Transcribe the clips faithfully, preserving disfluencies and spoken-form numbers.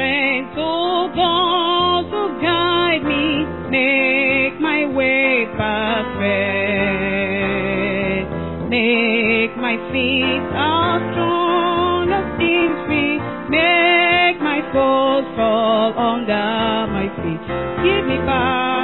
strength, oh God, to guide me, make my way perfect, make my feet as strong as things free, make my foot fall under my feet, give me back.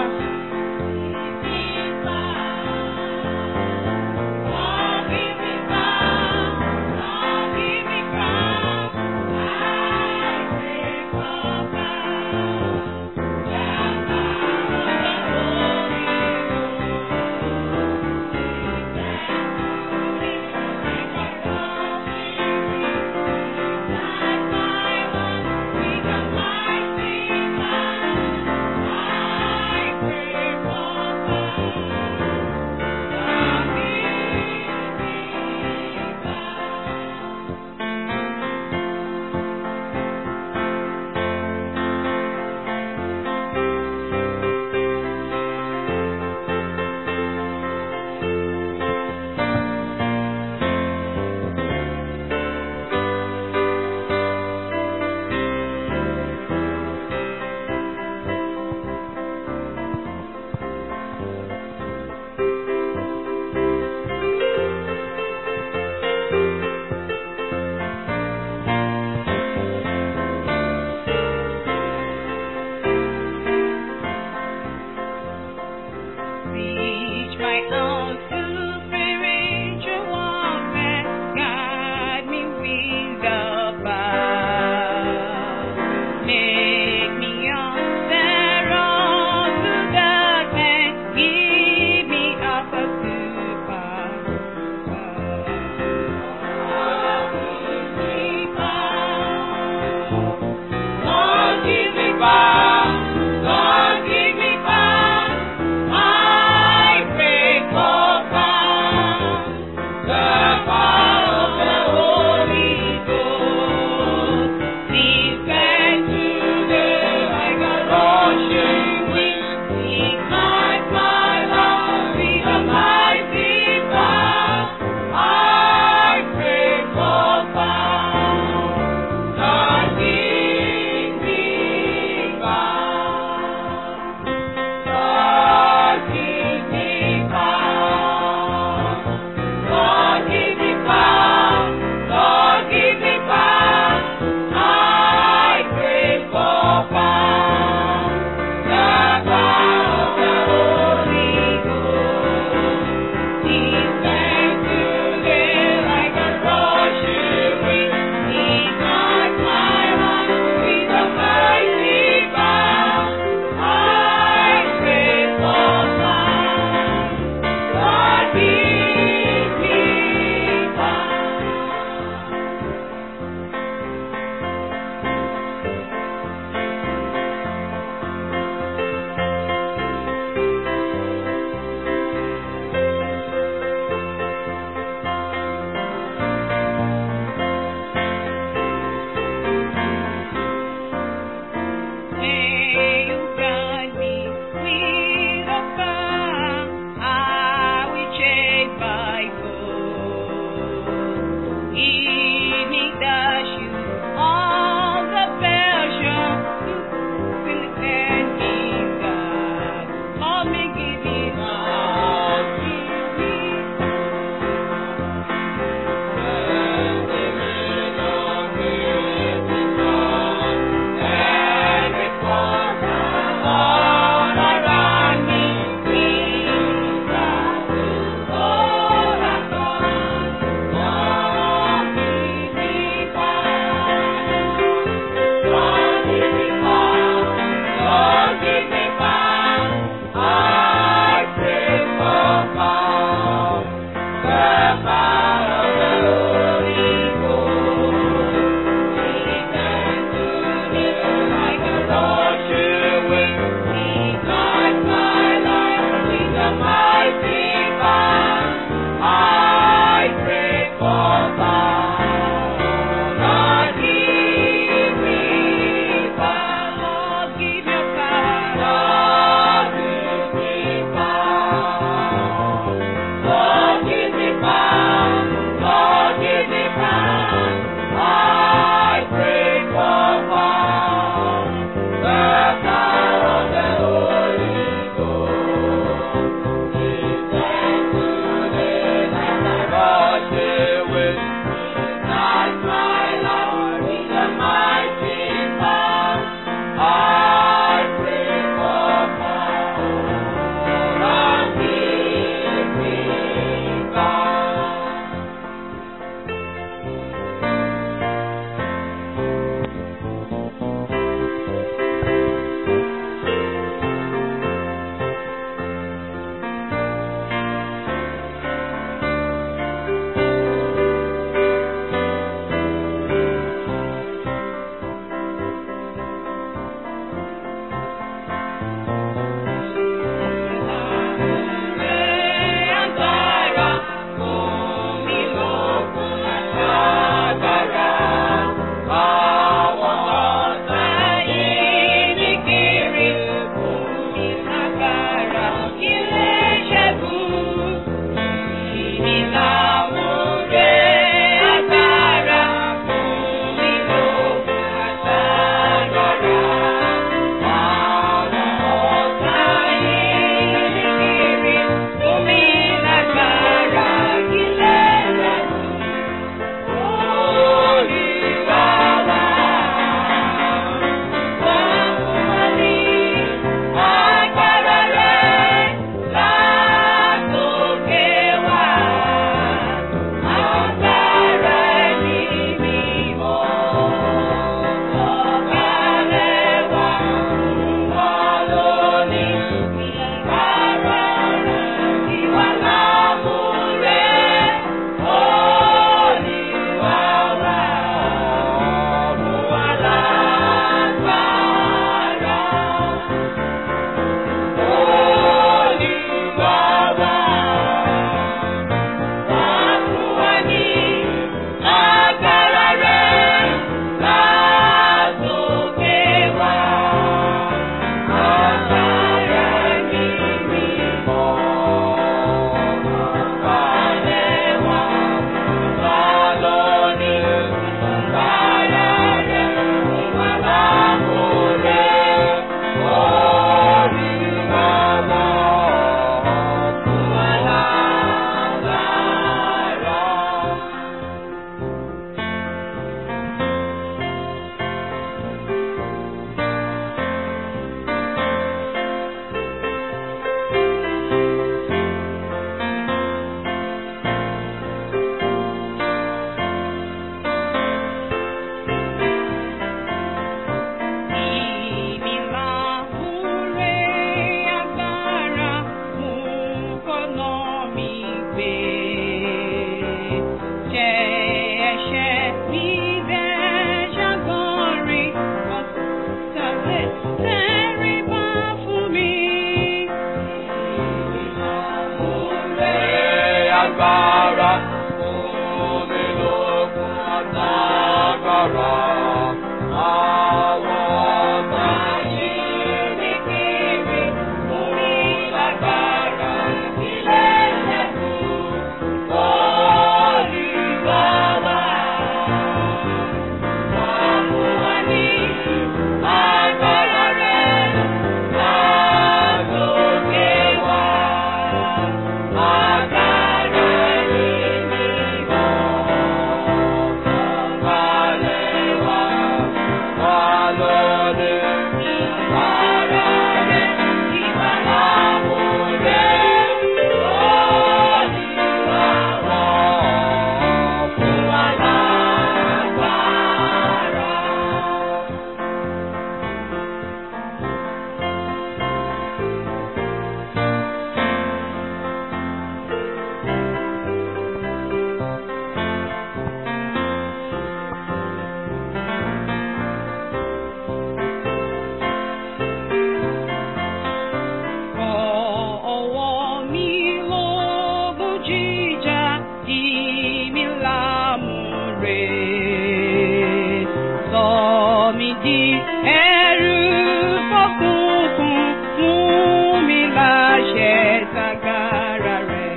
ẹ̀rù fọ́kùnkùn fún mi láṣẹ ṣàgbára rẹ̀.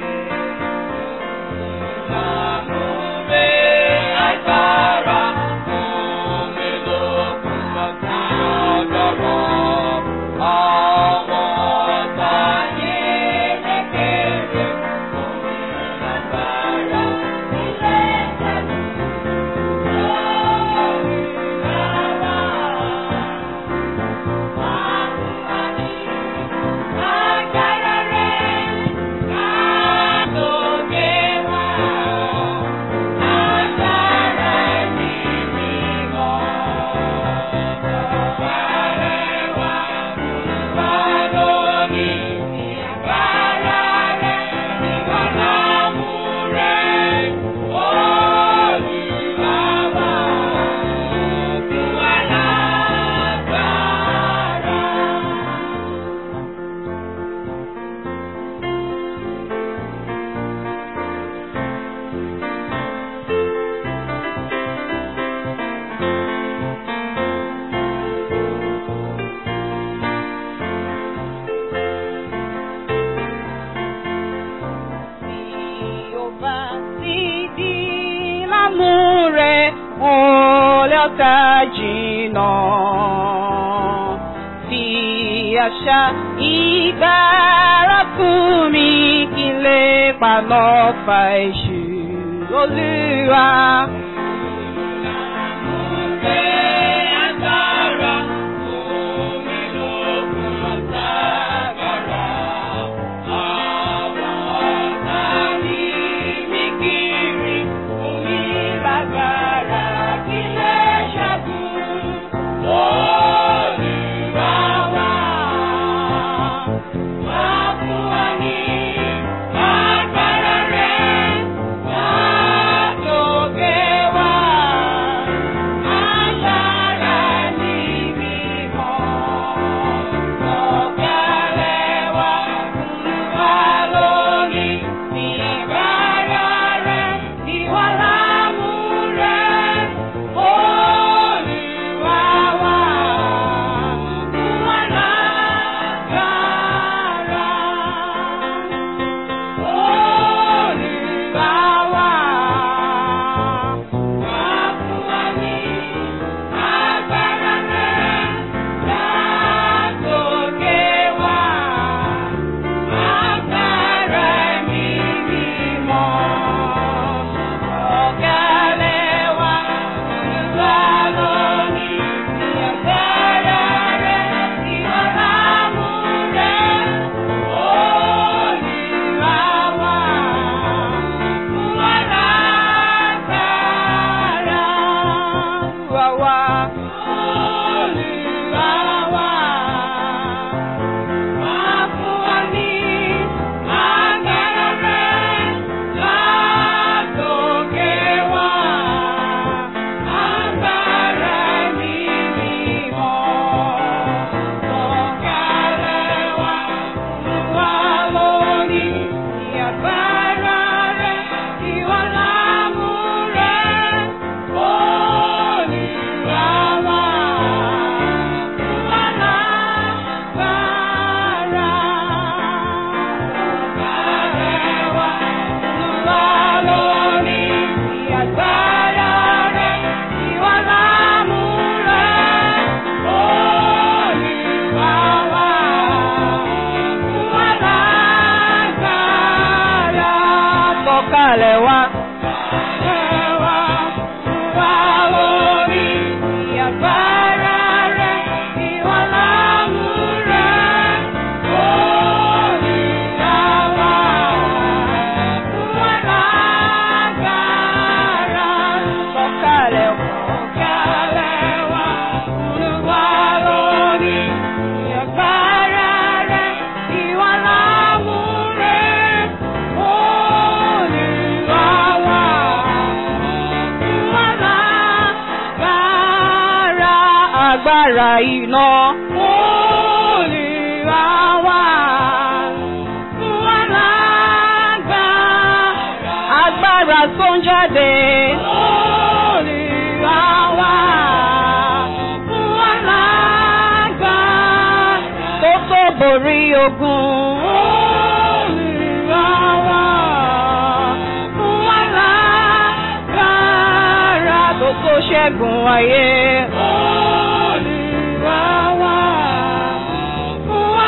Àmúre agbára fún mi lókun àti agbára. Àwọn ọ̀tá yẹrẹ kéré fún mi lágbára ilé ìṣẹ́gun. Ọ̀tá jìnnà fi àṣà ìgbára fún mi kí n lè paná fa èṣù Olúwa. Agbára iná Olúwa wà fún wa lágbára, agbára tó ń jáde Olúwa wà fún wa lágbára. borí ogun. Olúwa wa fún wa lágbára tó tó ṣẹ́gun ayé. Olúwa wa fún wa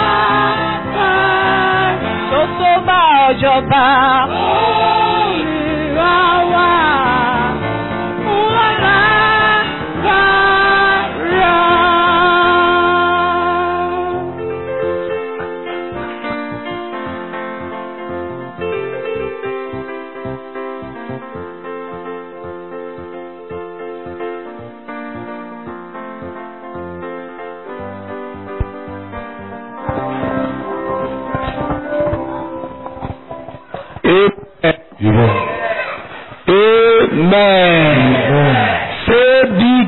lágbára tó tó bá ọjọba. Olúwa wa fún wa lágbára. Amen. Amen. Say big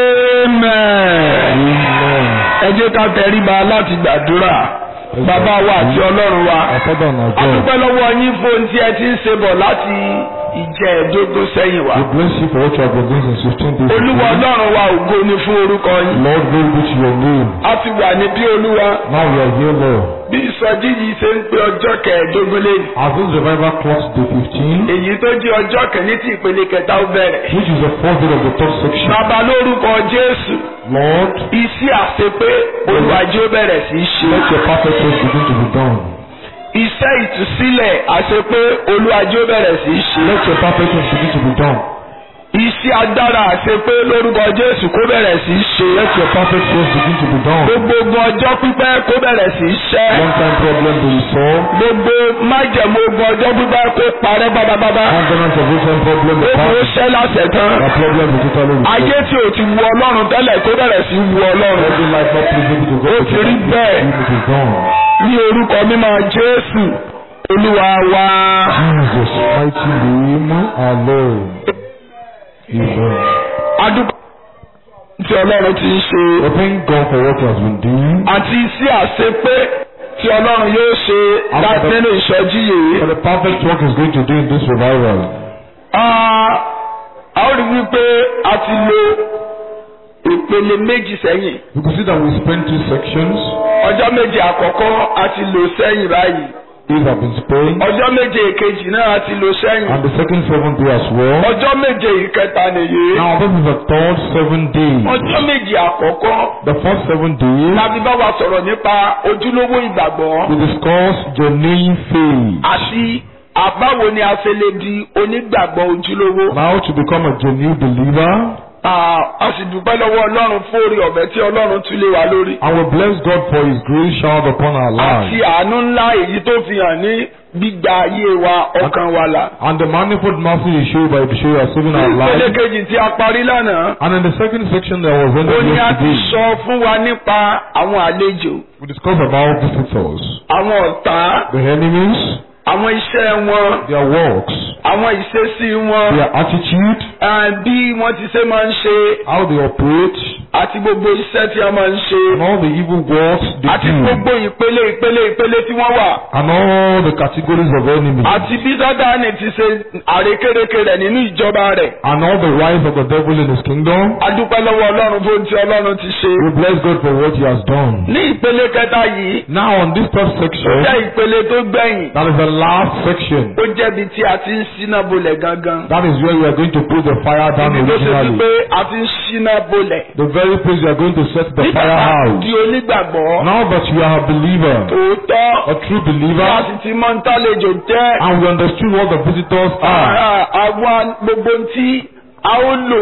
amen. Amen. Ẹ jẹ́ ká tẹríba láti gbàdúrà. Bàbá wa àti Ọlọ́run wa. A dúpẹ́ lọ́wọ́ yín fún ohun tí ẹ ti ń ṣe bọ̀ láti ìjẹ́ẹ̀dógún sẹ́yìn wa. We bless you for what you have been doing since fifteen days. Olúwa Ọlọ́run wa, ògo ni fún orúkọ yín. Lord, glory be to your name. A ti wà ní bí Olúwa. Now we are here, Lord. Bí ìsọjí yìí ṣe ń pé ọjọ́ kẹẹ̀ẹ́dógún lé. As this revival clocks day fifteen, Èyí tó jẹ́ ọjọ́ kìíní tí ìpele kẹta ó bẹ̀rẹ̀. which is the fourth day of the third section. Bàbá lórúkọ Jésù. Lord, Iṣẹ́ àṣepé Olúwàjò bẹ̀rẹ̀ sí í ṣe. let your perfect will begin to be done. Iṣẹ́ ìtúsílẹ̀ àṣepé Olúwàjò bẹ̀rẹ̀ sí í ṣe. Let your perfect will begin to be done. Iṣẹ́ agbára àṣepé lórúkọ Jésù kó bẹ̀rẹ̀ sí í ṣe. Let your perfect will begin to be done. Gbogbo ogun ọjọ́ pípẹ́ kó bẹ̀rẹ̀ sí í ṣẹ́. One time problem be resolved. Gbogbo májẹ̀mú ogun ọjọ́ pípẹ́ kó parẹ́ bábábábá. Covenant of one time problem be Ogun ó passed. ṣẹ́ láṣẹ tán. That problem be totally Ayé resolved. tí ò ti wu Ọlọ́run tẹ́lẹ̀ kó bẹ̀rẹ̀ sí wu Ọlọ́run. Every life not pleasing to God. Ó ti rí bẹ́ẹ̀. It is done. Ní orúkọ mímọ́ Jésù Olúwa wa. Jesus mighty name, our Lord. Amen. Adúgbò tí Ọlọ́run ti ń ṣe. We thank God for what he has been doing. Àti iṣẹ́ àṣepé tí Ọlọ́run yóò ṣe láti nínú ìṣọ́jí yìí. For the perfect work he's going to do in this revival. Ah, a ó rí wípé a ti lo ìpele méjì sẹ́yìn. You can see that we spent two sections. Ọjọ́ méje àkọ́kọ́ a ti lò sẹ́yìn báyìí. These have been spent. Ọjọ́ méje ìkejì náà a ti lò sẹ́yìn. And the second seventh day as well. Ọjọ́ méje ìkẹta nìyí. Now this is the third seven days. Ọjọ́ méje àkọ́kọ́ The first seven days láti bá wa sọ̀rọ̀ nípa ojúlówó ìgbàgbọ́ we discuss genuine faith. àti àbáwo ni a ṣe lè di onígbàgbọ́ ojúlówó. Now to become a genuine believer. Ah, a sì dúpẹ́ lọ́wọ́ Ọlọ́run fún oore ọ̀fẹ́ tí Ọlọ́run tún lé wa lórí. And we bless God for his grace showered upon our Àti lives. àánú ńlá èyí tó fi hàn ní gbígba ayé wa ọkàn wa là. And the manifold mercy he showed by show has saving our Ìpele lives. kejì tí a parí lánàá. And in the second section that was Ó ended ní a ti yesterday, sọ fún wa nípa àwọn àlejò, we discussed about visitors, àwọn ọ̀tá, the enemies, àwọn iṣẹ́ wọn, their works, àwọn ìṣesí wọn, their attitude, ah, bí wọ́n ti ṣe máa ń ṣe how they operate, àti gbogbo iṣẹ́ tí a máa ń ṣe and all the evil works they àti do, gbogbo ìpele ìpele ìpele tí wọ́n wà. and all the categories of enemies, Àti bí Sátánì ti ṣe àrékérekè rẹ̀ nínú ìjọba rẹ̀. and all the rise of the devil in his kingdom. A dúpẹ́ lọ́wọ́ Ọlọ́run fún ohun tí Ọlọ́run ti ṣe. We bless God for what he has done. Ní ìpele kẹta yìí, Now on this third ó section, jẹ́ ìpele tó gbẹ̀yìn. that is the last section. Ó jẹ́bi tí a ti ń ṣínà bolẹ̀ gangan. That is where we are going to put the fire down Ibi tó ṣe ti originally. pé a ti ń ṣínà bolẹ̀. The very place you are going to set the Nígbà fire tá a house. di onígbàgbọ́, Now that you are a believer, tòótọ́, a true a believer, sì ti mọ̀ ń tálejò jẹ́. and we understood what the visitors are, Ara àwọn gbogbo tí a ó lò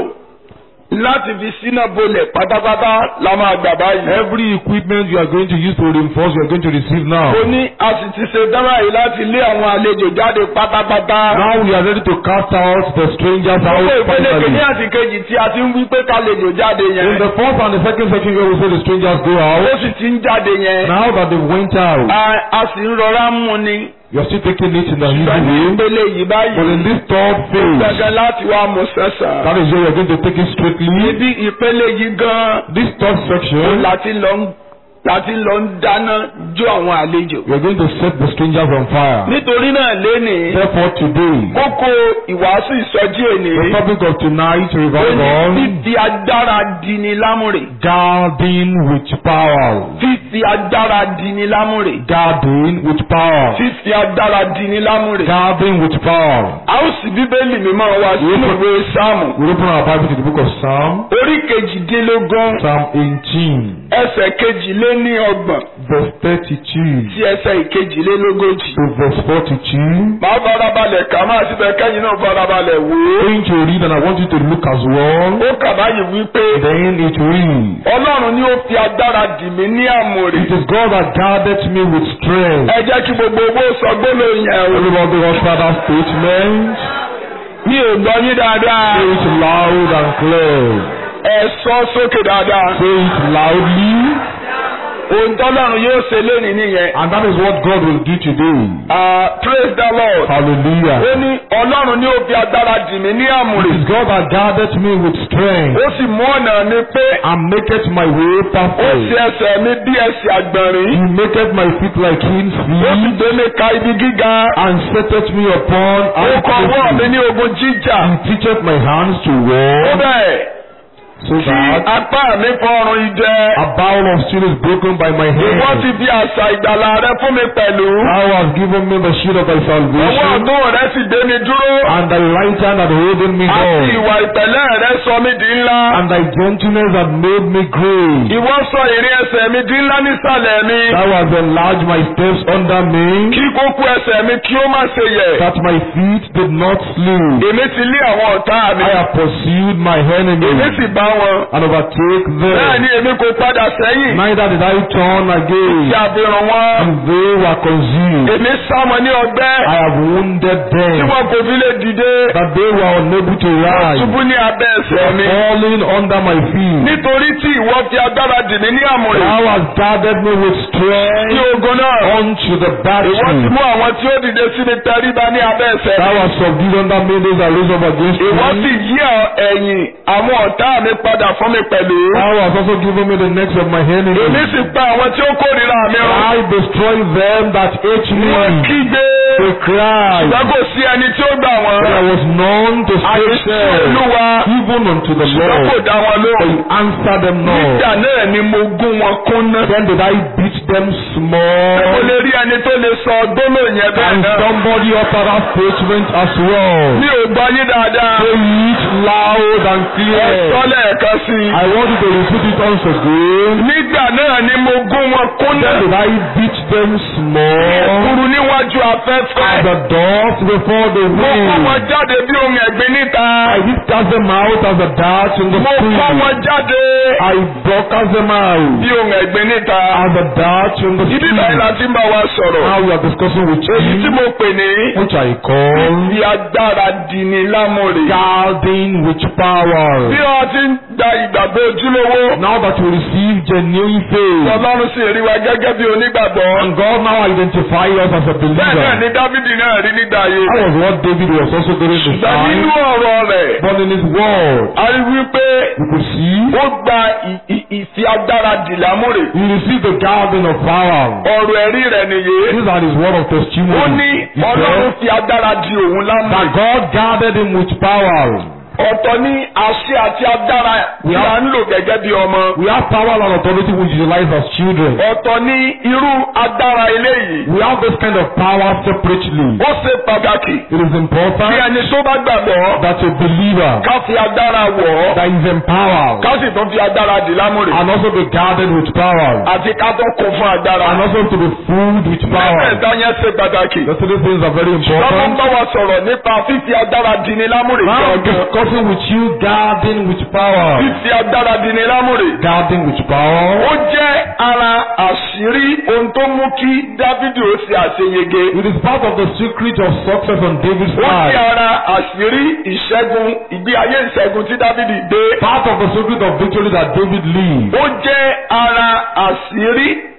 láti fi ṣínà bolẹ̀ pátápátá la máa gbà báyìí. every equipment you are going to use to reinforce, you are going to receive now. Ó ní a sì ti ṣe dáná yìí láti lé àwọn àlejò jáde pátápátá. Now we are ready to cast out the strangers out Gbogbo ìpele kìíní finally. àti kejì tí a ti ń wí pé kálejò jáde In yẹn. the first and the second section where we say the strangers go Ó out, sì ti ń jáde yẹn. now that they went out, A a sì ń rọra mú ni. you are still taking it in the easy Ṣùgbọ́n ní way. ìpele yìí But in báyìí, this third phase, gbẹ̀gẹ̀ láti wá mú sẹ́sàn. that is where you are going to take it straightly. Níbi ìpele yìí gan-an, This third ó section láti lọ ń láti lọ ń dáná jó àwọn àlejò. We are going to set the strangers on fire. Nítorí náà lénìí. Therefore today, Kókó ìwàásù ìsọjí èní. the topic of tonight's revival, Fífi agbára dini lámùrè. guarding with power. Fífi agbára dini lámùrè. Guarding with power. Fífi agbára dini lámùrè. Guarding with power. A ó sì Bíbélì mímọ́ wa sínú ìwé Sáàmù. We open our Bible to the book of Psalm, Orí kejìdínlógún. Psalm eighteen, Ẹsẹ̀ kejìléní ọgbọ̀n. verse thirty-two Sí ẹsẹ̀ ìkejìlélógójì. to verse forty-two. Màá farabalẹ̀ kà máa síbẹ̀ kẹ́yìn náà farabalẹ̀ wò ó. I'm going to read and I want you to look as well. Ó kà báyìí wípé Then it reads, Ọlọ́run ni ó fi agbára dì mí ní àmùrè. it is God that guarded me with strength. Ẹ jẹ́ kí gbogbo owó sọ gbólóhùn yẹn o. Everybody wants that statement. Mi ò gbọ́ yín dáadáa. Say it loud and clear. Ẹ sọ sókè dáadáa. Say it loudly. Ohun tọ́lọ́run yóò ṣe lénìí nìyẹn. And that is what God will do today. Ah, praise the Lord. Hallelujah. Ó ní Ọlọ́run ni ó fi agbára dì mí ní àmùrè. It is God that guarded me with strength Ó sì mú ọ̀nà mi pé and maketh my way ó ṣe perfect. ẹsẹ̀ mi bí ẹsẹ̀ àgbọ̀nrín. He maketh my feet like hinds Ó sì feet gbé mi ka ibi gíga. and setteth me upon Ó kọ ọwọ́ mi ní ogun jíjà. He teacheth my hands to Ó war, bẹ́ẹ̀ so tí that apá mi fọrùn idẹ. a bowl of steel is broken by my Ìwọ ti hand. fi àṣà ìgbàlà rẹ fún mi pẹ̀lú. Thou hast given me the shield of thy Ọwọ́ salvation, ọ̀tún rẹ sì gbé mi dúró. and thy right hand hath holden me Àti down, ìwà ìpẹ̀lẹ́ rẹ sọ mí di ńlá. and thy gentleness hath made me great. Ìwọ sọ ìrìn ẹsẹ̀ mi di ńlá nísàlẹ̀ mi. Thou hast enlarged my steps under me, Kí kókó ẹsẹ̀ mi kí ó má ṣe yẹ̀. that my feet did not slip. Èmi ti lé àwọn ọ̀tá mi. I have pursued my Èmi enemies sì bá wọn. and overtake Bẹ́ẹ̀ them. ni èmi kò padà sẹ́yìn. Neither did I turn Tí again, a fi ràn wọ́n. and they were consumed. Èmi sá wọn ní ọgbẹ́. I have wounded Tí them, wọn kò fi lè dìde. that they were unable to rise, Ṣubú ní abẹ́ ẹsẹ̀ mi. falling under my feet. Nítorí tí ìwọ fi agbára dì mí ní àmùrè. Thou hast guarded me with Ní strength ogun náà. unto the Ìwọ ti battle. mú àwọn tí ó dìde sí mi tẹríba ní abẹ́ ẹsẹ̀ Thou mi. hast subdued under me those that rose up against Ìwọ sì me. yí ẹ̀yìn àwọn ọ̀tá mi padà fún mi pẹ̀lú. Thou hast also given me the necks of my Èmi enemies. sì pa àwọn tí ó kórìíra mi run. I destroy them that hate Wọ́n me. kígbe. They cried. Ṣùgbọ́n kò sí ẹni tí ó gbà wọ́n. There was none to Àyè save sí them, Olúwa. even unto the Ṣùgbọ́n kò Lord. dá wọn lóhùn. Answer them Nígbà not. náà ni mo gún wọn kúnná. Then did I beat them Mo small? lè rí ẹni tó lè sọ gbólóhùn yẹn bẹ́ẹ̀ And náà. somebody utter that statement as well. Mi ò gbọ́ yín dáadáa. Say it loud and Ẹ sọ clear. lẹ́ẹ̀kan sí i. I want you to repeat it once again. Nígbà náà ni mo gún wọn kúnná. Then did I beat them small? Kúrú níwájú As afẹ́fẹ́. the dogs before the Mo kọ́ wọn wind. jáde bí ohun ẹ̀gbin níta. I did cast them out as the darts in the Mo kọ́ street. wọn jáde I broke cast them out bí ohun ẹ̀gbin níta. as the darts in the Ibi báyìí street. la ti ń bá wa sọ̀rọ̀. Now we are discussing with Èyí tí you, mo pè ní which I call fi agbára dìní lámòrè. guarding with power. Bí wọ́n ti ń gba ìgbàgbọ́ ojúlówó. Now that we receive genuine faith, Ọlọ́run sì rí wa gẹ́gẹ́ bí onígbàgbọ́. and God now identify us as a Bẹ́ẹ̀ náà believer. ni Dáfídì náà rí nígbà ayé That rẹ̀. was what David was also doing this Ṣùgbọ́n nínú time. ọ̀rọ̀ rẹ̀, But in his word, a rí wípé we could see ó gba ì- ì- ìfi agbára dì lámòrè. he received the guarding of power. Ọ̀rọ̀ ẹ̀rí rẹ̀ nìyí. These are his word of Ó testimony. ní He Ọlọ́run said fi agbára di òun lámòrè. that God guarded him with power. Ọ̀tọ̀ ní àṣẹ àti agbára tí We a have- ń lò gẹ́gẹ́ bí ọmọ. We have power and authority which we utilize as children. Ọ̀tọ̀ ní irú agbára eléyìí. We have this kind of power separately. Ó ṣe pàtàkì It is bí important ẹni tó bá gbàgbọ́ that a believer ká fi agbára wọ̀ ọ́ that is empowered ká sì tún fi agbára dì lámòrè. and also be guarded with power Àti ká tó kún fún agbára. and also to be fooled with power. Mẹ́tẹ̀ẹ̀ta yẹn ṣe pàtàkì. The three things are very Lọ́wọ́ ń important. bá wa sọ̀rọ̀ nípa fífi agbára dìní lámòrè Now I'm gangan. discussing with you guarding with power. Fífi agbára dìní lámòrè. Guarding with power. Ó jẹ́ ara àṣírí ohun tó mú kí Dáfídì ó ṣe àṣeyege. It is part of the secret of success on David's Ó jẹ́ life. ara àṣírí ìṣẹ́gun ìgbé ayé ìṣẹ́gun tí Dáfídì dé. Part of the secret of victory that David lived. Ó jẹ́ ara àṣírí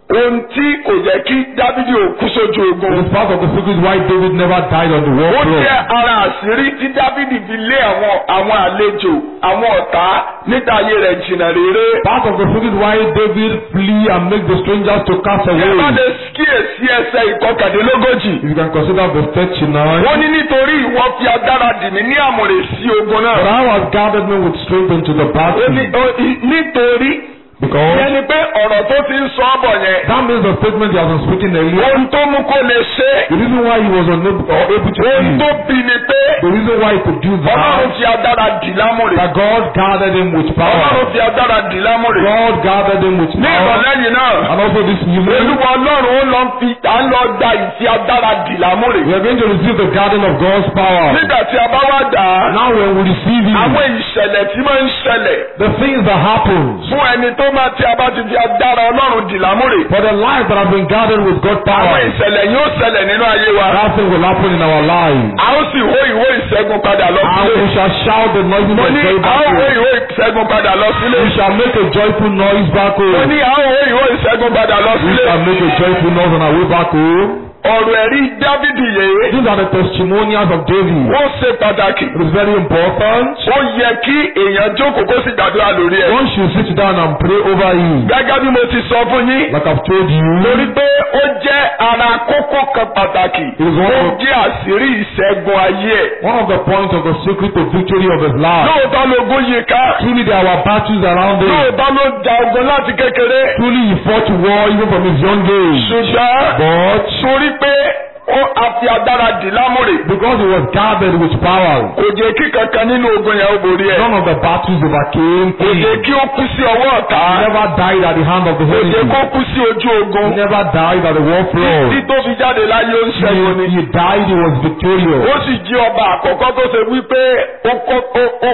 ohun tí kò jẹ́ kí Dáfídì ò kú sójú ogun. It is part of the secret why David never died on the war Ó front. jẹ́ ara àṣírí tí Dáfídì fi lé àwọn àwọn àlejò àwọn ọ̀tá níta ayé rẹ̀ jìnnà réré. Part of the secret why David flee and make the strangers to cast away. Ẹ bá lè kíyèsí ẹsẹ̀ ìkọkàndínlógójì. If you can consider verse thirty-nine. Wọ́n ní nítorí ìwọ fi agbára dì mí ní àmùrè sí ogun náà. But thou hast gathered me with strength into the battle. Ó ní ó nítorí. Because Ìyẹn ni pé ọ̀rọ̀ tó ti ń sọ ọ́ bọ̀ yẹn. that means the statement he has been speaking earlier. Ohun tó mú kó lè ṣe. The reason why he was unable or able to Ohun do. tó bí ni pé. The reason why he could do Ọlọ́run that. fi agbára dì lámùrè. That God gathered him with power. Ọlọ́run fi agbára dì lámùrè. God gathered him with Ní power. ìrọ̀lẹ́ yìí náà. And also this evening. Olúwa Ọlọ́run ó lọ fi à ń lọ gba ìfi agbára dì lámùrè. We are going to receive the garden of God's power. Nígbà tí a bá wá dà á. Now when we receive it, Àwọn ìṣẹ̀lẹ̀ tí máa ń ṣẹlẹ̀. the things that happen Fún ẹni tó máa tí a bá ti fi agbára Ọlọ́run dì lámùrè. for the life that have been gathered with God's Àwọn power, ìṣẹ̀lẹ̀ yóò ṣẹlẹ̀ nínú ayé wa. that thing will happen in our lives. A ó sì hó ìwé ìṣẹ́gun padà lọ And sílé. we shall shout the noise Mo of ní joy a back ó hó home. ìwé ìṣẹ́gun padà lọ sílé. We shall make a joyful noise back Mo home. ní a ó hó ìwé ìṣẹ́gun padà lọ We sílé. shall make a joyful noise on our way back home. Ọ̀rọ̀ ẹ̀rí Dáfídì yìí. These are the testimonials of David. Ó ṣe pàtàkì. It is very important. Ó yẹ kí èèyàn jókòó kó sì gbàdúrà lórí ẹ̀. One should sit down and pray over it. Gẹ́gẹ́ bí mo ti sọ fún yín. Like I've told you, Torí pé ó jẹ́ ara kókó kan pàtàkì. It is one Ó of- jẹ́ àṣírí ìṣẹ́gun ayé ẹ̀. one of the points of the secret of victory of his life. Lóòótọ́ lógún yìí ká. Truly there were battles around him. Lóòótọ́ ló ja ogun láti kékeré. Truly he fought war even from his young age. Ṣùgbọ́n But torí pé ó a fi agbára dì lámùrè. because he was gathered with power, Kò jẹ́ kí kankan nínú ogun yẹn ó borí ẹ̀. none of the battles overcame Kò jẹ́ him. kí ó kú sí ọwọ́ ọ̀tá. He never died at the hand of the Kò jẹ́ enemy. kó kú sí ojú He ogun. never died at the war Tí front. tó fi jáde láyé ó ń ṣẹ́gun He, ni. he died, he was victorious. Ó sì jí ọba àkọ́kọ́ tó ṣe wípé ó kọ́ ó ó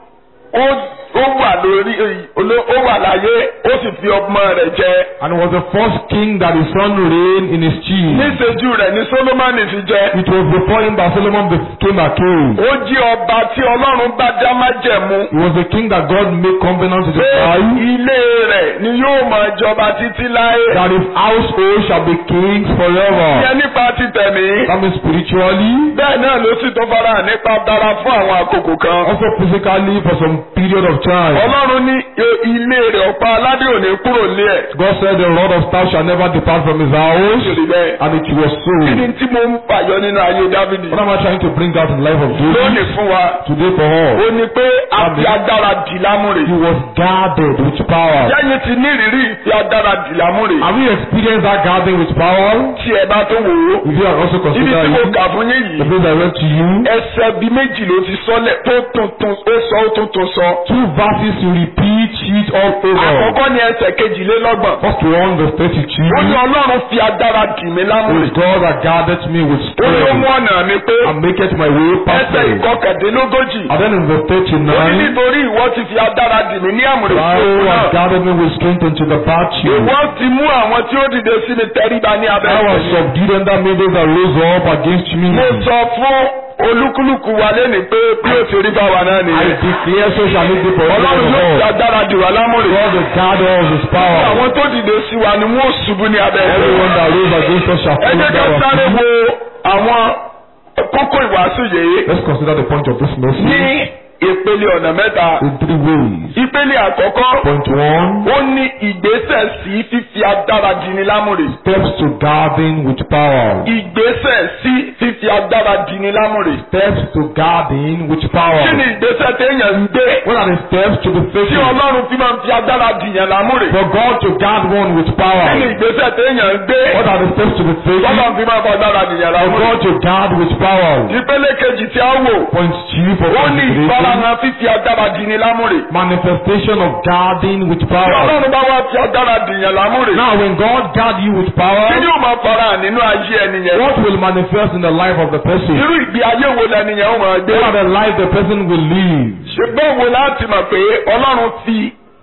ó ó wà lórí oló- ó wà láyé ó sì fi ọmọ rẹ̀ jẹ. And it was the first king that his son reigned in his chief. Níṣẹ́jú rẹ̀ ní Sólómọ́nì fi jẹ. It was before him that Solomon became a king. Ó jí ọba tí Ọlọ́run bá dá májẹ̀mú. He was the king that God made covenant with his Pé life. ilé rẹ̀ ni yóò máa jọba títí láé. That his household shall be kings forever. Ìyẹn nípa ti tẹ̀mí. That means spiritually, Bẹ́ẹ̀ náà ló sì tó fara nípa dára fún àwọn àkókò kan. also physically for some period of time. Ọlọ́run ní e- ilé rẹ̀ ọ̀pá aládé òní kúrò lé ẹ̀. God said the Lord of stars shall never depart from his house, Ṣèlè bẹ́ẹ̀. and it was so. Kí ni tí mo ń fàyọ nínú ayé Dáfídì? What am I trying to bring out in the life of Lónìí David fún wa. today for Ó all? ní pé a fi agbára dì lámúrè. He was guarded with power. Yẹ́nì ti ní ìrírí ìfi agbára dì lámúrè. Have you experienced that guarding with power? Tí ẹ bá tó wò ó. If you have also Ibi considered tí mo it, kà fún yín the yìí. place I read to you, Ẹsẹ̀ bíi méjì ló ti sọ́lẹ̀ tó tuntun ó sọ ó tuntun sọ. two verses to repeat it all over. Àkọ́kọ́ ni ẹsẹ̀ kejìlélọ́gbọ̀n. First one, verse thirty-two. Ó ní Ọlọ́run fi agbára dì mí lámúrè. It is God that guarded me with Ó ló mú strength ọ̀nà mi pé and maketh my way ẹsẹ̀ perfect. ìkọkàndínlógójì. And then in verse Ó ní thirty-nine, nítorí ìwọ ti fi agbára dì mí ní àmúrè thou fún òun hast náà. gathered me with strength unto the battle. Ìwọ ti mú àwọn tí ó dìde sí mi tẹríba ní abẹ́ Thou hast ẹsẹ̀ mi. subdued them that made those that rose up against me. Mo sọ fún olúkúlùkù wa lẹ́nu pé bí ó ti rí bá wa náà I nìyẹn. declare so shall it be for all Ọlọ́run yóò fi of us. agbára dì wá lámúrè. God the gather of his power. Àwọn tó dìde sí wa ni wọ́n ó ṣubú ní abẹ́ ẹsẹ̀ Everyone wa. that rose against us shall Ẹ fall jẹ́ ká down. sáré wo àwọn kókó ìwàásù yìí Let's consider the point of this ní message ìpele ọ̀nà mẹ́ta. in three ways. Ìpele àkọ́kọ́, Point one, ó ní ìgbésẹ̀ sí fífi agbára dìní lámúrè. steps to guarding with power. Ìgbésẹ̀ sí fífi agbára dìní lámúrè. Steps to guarding with power. Kí ni ìgbésẹ̀ téèyàn ń gbé? What are the steps to be Tí taken Ọlọ́run fi máa ń fi agbára dìyàn lámúrè. for God to guard one with Kí ni power? ìgbésẹ̀ téèyàn ń gbé? What are the steps to be taken Ọlọ́run fi máa ń fi agbára dìyàn for lámúrè. God to guard with power? Ìpele kejì tí a wò, Point two for ó ní consideration. ìfarahàn fífi agbára dìní lámúrè. Manifestation of guarding with Tí power. Ọlọ́run bá wá fi agbára dìyàn lámúrè. Now when God guard you with power, Kí ni ó máa farahàn nínú ayé ẹni yẹn? what will manifest in the life of the person? Irú ìgbé ayé wo lẹni yẹn ó máa gbé? What are the life the person will live? Ṣùgbọ́n wo láti mọ̀ pé Ọlọ́run fi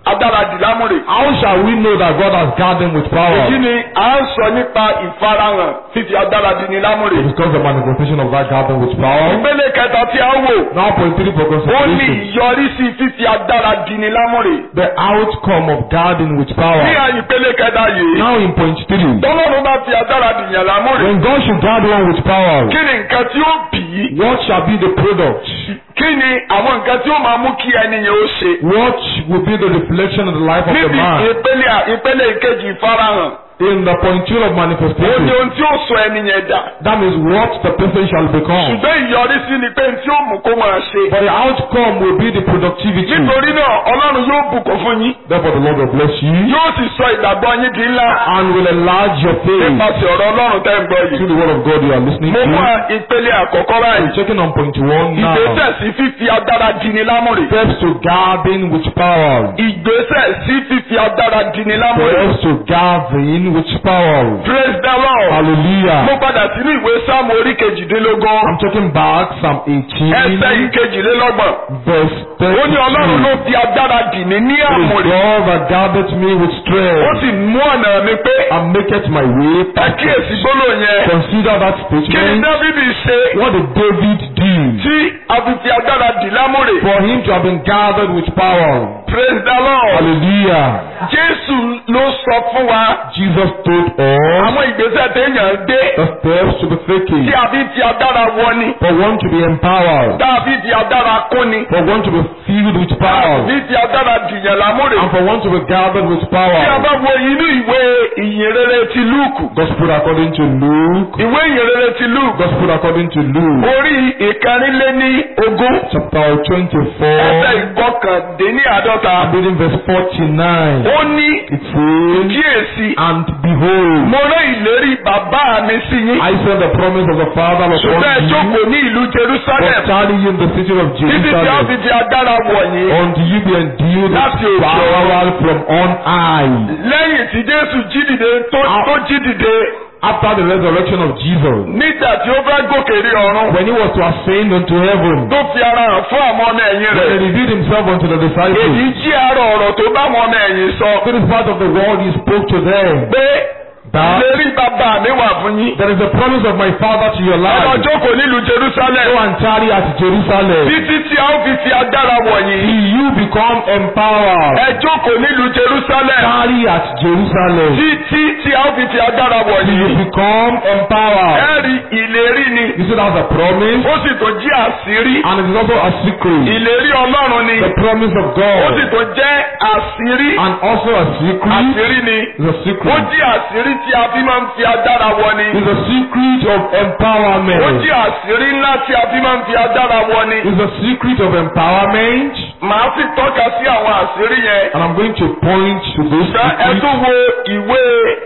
adáradì lámúre. How shall we know that God has guarded with power? èyí ni à ń sọ nípa ìfarahàn fífi adáradì ní lámúre. To discuss the manifestation of that guarding with power. ìpele kẹta tí a ń wò. Now point three for ó ní consideration. ìyọrísí fífi adáradì ní lámúre. The outcome of guarding with ní power. à ìpele kẹta yìí. Now in point three. tọ́lọ́run bá fi adáradì yàn lámúre. When God should guard one with power, kí ni nǹkan tí ó bì í? what shall be the product? kí ni àwọn nǹkan tí ó máa mú kí ẹni yẹn ó ṣe? What will be the reflection of the life of the níbi man? ìpele ìpele ìkejì ìfarahàn. In the point two of ó ní manifestation, ohun tí ó sọ ẹni yẹn dà. that means what the person shall become. ṣùgbọ́n ìyọrísí ni pé tí ó mú kó máa ṣe. But the outcome will be the productivity. nítorí náà ọlọ́run yóò bùkún fún yín. Therefore, the Lord will bless you yóò sì sọ ìgbàgbọ́ yín di ńlá. and will enlarge your faith nípasẹ̀ ọ̀rọ̀ ọlọ́run tẹ́ ń gbọ́ through yìí. the word of God you are listening mo mú to. ìpele àkọ́kọ́ báyìí. I'm checking on point one now. ìgbésẹ̀ sí fífi agbára dini lámùrè. Steps to guarding with power. ìgbésẹ̀ sí fífi agbára dini lámùrè. Steps to guarding with power. praise the Lord. Hallelujah. mo padà sínú ìwé sáàmù orí kejìdínlógún. I'm checking back Psalm eighteen, ẹsẹ̀ ìkejìlélọ́gbọ̀n. verse ó ní ọlọ́run ló thirty-two. fi agbára dìní ní It is àmùrè. God that guardeth me with ó strength sì mú ọ̀nà mi pé. and maketh my way ẹ perfect. kíyèsí gbólóhùn yẹn. Consider that kí ni statement. Dáfídì ṣe What did David do tí a fi fi agbára dì lámùrè? for him to have been gathered with power? praise the Lord. Hallelujah. Jésù ló sọ fún wa Jesus told us àwọn ìgbésẹ̀ téèyàn dé the steps to be taken tí a fi fi agbára wọ ni. for one to be empowered, tá a fi fi agbára kún ni. for one to be filled with tá a power, fi fi agbára dìyàn lámùrè. and for one to be gathered with tí a power. bá wo inú ìwé ìyìnrere ti Lúùkù. Gospel according to Luke. ìwé ìyìnrere ti Lúùkù. Gospel according to Luke. orí ìkẹrìnléní ogún. Chapter ẹsẹ̀ twenty-four. ìkọkàndínní àádọ́ta. I'm reading verse forty-nine. ó ní It says, kíyèsí. and behold, mo rán ìlérí bàbá mi sí yín. I send the promise of the Father ṣùgbọ́n ẹ upon you, jókòó ní ìlú but Jerusalem. tarry in the city of títí tí a fi Jerusalem, fi agbára wọ̀ yín. until you be endued Láti with òkè ọ̀run. power from on high. lẹ́yìn tí Jésù jí dìde tó tó jí dìde After the resurrection of Jesus, nígbà tí ó fẹ́ gòkè rí ọ̀run when he was to ascend unto heaven, tó fi ara hàn fún àwọn ọmọ ẹ̀yìn when he rẹ̀. revealed himself unto the èyí disciples, jí àárọ̀ ọ̀rọ̀ tó bá àwọn ọmọ ẹ̀yìn sọ this is part of the word he spoke to them, pé that ìlérí bàbá mi wà fún yín. there is a promise of my Father to your ẹ lọ life. jókòó nílùú Jerusalem Go and tarry at Jerusalem, títí tí a ó fi fi agbára wọ̀ yín. till you become empowered. ẹ jókòó nílùú Jerusalem Tarry at Jerusalem, títí tí a ó fi fi agbára wọ̀ till you yín. become empowered. ẹ rí ìlérí ni You see, that's a promise, ó sì tó jí àṣírí. and it is also a secret. ìlérí Ọlọ́run ni The promise of ó sì God, tó jẹ́ àṣírí. and also a secret, àṣírí ni is a ó secret. jí àṣírí tí a fi máa ń fi agbára wọ ni. Is a secret of ó empowerment. jí àṣírí ńlá tí a fi máa ń fi agbára wọ ni. Is a secret of empowerment, màá sì tọ́ka sí àwọn àṣírí yẹn. and I'm going to point to this ṣá ẹ secret. tún wo ìwé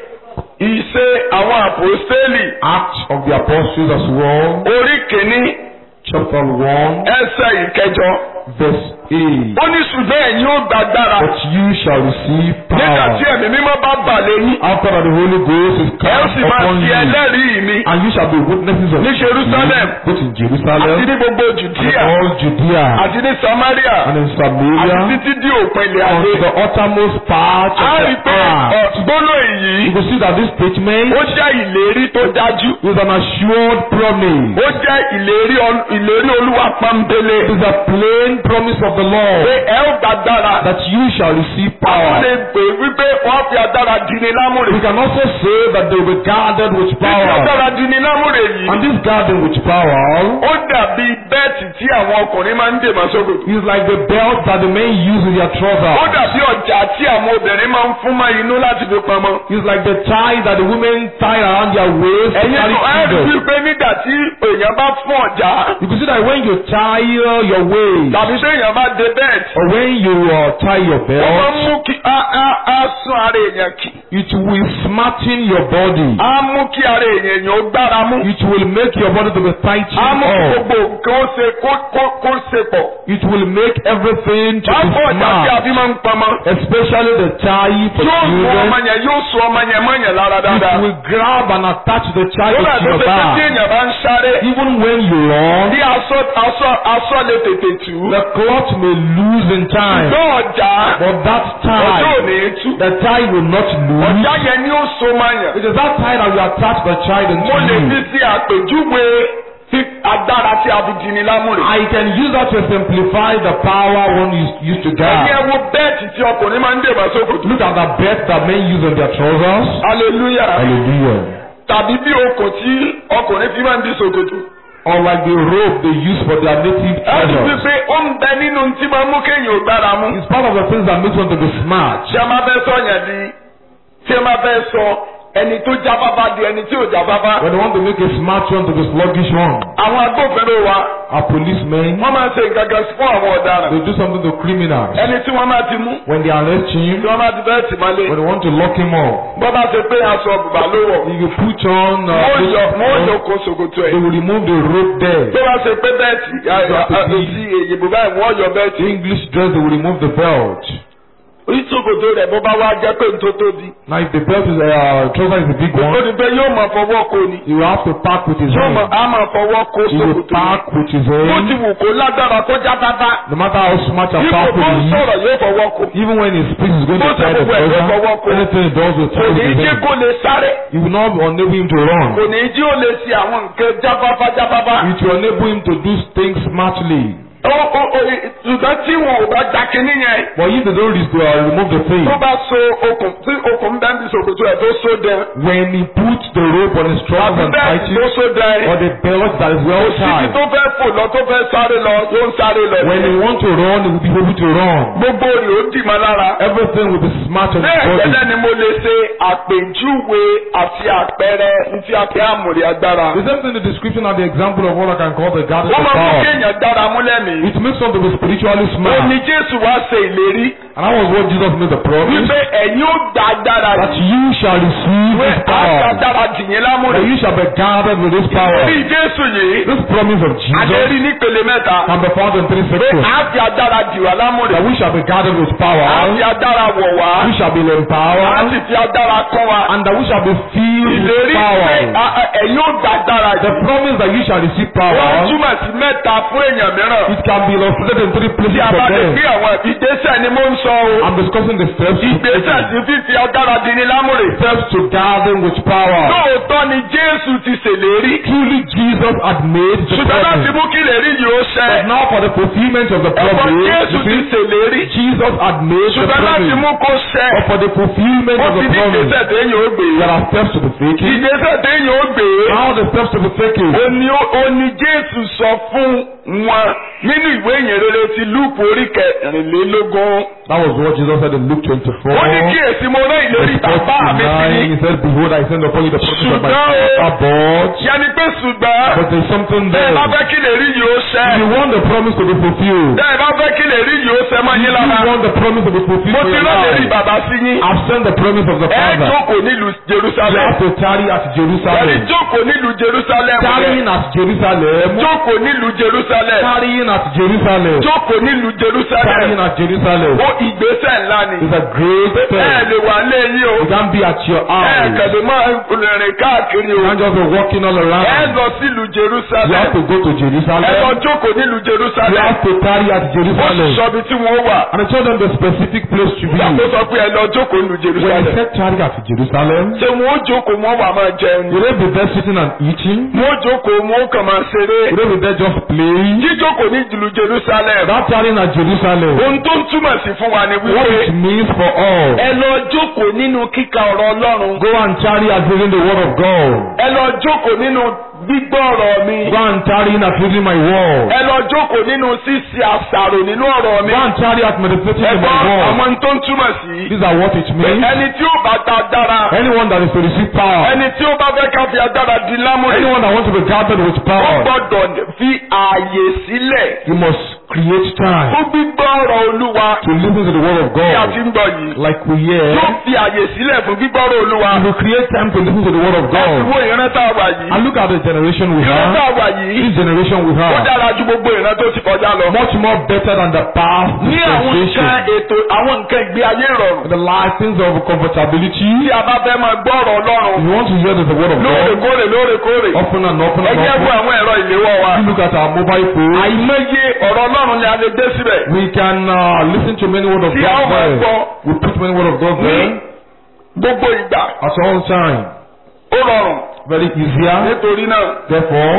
ìṣe àwọn àpòstélì Acts of the Apostles as well, orí kìíní chapter one, ẹsẹ̀ ìkẹjọ. verse eight. ó ní ṣùgbọ́n ẹ̀yin ó gbàgbára But you shall receive nígbà tí power ẹ̀mí mímọ́ bá bà lé yín. after that the Holy Ghost is ẹ ó sì come máa upon fi you, ẹlẹ́rìí mi and you shall be witnesses of ní Jerusalem, me, both in àti Jerusalem ní gbogbo and Jùdíà all Judea àti ní Samaria and in àti Samaria títí dé òpin ilẹ̀ unto ayé. the uttermost part a of rí the pé earth. ọ̀gbọ́nọ̀ èyí You can see that this statement ó jẹ́ ìlérí tó dájú. is an assured promise. ó jẹ́ ìlérí ol- ìlérí Olúwa pọ́nbélé. It is a plain promise of the pé Lord ẹ ó gbàgbára. that you shall receive àwọn power. lè pè wípé wọ́n fi agbára dìní lámùrè. We can also say that they will be guarded with fífi power. agbára dìní lámùrè And yìí this guarding with power ó dàbí bẹ́ẹ̀tì tí àwọn ọkùnrin máa ń dè máa sókòtò. is like the belt that the men use in their ó trousers. dàbí ọjà tí àwọn obìnrin máa ń fún mọ́ inú láti fi pamọ́. It's like the tie that the women tie around their waist to ẹ̀yin carry tó ẹ rí children. wípé nígbà tí èèyàn bá fún ọjà You can see that when you tie uh, your waist, tàbí tí èèyàn bá de bẹ́ẹ̀tì or when you uh, tie your ó máa ń belt, mú kí á á á sún ara èèyàn kì. It will smarten your body. Á mú kí ara èèyàn ó gbára mú. It will make your body to be tightened Á mú kí up. gbogbo nǹkan ó ṣe kó kó kó ṣe pọ̀. It will make everything to be Báwo ọjà tí a smart. fi máa ń pamọ́? Especially the tie for Yóò mú ọmọ children. yẹn yóò so ọmọ yẹn mọ́ yẹn lára It dáadáa. will grab and attach the child Ó bẹ̀ to tó your ṣe pé tí back. èèyàn bá ń sáré. Even when you run, Bí aṣọ aṣọ aṣọ lè tètè tù. the cloth may lose in time. Ṣùgbọ́n ọjà But that ọjọ́ ò tie, ní tú. the tie will not lose. Ọjà yẹn ni ó so máa yàn. It is that tie that will attach the child into Mo lè fi you. sí àpèjúwe tí agbára tí a fi di ni lámúre. I can use that to simplify the power one used, used to Ẹ̀yin ẹ get. wo bẹ́ẹ̀tì tí ọkùnrin máa ń dè bá sókòtò. Look at the belt that men use on their trousers. Hallelujah. Hallelujah. Tàbí bí okùn tí ọkùnrin fi máa ń di sòkòtò. Or like the rope they use for their native Ẹ ti fi treasures. pé ó ń bẹ nínú tí máa ń mú kéèyàn ò gbára mú. It's part of the things that makes one to be smart. Ṣé ẹ máa fẹ́ sọ yẹn di ṣé ẹ máa fẹ́ sọ ẹni tó jábábá di ẹni tí ò jábábá? When they want to make a smart one to be sluggish one, Àwọn agbófinró wa our policemen, wọ́n máa ń ṣe nǹkan kan fún àwọn ọ̀daràn. they do something to criminals. Ẹni tí wọ́n máa ti mú When they arrest him, tí wọ́n máa ti bẹ́ẹ̀ tì máa lé. when they want to lock him up, Bọ́ bá ṣe pé aṣọ bùbá ló wọ̀. if you put on, uh, Wọ́n yọ wọ́n yọ those- kó ṣòkòtò they ẹ̀. will remove the rope there. Tó bá ṣe pé bẹ́ẹ̀tì èsì èyìnbó báyìí wọ́n yọ bẹ́ẹ̀tì. English dress, they will remove the belt. Orí ṣòkòtò rẹ̀ bó bá wá jẹ́ pé n tó tóbi. Now, if the belt is uh, trouser is a big Ó one, ní pé yóò máa fọwọ́ kó ni. he will have to pack with his Yóò máa hand. á máa fọwọ́ kó He will ṣòkòtò rẹ̀. pack with his Bó ti hand. wù kó lágbára kó já bábá. No matter how smart and Bí kò powerful bó ń he is, sọ̀rọ̀ yóò fọwọ́ kó. even when his speech is going Bó to ṣe tie the gbogbo ẹ̀ ló fọwọ́ trouser, kó. anything he does will Kò tie ní with his jẹ́ hand. kó lè sáré. It will not enable him to Kò run. ní jí ó lè ṣe àwọn nǹkan jábábá jábábá. It will enable him to do things smartly. Ó ó ó ṣùgbọ́n tí wọn ò bá já kinní yẹn. But if they don't re- uh, remove the thing, Tó bá so okùn tí okùn bá ń di ṣòkòtò ẹ̀ tó so dẹ. when he puts the rope on his trousers Àbí and bẹ́ẹ̀ ties tó it, so dẹ. or the belt that is well Síbi tied, tó fẹ́ fò lọ tó fẹ́ sáré lọ yóò ń sáré lọ. when he wants to run, he will be able to run. Gbogbo rẹ̀ ó dì mọ́ lára. Everything will be smart on his Bẹ́ẹ̀ body. gẹ́gẹ́ ni mo lè ṣe àpèjúwe àti àpẹẹrẹ ntí a fi àmùrè agbára. The same thing, the description and the example of what I can call the garden Wọ́n of máa mú power. kéèyàn dára mú lẹ́mìí. It makes one to be spiritually Ó smart. ní Jésù wá ṣe ìlérí And that was what Jesus made the promise. wípé ẹ̀yin ó gba agbára That yìí. you shall receive Pé this power. agbára dìyẹn lámúrè. That you shall be gathered with this power. Bí Jésù yìí, This promise of Jesus àdérí nípele mẹ́ta. can be found in three Pé sections. a fi agbára dìwà lámúrè. That we shall be gathered with A power. fi agbára wọ̀ wá. We shall be A empowered. sì fi agbára kọ́ wa. And that we shall be filled with Ìlérí pé power. a- a- ẹ̀yin ó gba agbára The yìí. promise that you shall receive Wọ́n power, túmọ̀ sí mẹ́ta fún èèyàn mìíràn. it can be illustrated in three Tí places a for bá lè them. gbé àwọn ìgbésẹ̀ ni mo ń sọ o. I'm discussing the steps to Ìgbésẹ̀ take. tí fífi agbára di ni lámúrè. Steps to gather with power. Lóòótọ́ ni Jésù ti ṣèlérí. Truly Jesus had made the Ṣùgbọ́n láti promise. mú kí ìlérí yìí ó ṣẹ. But now for the fulfillment of the Ẹ̀fọ́ promise, Jésù you ti see, ṣèlérí. Jesus had made the Ṣùgbọ́n láti promise. mú kó ṣẹ. But for the fulfillment Ó of ti the ní promise, ìgbésẹ̀ téèyàn ó gbé. there are steps to be taken. Ìgbésẹ̀ téèyàn ó gbé. Now the steps to be taken. Ó ní ó ní Jésù sọ fún wọn nínú ìwé ìyìnrere ti Lúùkù orí kẹrìnlélógún. That was what Jesus said in Luke twenty-four. Ó ní kíyèsí mo rán ìlérí Verse bàbá mi sí forty-nine, ní. he said, behold, I send upon you the promise of my Ṣùgbọ́n o- Father, but, Yẹni pé ṣùgbọ́n but there's something bẹ́ẹ̀ there. bá fẹ́ kí ìlérí yìí ó ṣẹ. If you want the promise to be fulfilled, Bẹ́ẹ̀ bá fẹ́ kí ìlérí yìí ó ṣẹ mọ́ if yín you lára. want the promise to be fulfilled Mo for ti your rán ìlérí life, bàbá sí yín. I've sent the promise of the Ẹ Father. jókòó nílùú You Jerusalem. have to tarry at Ẹni Jerusalem. jókòó nílùú Jerusalem. Tarrying at Jerusalem. Jókòó nílùú Jerusalem. Tarrying at Jerusalem. Jókòó nílùú Jerusalem. Tarrying at Jerusalem Ó ìgbésẹ̀ ńlá ni. is a great Ẹ step. lè wà lé yín o. You can't be at your Ẹ house. kẹ̀lé máa rìnrìn káàkiri You o. can't just be walking all Ẹ around. lọ sílùú You have Jerusalem. to go to Ẹ lọ Jerusalem. jókòó nílùú You Jerusalem. have to tarry at Ó sì Jerusalem. sọ ibi tí wọ́n wà. And I told them the specific place to be. Ìgbà tó sọ pé ẹ lọ jókòó nílùú When he Jerusalem. said tarry at Jerusalem, Ṣé wọ́n ó jókòó wọ́n wà máa jẹun ni? would they be there sitting and eating? Wọ́n ó jókòó wọ́n ó kàn máa ṣeré. Would they be there just playing? Jíjókòó ní ìlú Jerusalem. That tarrying at Jerusalem, Ohun tó ń túmọ̀ sí fún wa ni what wípé it means for all. ẹ lọ jókòó nínú kíka ọ̀rọ̀ Ọlọ́run. Go and tarry at reading the word of God. Ẹ lọ jókòó nínú gbígbọ́ ọ̀rọ̀ mi. Go and tarry at reading my word. Ẹ lọ jókòó nínú ṣíṣe àṣàrò nínú ọ̀rọ̀ mi. Go and tarry at meditating in Ẹ̀gbọ́n my word. àwọn tó ń túmọ̀ sí. These are what it Pé means. ẹni tí ó bá ta dára. Anyone that is to receive power, Ẹni tí ó bá fẹ́ ká fi agbára di lámúrè. anyone that wants to be gathered with Ó power, gbọ́dọ̀ fi ààyè sílẹ̀. you must create time fún gbígbọ́ ọ̀rọ̀ Olúwa to listen to the word of tí a ti God ń gbọ́ yìí. like we hear. Yóò fi àyè sílẹ̀ fún gbígbọ́ ọ̀rọ̀ Olúwa. We will create time to listen to the word of Láti God. wo ìran tá a wà yìí. And look at the generation we Ìran tá have. a wà yìí. This generation we Ó have. dára ju gbogbo ìran tó ti kọjá lọ. Much more better than the past Ní àwọn nǹkan dispensation. ètò àwọn nǹkan ìgbé ayé ìrọ̀rùn. The license of comfortability. Tí a bá fẹ́ máa gbọ́ ọ̀rọ̀ Ọlọ́run. If you want to hear the word of God, Lóòrèkóòrè lóòrèkóòrè. often and often Ẹ and jẹ́ wo often, àwọn ẹ̀rọ ìléwọ́ wa. you look at our mobile phone. Àìmọye ọ̀rọ̀ Ọlọ́run ni a lè dé síbẹ̀. We can uh, listen to many word of Tí a ó God máa there. gbọ́ We put many word of God ní there gbogbo ìgbà. at all time. Ó rọrùn. Very easier. Nítorí náà, Therefore,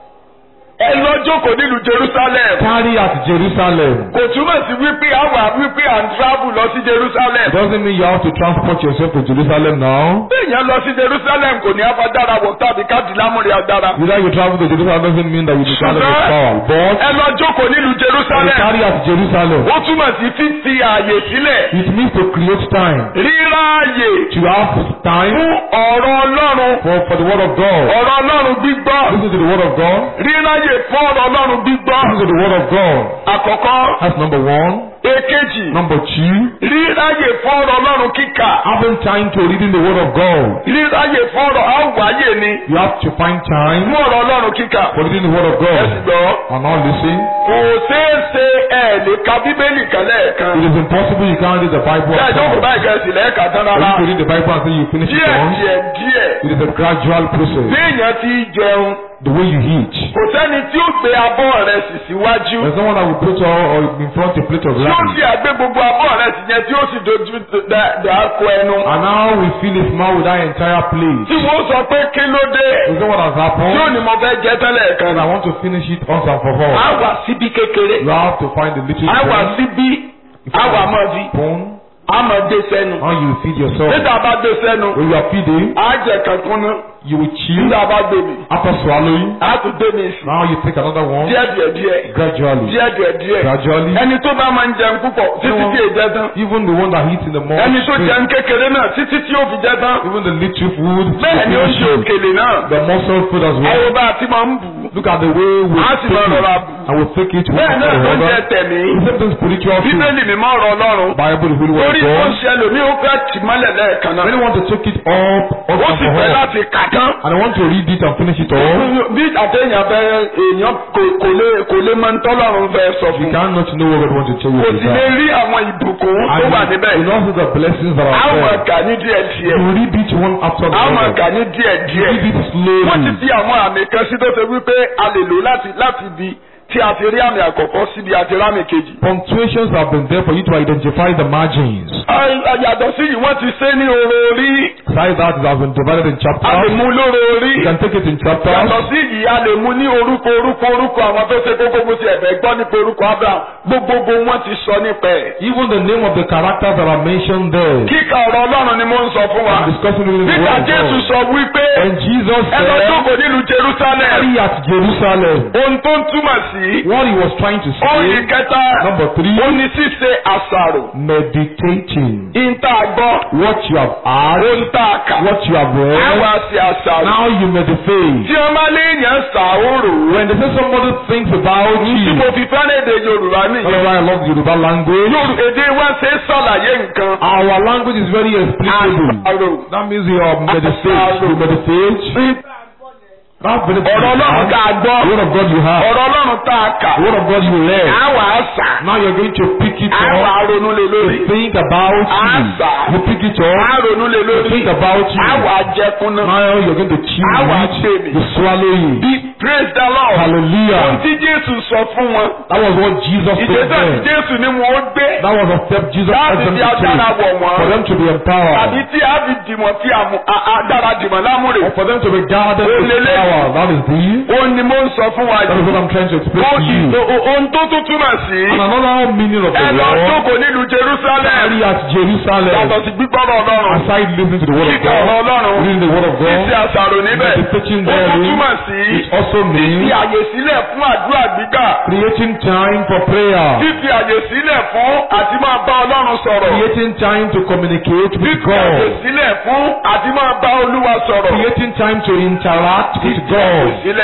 ẹ lọ jókòó nílùú Jerusalem. tarry at Jerusalem. Kò túmọ̀ sí wípé a wà wípé à ń travel lọ sí Jerusalem. It doesn't mean you have to transport yourself to Jerusalem now. Bí èèyàn lọ sí Jerusalem kò ní afadára wọ̀ tàbí káàdì lámúre adára. Either you travel to Jerusalem doesn't mean that you will travel with power. But Ẹ lọ jókòó nílùú you Jerusalem. tarry at Jerusalem. Ó túmọ̀ sí fífi ààyè sílẹ̀. It means to create time. Ríráàyè To have time fún ọ̀rọ̀ Ọlọ́run. for, for the word of God. Ọ̀rọ̀ Ọlọ́run gbígbọ́. Listen to the word of God. Ríráàyè fún ọ̀rọ̀ Ọlọ́run gbígbọ́. Listen to the word of God. Àkọ́kọ́. That's number one. Èkejì. Number two, Ríráàyè fún ọ̀rọ̀ Ọlọ́run kíkà. having time to reading the word of God. Ríráàyè fún ọ̀rọ̀ àwáyé ni. You have to find time Fún ọ̀rọ̀ Ọlọ́run kíkà. for reading the word of Ẹ sì God. gbọ́. And now listen. Kò ṣeé ṣe ẹ̀ lè ka Bíbélì kan lẹ́ẹ̀kan. It is impossible you can't read the Bible Ṣé at ẹjọ́ kò once. báyìí kẹ́sì lẹ́ẹ̀ka tán For rárá? you to read the Bible until you finish it Díẹ̀ once. díẹ̀ díẹ̀. It is a gradual process. Bí èèyàn ti jẹun, The way you eat. kò sẹ́ni tí ó gbé abọ́ rẹ̀ sì síwájú. There's someone that will put all or in front a plate of Tí ó rice. sì àgbé gbogbo abọ́ rẹ̀ sì yẹn tí ó sì dojú dàákọ ẹnu. And now we fill his mouth with that entire plate. Tí wọ́n sọ pé kí ló dé? You know what has Tí ó happened? ní mo fẹ́ jẹ tẹ́lẹ̀ kan And I náà. want to finish it once and for all. Á wà síbí kékeré. You have to find the little Á wà spoon. síbí. Á wà mọ́ bí. Spoon. Á mọ̀ dé sẹ́nu. How you feed yourself. Nígbà bá dé sẹ́nu, When you are feeding, á jẹ kankan náà. you will chew. Nígbà bá gbé mi, After swallowing, á tún dé mi sí. now you take another one. Díẹ̀ díẹ̀ díẹ̀. Gradually. Díẹ̀ díẹ̀ díẹ̀. Gradually. Ẹni tó bá máa ń jẹun púpọ̀ títí tí èjẹ tán. Even the one that eats in the morning. Ẹni tó jẹun kékeré náà títí tí ó fi jẹ tán. Even the little food. Bẹ́ẹ̀ ni ó ṣe òkèlè náà. The muscle food as well. Àwọn bá a ti máa ń bù. Look at the way we Á sì take máa it. rọra bù. And we take it one Bẹ́ẹ̀ after náà ló ń the jẹ other. tẹ̀mí. It's something spiritual food. Bíbélì mímọ́ ọ̀rọ̀ Ọlọ́run. Bible, the Holy Word Torí of ó ń God. ṣe ẹlòmíì ó fẹ́ tì mọ́lẹ̀ lẹ́ẹ̀kan náà. Many want to take it up, up Ó and sì for fẹ́ all. láti kà tán. And I want to read it and finish it all. Bí àtẹ̀yìn abẹ́ èèyàn kò kò lè kò lè máa ń tọ́lọ́run fẹ́ sọ You fún. cannot know what God wants to tell you Kò to sì lè do. rí àwọn ìbùkún tó And wà you níbẹ̀. you know also the blessings that are Àwọn there. ọ̀gá ní díẹ̀ díẹ̀. You read it one after the Àwọn other. ọ̀gá ní díẹ̀ You read díẹ̀. it Wọ́n ti slowly. fi àwọn àmì kan sí tó ṣe wípé a lè lò láti láti di tí a ti rí àmì àkọ́kọ́ síbi àti rámì kejì. Punctuations have been there for you to identify the margins. Àyàtọ̀ sí yìí wọ́n ti ṣe ní oró orí. Besides that, it has been divided in A lè chapters. mú lóró orí. You can take it in Yàtọ̀ chapters. sí yìí a lè mú ní orúkọ orúkọ orúkọ àwọn tó ṣe kókó bó ti ẹ̀fẹ̀ gbọ́ nípa orúkọ Abraham. Gbogbogbò wọn ti sọ nípa ẹ̀. Even the name of the characters that are mentioned there. Kíkà ọ̀rọ̀ Ọlọ́run ni mo ń sọ fún wa. I'm discussing it in the Nígbà word of Jésù God. sọ wípé And Jesus ẹ lọ said, jókòó nílùú Jerusalem. "Tarry at Jerusalem." Ohun tó ń túmọ̀ sí. What he was trying to Ohun say, ìkẹta. number three, Ó ní ṣíṣe àṣàrò. meditating. Ìta gbọ́. What you have heard, Ohun tá a kà. what you have Àwa read, ṣe àṣàrò. now you meditate. Tí ọmọ léèyàn ṣàwòrò. When they say somebody thinks about Tí you, mo fi fẹ́ràn èdè Yorùbá that's nìyẹn. why I love the Yoruba language. Yorùbá èdè wa ṣe é ṣàlàyé nǹkan. Our language is very explicable. Àṣàrò. That means you are meditate. You meditate. That's very Ọ̀rọ̀ Ọlọ́run tá a gbọ́. The word of God you have. Ọ̀rọ̀ Ọlọ́run tá a kà. The word of God you read. Àwa àṣà. Now you're going to pick it Àwa up. ronú lé lórí. To think about Àṣà. you. You pick it up. Àwa ronú lé To lórí. think about you. Àwa jẹkun náà. Now you're going to chew Àwa it. tèmi. You swallow it. Bí praise the Lord. Hallelujah. Ohun tí Jésù sọ fún wọn. That was what Jesus told Ìgbésẹ̀ tí them. Jésù ní wọn ó gbé. That was a step Jesus Láti asked them fi to agbára take. wọ̀ wọ́n. For them to be Tàbí empowered. tí a fi dìmọ̀ tí agbára dìmọ̀ lámúrè. Or for them to be guarded with Olele. power. That is the. Ó ní mo ń sọ fún wa That is yìí. what I'm trying to explain Ó to you. ìtò ohun tó tún túmọ̀ sí. And another meaning of Ẹ the lọ word. jókòó nílùú Jerusalem. Tarry at Jerusalem. Yàtọ̀ sí gbígbọ́rọ̀ Ọlọ́run. Aside listening to the word of Kíkà ọ̀rọ̀ God. Ọlọ́run. Reading the word of Ṣíṣe God. àṣàrò níbẹ̀. Meditating Ó tún therein. túmọ̀ sí. It also Fífi means àyè sílẹ̀ fún àdúrà gbígbà. creating time for prayer. Fífi àyè sílẹ̀ fún àti máa bá Ọlọ́run sọ̀rọ̀. Creating time to communicate with Fífi àyè God. sílẹ̀ fún àti máa bá Olúwa sọ̀rọ̀. Creating time to interact with Fífi àyè God. sílẹ̀.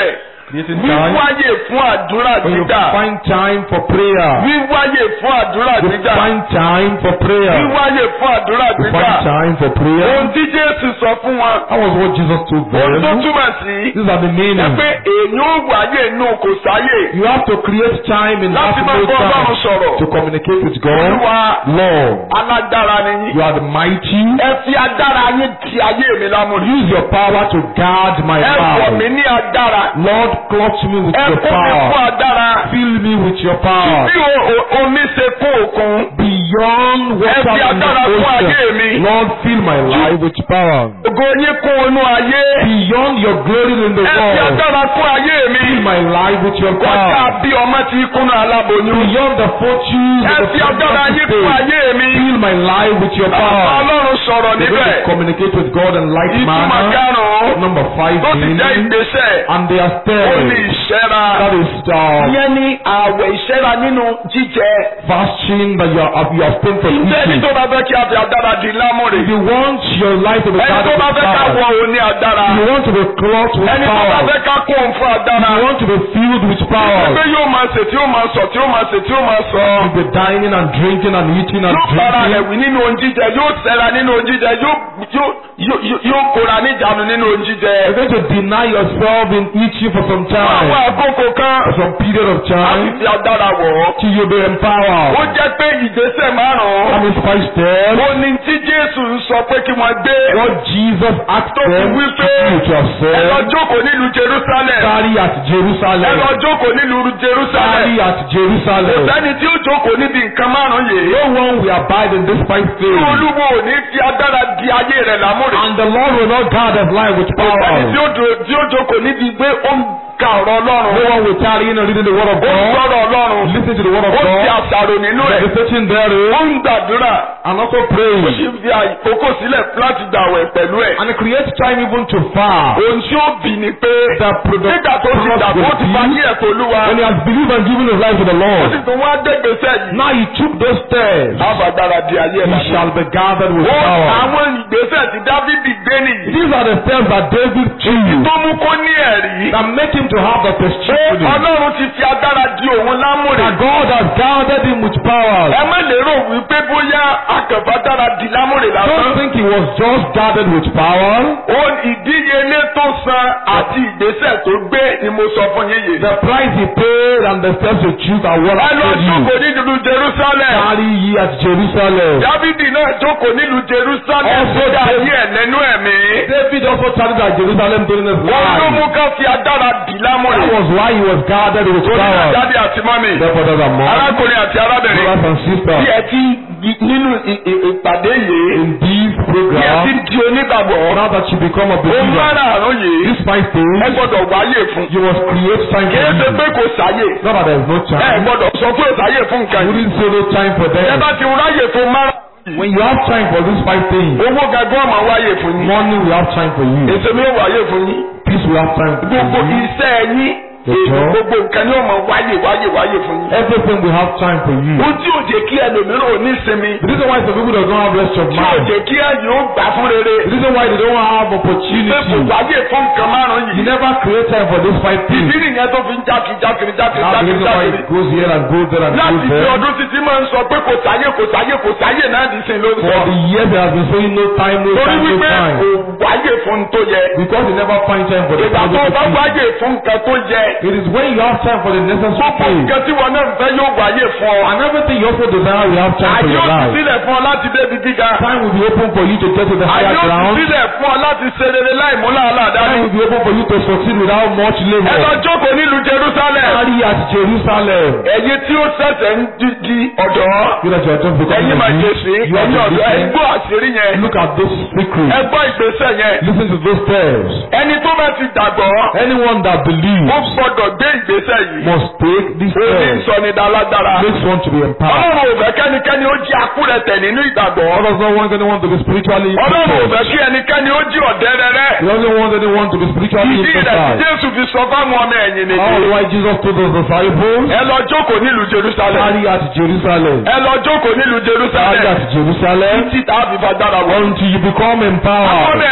Creating time. Wíwáyè fún àdúrà When you gbígbà. find time for prayer. Wíwáyè fún àdúrà You gbígbà. find time for prayer. Wíwáyè fún àdúrà You gbígbà. find time for prayer. Ohun tí Jésù sọ fún wọn. That was what Jesus told Ohun tó them. túmọ̀ sí. These are the Ẹ meaning. pé èèyàn ó wáyé inú kò sáyè. You have to create time in Láti that máa no bọ́ Ọlọ́run time sọ̀rọ̀. to communicate with God. Olúwa Lord, alágbára ni yín. you are the mighty. Ẹ fi agbára yín ti ayé mi lámúrí. Use your power to guard my Ẹ wọ̀ mí power. ní agbára. Lord, clothe me with Ẹ your kún mi fún power. agbára. Fill me with your power. Bí o- o- omi ṣe kún òkun. Beyond Ẹ water fi in the agbára fún ayé ocean. mi. Lord, fill my life with power. Ògo yín kún inú ayé. Beyond your glory in the Ẹ fi world. agbára fún ayé mi. Fill my life with your Kọjá power. bí ọmọ ti kúnnú aláboyún. Beyond the fortunes Ẹ of the fi agbára yín fún state. ayé mi. Fill my life with your Bàbá power. Ọlọ́run sọ̀rọ̀ You're going to níbẹ̀. communicate with God in like Ìtumọ̀ manner. karùn-ún. Number five Tó ti jẹ́ meaning. ìgbésẹ̀. And they are Ó ní steps. ìṣẹ́ra. That is uh, Ìyẹn ní àwẹ̀ ìṣẹ́ra nínú jíjẹ. fasting that you are you are staying for Ǹjẹ́ ẹni eating. tó bá fẹ́ kí a fi agbára di lámúre? If you want your life to be Ẹni guarded tó bá with fẹ́ ká power, wọ òun ní agbára. you want to be clothed with Ẹni tó bá power, fẹ́ ká kún òun fún agbára. you want to be filled with power. Pé yóò máa ṣe tí ó máa sọ tí ó máa ṣe tí ó máa sọ. You'll be dining and drinking and eating and Yóò bára rẹ̀ drinking. wí nínú oúnjẹ jíjẹ, yóò ṣẹ́ra nínú oúnjẹ jíjẹ, yóò yóò yóò yóò kóra níjànú nínú oúnjẹ jíjẹ. You're going to deny yourself in eating for some Fún àwọn time, àkókò kan, for some period of a sì time, fi agbára wọ̀ ọ́. till you be Ó empowered. jẹ́ pé ìgbésẹ̀ márùn-ún. That is five steps. Ó ní tí Jésù sọ pé kí wọ́n gbé. What Jesus asked Tó fi them wí to pé do to ẹ lọ yourself, jókòó nílùú Jerusalem. carry at Ẹ lọ Jerusalem, jókòó nílùú Jerusalem. carry at Kò Jerusalem. sẹ́ni tí ó jókòó níbi nǹkan márùn-ún yìí. No one will abide in this five Tí things. Olúwo ò ní fi agbára di ayé rẹ̀ lámúre. And the Lord will not guard his life with Kò sẹ́ni tí power. ó dò- tí ó jókòó níbi pé ó ń ka ọ̀rọ̀ No Ọlọ́run. one will tarry in and reading the word of Ó ń God, gbọ́rọ̀ Ọlọ́run. listen to the word of Ó ń fi God, àṣàrò nínú ẹ̀. meditating therein, Ó ń gbàdúrà. and also Ó sì praying. ń fi àkókò sílẹ̀ láti gbàwẹ̀ pẹ̀lú ẹ̀. And it creates time even to fast. Ohun tí ó bì ní pé The product nígbà tó ti dàgbò ó ti fa ní ẹ̀kọ́ Olúwa. when he has believed and given his life to the Ó sì Lord, tún wá dégbèsè yìí. now he took those steps. Àbàdára di ayé ẹ̀ He lámúre. shall be gathered with Ó power. àwọn ìgbésẹ̀ tí Dávidi gbé nìyí. These are the steps that David took Tó mú kó ní ẹ̀rí. that make him to have the testimony Ọlọ́run ti fi agbára di òun lámúre. that God has gathered him with power. Ẹ má lérò wípé bóyá akànfàdára di lámúre Don't lásán. think he was just gathered with power. Ó ìdíyelé tó san àti ìgbésẹ̀ tó gbé ni mo sọ fún yín yìí. The price he paid and the steps he took are what Ẹ I lọ told jókòó you. nílùú Jerusalem. Carry ye at Jerusalem. Dávidi náà jókòó nílùú Jerusalem. Also Ó dá David- ayé ẹ̀ lẹ́nu ẹ̀mí. David also tarried at Jerusalem during his Òun ló mú life. ká fi agbára dì lámúre. That was why he was gathered with Torí náà power. jáde àti mọ́mì. Therefore, brothers and mothers, Arákùnrin àti arábìnrin. brothers and Bí sisters, ẹ ti di- nínú ì- ì- ìpàdé yìí. in this Bí ẹ ti program, di onígbàgbọ́. now that you become a Ó believer, márààrún yìí. these five Ẹ things, gbọ́dọ̀ wáyé fún. you must create time Kìí for ṣe you. pé kò sáyè. Not that there is no Ẹ time. gbọ́dọ̀ sọ pé ò sáyè fún nǹkan You yìí. didn't say no time for Ẹ them. bá ti ráyè fún márùn. When you have time for these five things, Owó gàgán ọmọ wáyé fún yín. money will have time for you. Èso mi ò wáyé fún yín. Peace will have time Gbogbo for you. iṣẹ́ yín. Yes, sir. Gbogbo nǹkan ni ó mọ wáyé wáyé wáyé fún yín. Everything will have time for you. Ó tí ò jẹ́ kí ẹlòmíràn ò ní sinmi. The reason why some people don't have rest of Tí ò mind, jẹ́ kí ẹ̀yìn ó gbà fún rere. the reason why they don't have Ṣé kò opportunity, wáyé fún nǹkan márùn-ún you yìí? never create time for these five Ìdí things. nìyẹn tó fi ń jákiri jákiri jákiri Now the jákiri reason why jákiri. it goes here and goes there and Láti goes fi there. ọdún títí máa ń sọ pé kò sáyé kò sáyé kò sáyé náà ní sin lórí For sọ. the years they have been saying no time, no Torí time, no wípé time. kò wáyé fún tó yẹ. Because they never find time for the Ìgbà tó positive bá things. wáyé fún nǹkan tó yẹ. It is when you have time for the necessary Gbogbo things. nǹkan tí wọn náà fẹ́ yóò wáyé fún ọ. And everything you also desire, you have time for Àyè your ó ti life. sílẹ̀ fún ọ láti débi gíga. Time will be open for you to get to the Àyè higher ó ti ground. sílẹ̀ fún ọ láti ṣe rere láì mú làálàá Time dání. will be open for you to succeed without much Ẹ lọ labor. jókòó nílùú Jerusalem. Carry at Jerusalem. Ẹ̀yin tí ó ṣẹ̀ṣẹ̀ ń di- di ọ̀dọ́. You that you are just becoming Ẹ̀yin a máa youth. jẹ sí. You are Ẹ̀yin the ọ̀dọ́. Ẹ different. gbọ́ àṣírí yẹn. Look at those Ẹ secrets. gbọ́ ìgbésẹ̀ yẹn. Listen to those steps. Ẹni tó bá ti dàgbọ́. Anyone that Ó believes gbọ́dọ̀ gbé ìgbésẹ̀ yìí. must take these Ó ní steps. ìsọnidalágbára. Makes one to be empowered. Ọlọ́run ò fẹ́ kẹ́nikẹ́ni ó jí akúrẹ̀tẹ̀ nínú ìgbàgbọ́. God does not want anyone to be spiritually Ọlọ́run ò impotent. fẹ́ kí ẹnikẹ́ni ó jí ọ̀dẹ́rẹ́rẹ́. He doesn't want anyone to be spiritually Ìdí rẹ̀ tí impotent. Jésù fi sọ fáwọn ọmọ ẹ̀yìn All nìyí. why Jesus told his disciples, Ẹ lọ jókòó nílùú Jerusalem. carry at Jerusalem. Ẹ lọ jókòó nílùú Carry Jerusalem. at Jerusalem Títí tá a fi fagbára wọ̀. until you become Àwọn ọmọ empowered. ẹ̀yìn sì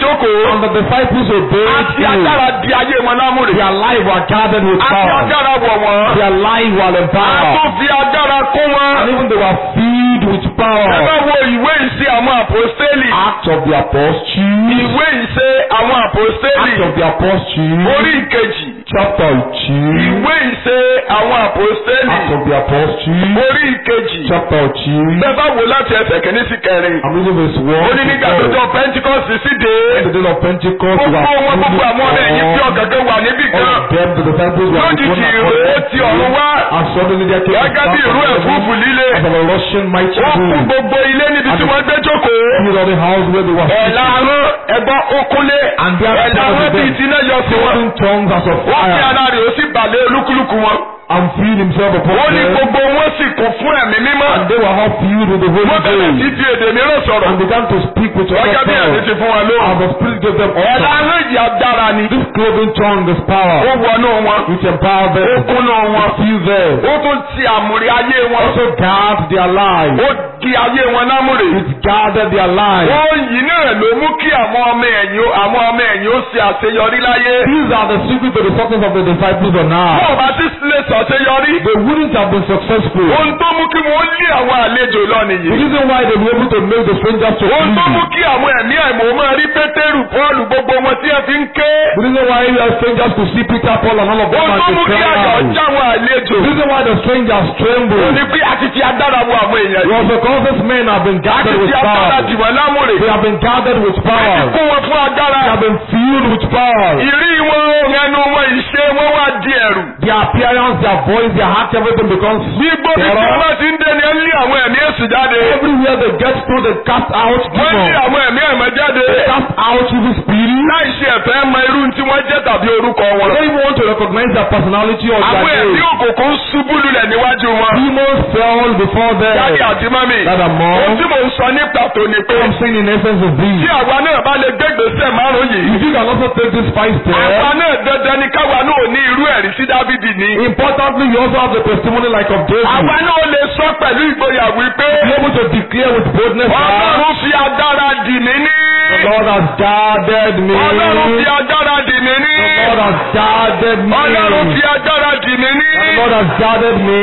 jókòó. And the disciples obeyed Àti him. agbára di ayé wọn lámúre. Their life were gathered with Àti power. agbára wọ̀ wọ́n. Their life were A empowered. tún fi agbára kún wọn. And even they were filled with Ẹ power. bá wo ìwé ìṣe àwọn àpòstélì. Acts of the Apostles. Ìwé ìṣe àwọn àpòstélì. Acts of the Apostles. Orí ìkejì. Chapter two. Ìwé ìṣe àwọn àpòstélì. Acts of the Apostles. Orí ìkejì. Chapter two. Bẹ́ẹ̀ bá wo láti ẹsẹ̀ kìíní sí kẹrin. I'm reading verse Ó one. ní nígbà tó jọ Pentecost sí dé. The day of Pentecost was Gbogbo wọn gbogbo àwọn ọmọ ẹ̀yìn tí ọ̀gẹ̀gẹ̀ wà níbì all kan. of them, the disciples were Lójijì with one ìró accord. ti ọ̀run wá. And suddenly there came a Gẹ́gẹ́ bí ìró ẹ̀fúùfù líle. as of a Russian mighty Ó kún wind. gbogbo ilé níbi tí wọ́n gbé jókòó. Filled all the house where they were Ẹ̀là sitting. àrùn ẹ̀gbọ́n okúnlé. And there Ẹ̀là àrùn appeared bíi to ti iná yọ sí them wọn. cloven tongues as of Ó fi fire, ara rẹ̀ ó sì bàlẹ̀ olúkúlùkù wọn. and freed himself Ó upon ní them. gbogbo wọn sì kún fún ẹ̀mí mímọ́. And they were all filled with the Holy Wọ́n bẹ̀rẹ̀ sí Ghost, fi èdè mìíràn sọ̀rọ̀. and began to speak with other Gẹ́gẹ́ bí ẹ̀sìn tongues. ti fún wọn And lóhùn. the Spirit gave them Ẹ̀là utterance. àrùn ìyá dára ni. This cloven tongue is Ó power. wọnú wọn. It empowered Ó them. kúnnú wọn. It filled them. Ó tún ti àmùrí ayé wọn. Also guard their lives. Ó di ayé wọn lámùrè. It guarded their lives. Wọ́n yìí náà ló mú kí àwọn ọmọ ẹ̀yìn ó- àwọn ọmọ ẹ̀yìn ó ṣe àṣeyọrí láyé. These are the secret to the success of the disciples on earth. Wọ́n bá ti lè ṣàṣeyọrí. They wouldn't have been successful. Ohun tó mú kí wọ́n lé àwọn àlejò lọ The nìyí. reason why they were able to make the strangers to Ohun tó mú flee. kí àwọn ẹ̀mí àìmọ̀ máa rí Pétérù, Pọ́ọ̀lù gbogbo wọn tí ẹ fi ń ké. The reason why the strangers could see Peter, Paul, and all of them Ohun and tó they mú kí cried àyọ̀ out. já àwọn àlejò. The reason why the strangers Ó ní trembled pé a ti fi agbára wo àwọn èèyàn was yìí. because these men have been A ti gathered with fi agbára power. dì wọ́n lámùrè. They have been gathered with A ti power. kún wọn fún agbára. They have been filled with power. Ìrí wọn, ẹnu wọn, ìṣe wọn wá di ẹ̀rù. Their appearance, their voice, their heart, everything becomes Bí gbòmí tí terror. wọ́n ti ń dé ni ẹ ń lé àwọn ẹ̀mí èṣù jáde. Everywhere they get through, they cast out Wọ́n lé demons. àwọn ẹ̀mí ẹ̀mọ́ jáde. They cast out evil spirits. Láì ṣe ẹ̀fẹ́ mọ irú tí wọ́n jẹ́ tàbí orúkọ They wọn. don't even want to recognize their personality or Àwọn their ẹ̀mí name. òkùnkùn ṣubú lulẹ̀ níwájú wọn. Demons fell before Jáde them. àti mọ́mì. That are more. Ohun tí mò ń sọ ní pàtó ni pé What I'm saying in essence is tí this. àwa náà bá lè gbégbèsè márùn-ún yìí. If you can also take this five Àwa steps, náà dandan ni káwa náà ní irú ẹ̀rí sí Dávídì ní. importantly, you also have the testimony like of David. Àwa náà lè sọ pẹ̀lú ìgboyà wípé Be able to declare with boldness that Ọlọ́run fi agbára dì mí ní. the Lord has guarded me. Ọlọ́run fi agbára dì mí ní. The Lord has guarded me. Ọlọ́run fi agbára dì mí ní. The Lord has guarded me.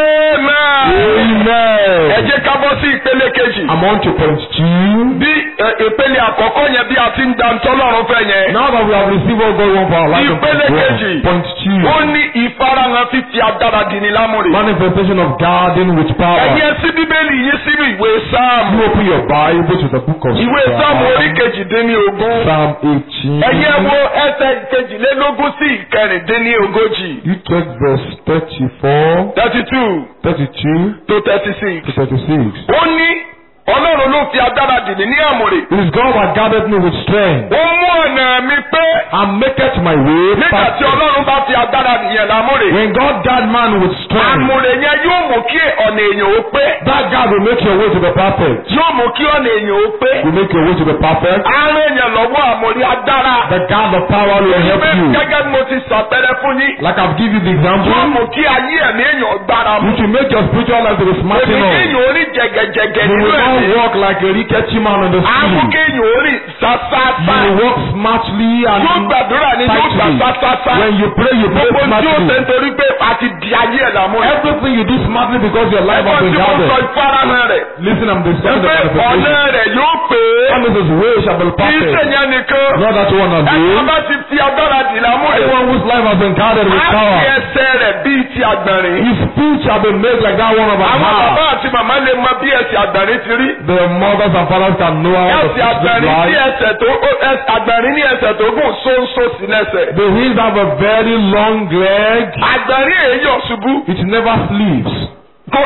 Amen. Amen. Ẹ jẹ́ ká bọ́ sí ìpele kejì. I'm on to point two. Bí ẹ, ìpele àkọ́kọ́ yẹn bí a ti ń da ntọ́lọ́run fẹ́ yẹn. Now that we have received all God wants for our life, Ìpele kejì. point two. Ó ní ìfarahàn fífi agbára dì ní lámùrè. Manifestation of guarding with power. Ẹ̀yin ẹ ṣí Bíbélì yín sínú ìwé Sáàmù. You open your Bible to the book of Ìwé Sáàmù orí Psalm. kejìdínlógún. Psalm eighteen. Ẹ̀yin ẹ wo ẹsẹ̀ kejìlélógún sí ìkẹrìndínlógójì. You take verse thirty-four, thirty-two thirty-two to thirty-six. to thirty-six. Ó ní Ọlọ́run ló fi agbára dì mí ní àmùrè. It is God that gathered me with strength Ó mú ọ̀nà mi pé and maketh my way nígbà tí perfect. Ọlọ́run bá fi agbára nìyẹn lámúrè. When God guard man with strength, Àmùrè yẹn yóò mú kí ọ̀nà èèyàn ó pé. that God will make your way to be perfect. Yóò mú kí ọ̀nà èèyàn ó pé. Will make your way to be perfect. Àárín èèyàn lọ́wọ́ àmùrè agbára. The God of power will help Pé you. gẹ́gẹ́ bí mo ti sàpẹrẹ fún yín. Like I've given you the Yóò example, mú kí ayé ẹ̀mí èèyàn gbára mú. which will make your spiritual life to be Èmi smarting on. kéèyàn orí jẹgẹjẹgẹ You nínú will ẹ̀mí. not walk like a rickety man on the Àmú street. kéèyàn orí sásáásá. You will walk smartly Yóò and gbàdúrà ní yóò gbà tightly. sásáásá. When you pray, you pray Gbogbo tí ó ṣe smartly. nítorí pé a ti di ayé ẹ̀ lámúrè. Everything you do smartly because your life has Ẹ̀gbọ́n been tí mo sọ gathered. ìfarahàn rẹ̀. Listen, I'm discussing the Pé ọ̀nà manifestation. rẹ̀ yóò pé. Promise his way shall be Kì í perfect. ṣèyàn nìkan. Not that one of Ẹ̀ka you. bá ti fi agbára dì lámúrè. Anyone whose life has been gathered with Á fi power. ẹsẹ̀ rẹ̀ bíi ti àgbọ̀nrín. His feet shall be made like that one of a Àwọn bàbá heart. àti màmá lè mọ bí ẹsẹ̀ àgbọ̀nrín ti rí. The mothers and fathers can know how the Ẹsẹ̀ feet look àgbọ̀nrín ní like. ẹsẹ̀ tó ẹsẹ̀ àgbọ̀nrín ní ẹsẹ̀ tó gùn sóńsó sí lẹ́sẹ̀. The heels have a very long leg. Àgbọ̀nrín èyí ò ṣubú. It never sleeps. Kó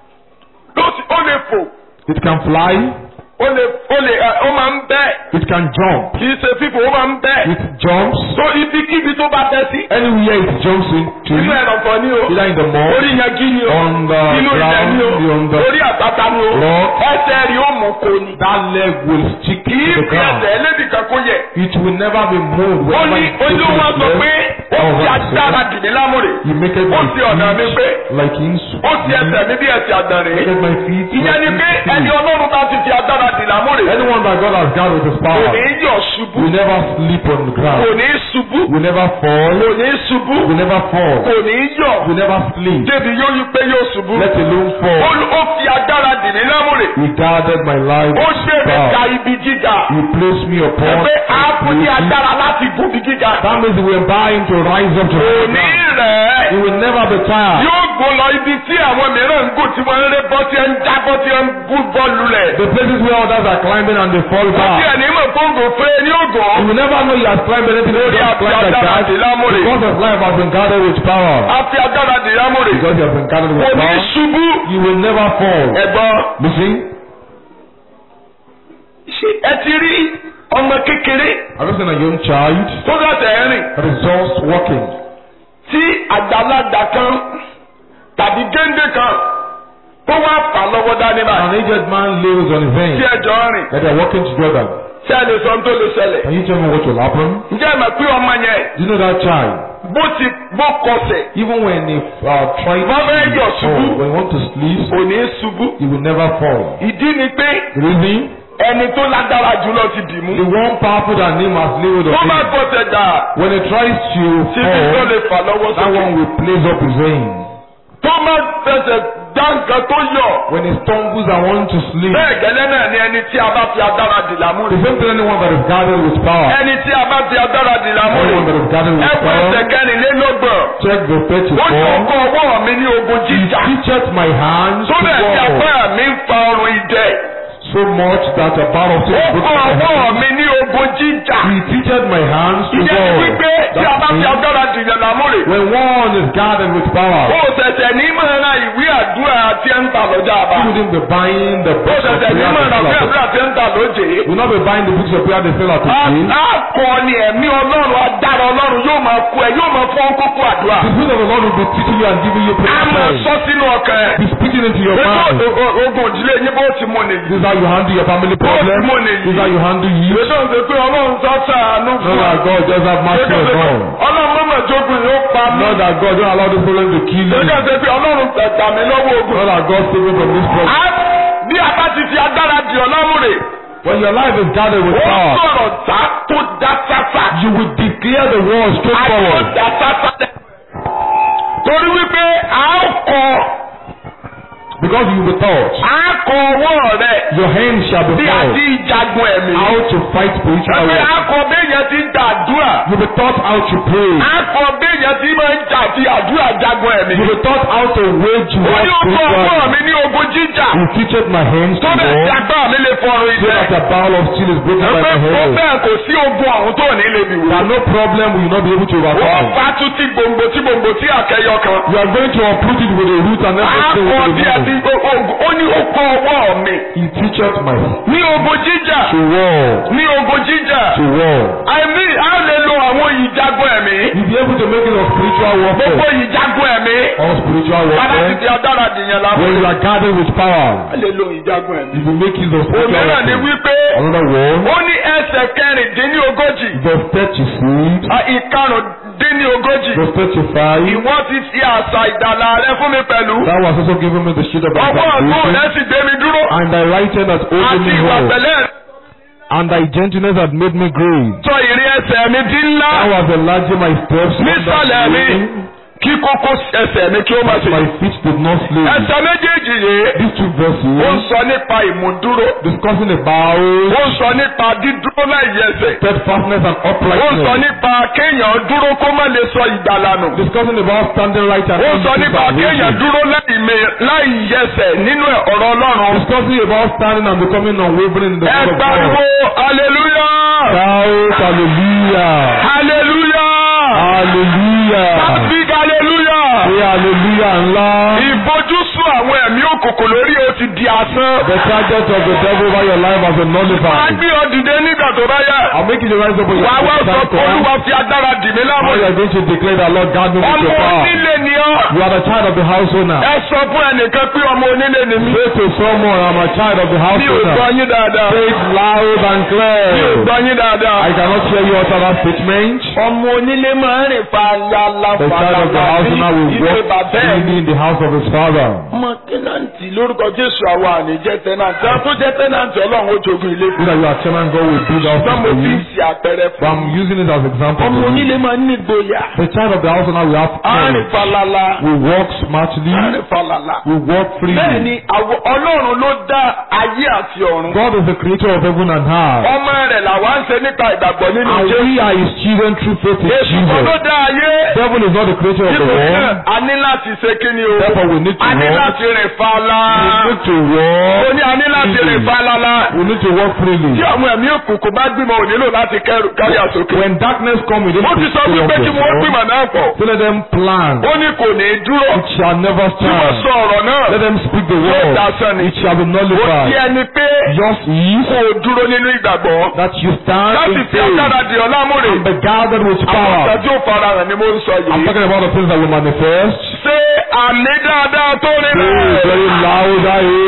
ló ti ó lè fò. It can fly. Ó lè ó lè ẹ, ó máa ń bẹ́. It can jump. Kì í ṣe fífò ó máa ń bẹ́. It jumps. So ibikíbi tó bá bẹ́ sí. Anywhere it jumps into. Inú ẹ̀rọ̀fọ̀ ni o. Either in the mud, Orí yangi ni o. on the Inú ilẹ̀ ground, ni o. on the Orí àpáta ni o. rock. Ẹsẹ̀ rí ó mú kó ni. that leg will stick Kì to í the fi ground. ẹsẹ̀ ẹlẹ́dì kan kó yẹ. It will never be moved. Ó wherever ní it takes olúwa its sọ leg. pé ó fi agbára dì mí lámúre. You make it ó my fi ọ̀nà mi pé. feet like insu. ó fi ẹsẹ̀ mi bí ẹsẹ̀ àdàrè. Make it my feet ìyẹn ni pé like ẹni insu. ọlọ́run bá ti fi agbára dì lámúre. Anyone that God has gathered with his kò power ní yọ̀ ṣubú. will never sleep on the kò ground. ní ṣubú. Will never fall. kò ní ṣubú. Will never fall. kò ní yọ̀. Will never sleep. débi yóò yí pé yóò ṣubú. Let alone ó fall. ó fi agbára dì mí lámúre. He guarded my life ó with gbé his mi ka power. ibi gíga. He placed me upon ẹgbẹ́ ààbò ní a agbára láti gùn bí gíga. That means he will empower him to rise up to kò the ní ground. rẹ̀. He will never be tired. yóò gbó lọ ibi tí àwọn mìíràn ń gùn tí wọ́n ń ré bọ́ tí ń jábọ́ tí ń bú bọ́ọ̀lù rẹ̀. The places where others are climbing and they fall Tí back. ẹni mọ̀ fóńgò fẹ́ ní You ògùn. will never know you have climbed anything if you Lórí just àfi climb like agbára that. dì lámúre. Because his life has been guarded with power. A fi agbára dì lámúre. Because he has been guarded Kò with ní power. ṣubú. You will never fall. Ẹ̀gbọ́n, Listen, ṣé ẹ ti rí ọmọ kékeré have you seen a young child tó dọ̀tẹ̀ rìn that is just walking? tí àgbàlagbà kan tàbí géńdé kan tó wá fà lọ́wọ́ dání An báyìí aged man lays on his tí vein ẹjọ́ rìn that they are walking together. tí a lè sọ tó lè ṣẹlẹ̀. Can you tell me what will happen? Ǹjẹ́ ẹ mọ̀ pé ọmọ yẹn Do you know that child? bó ti bó kọsẹ̀ Even when he uh, tries Wọ́n fẹ́ yọ̀ to ṣubú. fall, when he wants to sleep, kò ní ṣubú. he will never fall. Ìdí ni pé The reason? ẹni tó lágbára jùlọ ti dì mú. The one powerful than him has laid hold tó of bá him. kọsẹ̀ dà When he tries to síbi tó fall, lè fà lọ́wọ́ that sókè. one will place up his vein. tó má fẹsẹ̀ dá nǹkan tó yọ̀. When he stumbles and wants to sleep, bẹ́ẹ̀ gẹ́lẹ́ náà ni ẹni tí a bá fi agbára dì lámú the rẹ̀. same thing anyone that is guarded with power, ẹni tí a bá fi agbára dì lámú anyone that rẹ̀. is guarded with ẹ̀wọ̀n ẹsẹ̀ power, kẹrìnlélọ́gbọ̀n. check the ó ní thirty-four. ọkọ̀ ọwọ́ mi ní ogun He jíjà. teacheth my hands tó to bẹ̀ tí war agbára mi ń fa ọrùn idẹ. so much that a bar of ó sin kọ́ ọwọ́ mi ní ogun jíjà. He teacheth my hands to ìyẹn ni war. wípé tí a bá That fi means agbára dìyàn lámú rẹ̀. when one is guarded with power, ó ṣẹ̀ṣẹ̀ ní mọ̀ọ́ra ìwé àdúrà tí ẹ ń tà lọ́jà àbá. he wouldn't be buying the ó books of ṣẹ̀ṣẹ̀ ní prayer mọ̀ọ́ra they ìwé sell at àdúrà tí ẹ ń tà lóje. the- will not be buying the books of prayer they sell at the gym. Akọni ẹ̀mí Ọlọ́run agbára Ọlọ́run yóò máa kú ẹ yóò máa fọ́n kókó àdúrà. The spirit of the Lord will be teaching you and giving you A máa prayer. sọ sínú ọkàn ẹ̀. Be speaking into your Pé mind. o- o- ogun ìdílé yín bó ti mú nìyí. This is how you handle your family problem. Bó ti mú This is nìyí. how you handle you. Ìwé tó ń sọ pé Ọlọ́run sọ sàánú Not fún that wa. God just have mercy Ìwé tó ń on sọ pé all. Ọlọ́run mọ̀mọ́ jókòó yóò pa mí. Not that God don't allow this problem to kill you. Ìwé tó ń sọ pé Ọlọ́run gbà mí lọ́wọ́ ogun. Not that God save you from this problem. Á bí a bá ti fi agbára di Ọlọ́run rè. When your life is guarded with Ó power, sọ̀rọ̀ dá tó dá sáfà. you will declare the word Àjọ straightforward. dá sáfà. Torí wípé a ó kọ Because you will be taught. a kọ ọwọ́ rẹ̀. Your hands shall be Bí a taught ti jagun ẹ̀mí. how to fight spiritual Ẹgbẹ́ war. akọ béèyàn ti ń gbàdúrà. You will be taught how to pray. Akọ béèyàn ti máa ń jà fi àdúrà jagun ẹ̀mí. You will be taught how to wage Ó war ní ọkọ ọwọ́ spiritually. mi ní ogun jíjà. He teacheth my hands to Tó bẹ̀ tí war, agbára mi lè fọrùn so ilẹ̀. that the bowl of steel is broken by Ẹgbẹ́ my kó hand. bẹ́ẹ̀ kò sí ogun ọ̀hún tó ní lè mi wò. That no problem will you not be able to Wọ́n overcome. bá tún tí gbòǹgbò tí gbòǹgbò tí àkẹyọ kan. You are going to uproot it with a root and everything Akọ with bí a a ti root. ó ní ọkọ ọwọ́ mi. He teacheth my Ní ogun jíjà. to war, Ní ogun jíjà. to war. Àìmí a lè lo àwọn ìjagun ẹ̀mí. You'll be able to make it of spiritual Gbogbo warfare ìjagun ẹ̀mí. or spiritual Bàbá ti warfare. di adára dìyàn lábọ́. When you are guarded with power, A lè lo ìjagun ẹ̀mí. you will make it of spiritual Òmíràn ni warfare. wípé Another word, ó ní ẹsẹ̀ kẹrìndínlógójì. verse thirty-six, à, ìkarùndínlógójì. verse thirty-five. Ìwọ ti fi àṣà ìdàlà rẹ fún mi pẹ̀lú. Thou hast also given me the shield of thy Ọwọ́ ọ̀tún salvation, rẹ sì gbé mi dúró. and thy right hand hath holding Àti me ìwà well, pẹ̀lẹ́ rẹ and thy gentleness hath made me great. sọ ìrìn ẹsẹ̀ mi di ńlá. Thou hast enlarged my steps, Nísàlẹ̀ mi kí kókó ẹsẹ̀ mi kí ó má ṣe. my feet did not slay. Ẹsẹ̀ méjèèjì yìí These two ó ń verses sọ nípa ìmúdúró. discussing about Ó ń sọ nípa dídúró láì yẹsẹ̀. steadfastness and Ó ń sọ uprightness. nípa kéèyàn dúró kó má lè sọ ìdàlànù. Discussing about standing right and Ó ń sọ empty nípa kéèyàn salvation. dúró láì mè- láì yẹsẹ̀ nínú ọ̀rọ̀ Ọlọ́run. Discussing about standing and becoming unwavering in the Ẹ word of pariwo God. hallelujah Shout hallelujah. hallelujah Hallelujah. big hallelujah. Say hallelujah ńlá. Ìbojúsùn àwọn ẹ̀mí ìkòkò lórí o ti di asán. The target of the devil over your life has been Wàá nullified. gbé ọ dìde nígbà tó bá yá. I'll make you to rise up on your Wàá wá sọ pé Olúwa feet. fi agbára dì mí láàmú. Now you are going to declare that Lord God me with Ọmọ your power. onílé ni ọ́. You are the child of the house owner. Ẹ sọ fún ẹnìkan pé ọmọ onílé ni mí. Say to someone, I'm a child of the house Mi ò gbọ́ owner. yín dáadáa. Say it loud and Mi ò clear. gbọ́ yín dáadáa. I cannot hear you utter that statement. Ọmọ onílé máa ń rìn falala The child of the house owner will ilé walk bàbá ẹ̀. freely in the house of his father. Ọmọ tẹ́nàntì lórúkọ Jésù àwa àní jẹ́ tẹ́nàntì. Àwọn tó jẹ́ tẹ́nàntì Ọlọ́run ó jogún ilé You fún. that you are chairman, God will build house Ṣùgbọ́n mo for fi ń you. ṣe àpẹẹrẹ But fún I'm mi. using it as example Ọmọ for you. onílé máa ń ní ìgboyà. The child of the house owner will have Á rìn courage. falala. Will walk smartly. Á rìn falala. Will walk Bẹ́ẹ̀ freely. ni àwọn Ọlọ́run ló dá ayé àti ọ̀run. God is the creator of heaven and earth. Ọmọ rẹ̀ làwa ń ṣe nípa ìgbàgbọ́ nínú And Jésù. we are his children through faith in Èṣù kan ló Jesus. dá ayé. Devil is not the creator of the Nítorí náà, world. a ní láti ṣe kí ni o? Therefore we need to A ní walk. láti rìn fala. We need to Ó walk. ní a ní láti rìn falala. We need to walk freely. Tí àwọn ẹ̀mí òkùnkùn bá gbìmọ̀ ò nílò láti kẹ́rù kárí àsókè. When darkness comes, we Ó don't ti need sọ to wípé walk kí wọ́n yourself. gbìmọ̀ náà pọ̀. So let them plan. Ó ní kò ní dúró. It shall never Tí wọ́n stand. sọ ọ̀rọ̀ náà. Let them speak the Yóò word. dasán ni. It shall be Ó ti nullified. ẹni pé Just is kó o dúró nínú ìgbàgbọ́. that you stand Láti in fi faith agbára di ọlámúrè. and be gathered with Àwọn power. ìtọ́jú òfarahàn ni mo ń sọ I'm yìí. talking about the things that will manifest. Ṣé àmì dáadáa tó rí Say rẹ̀? very loud,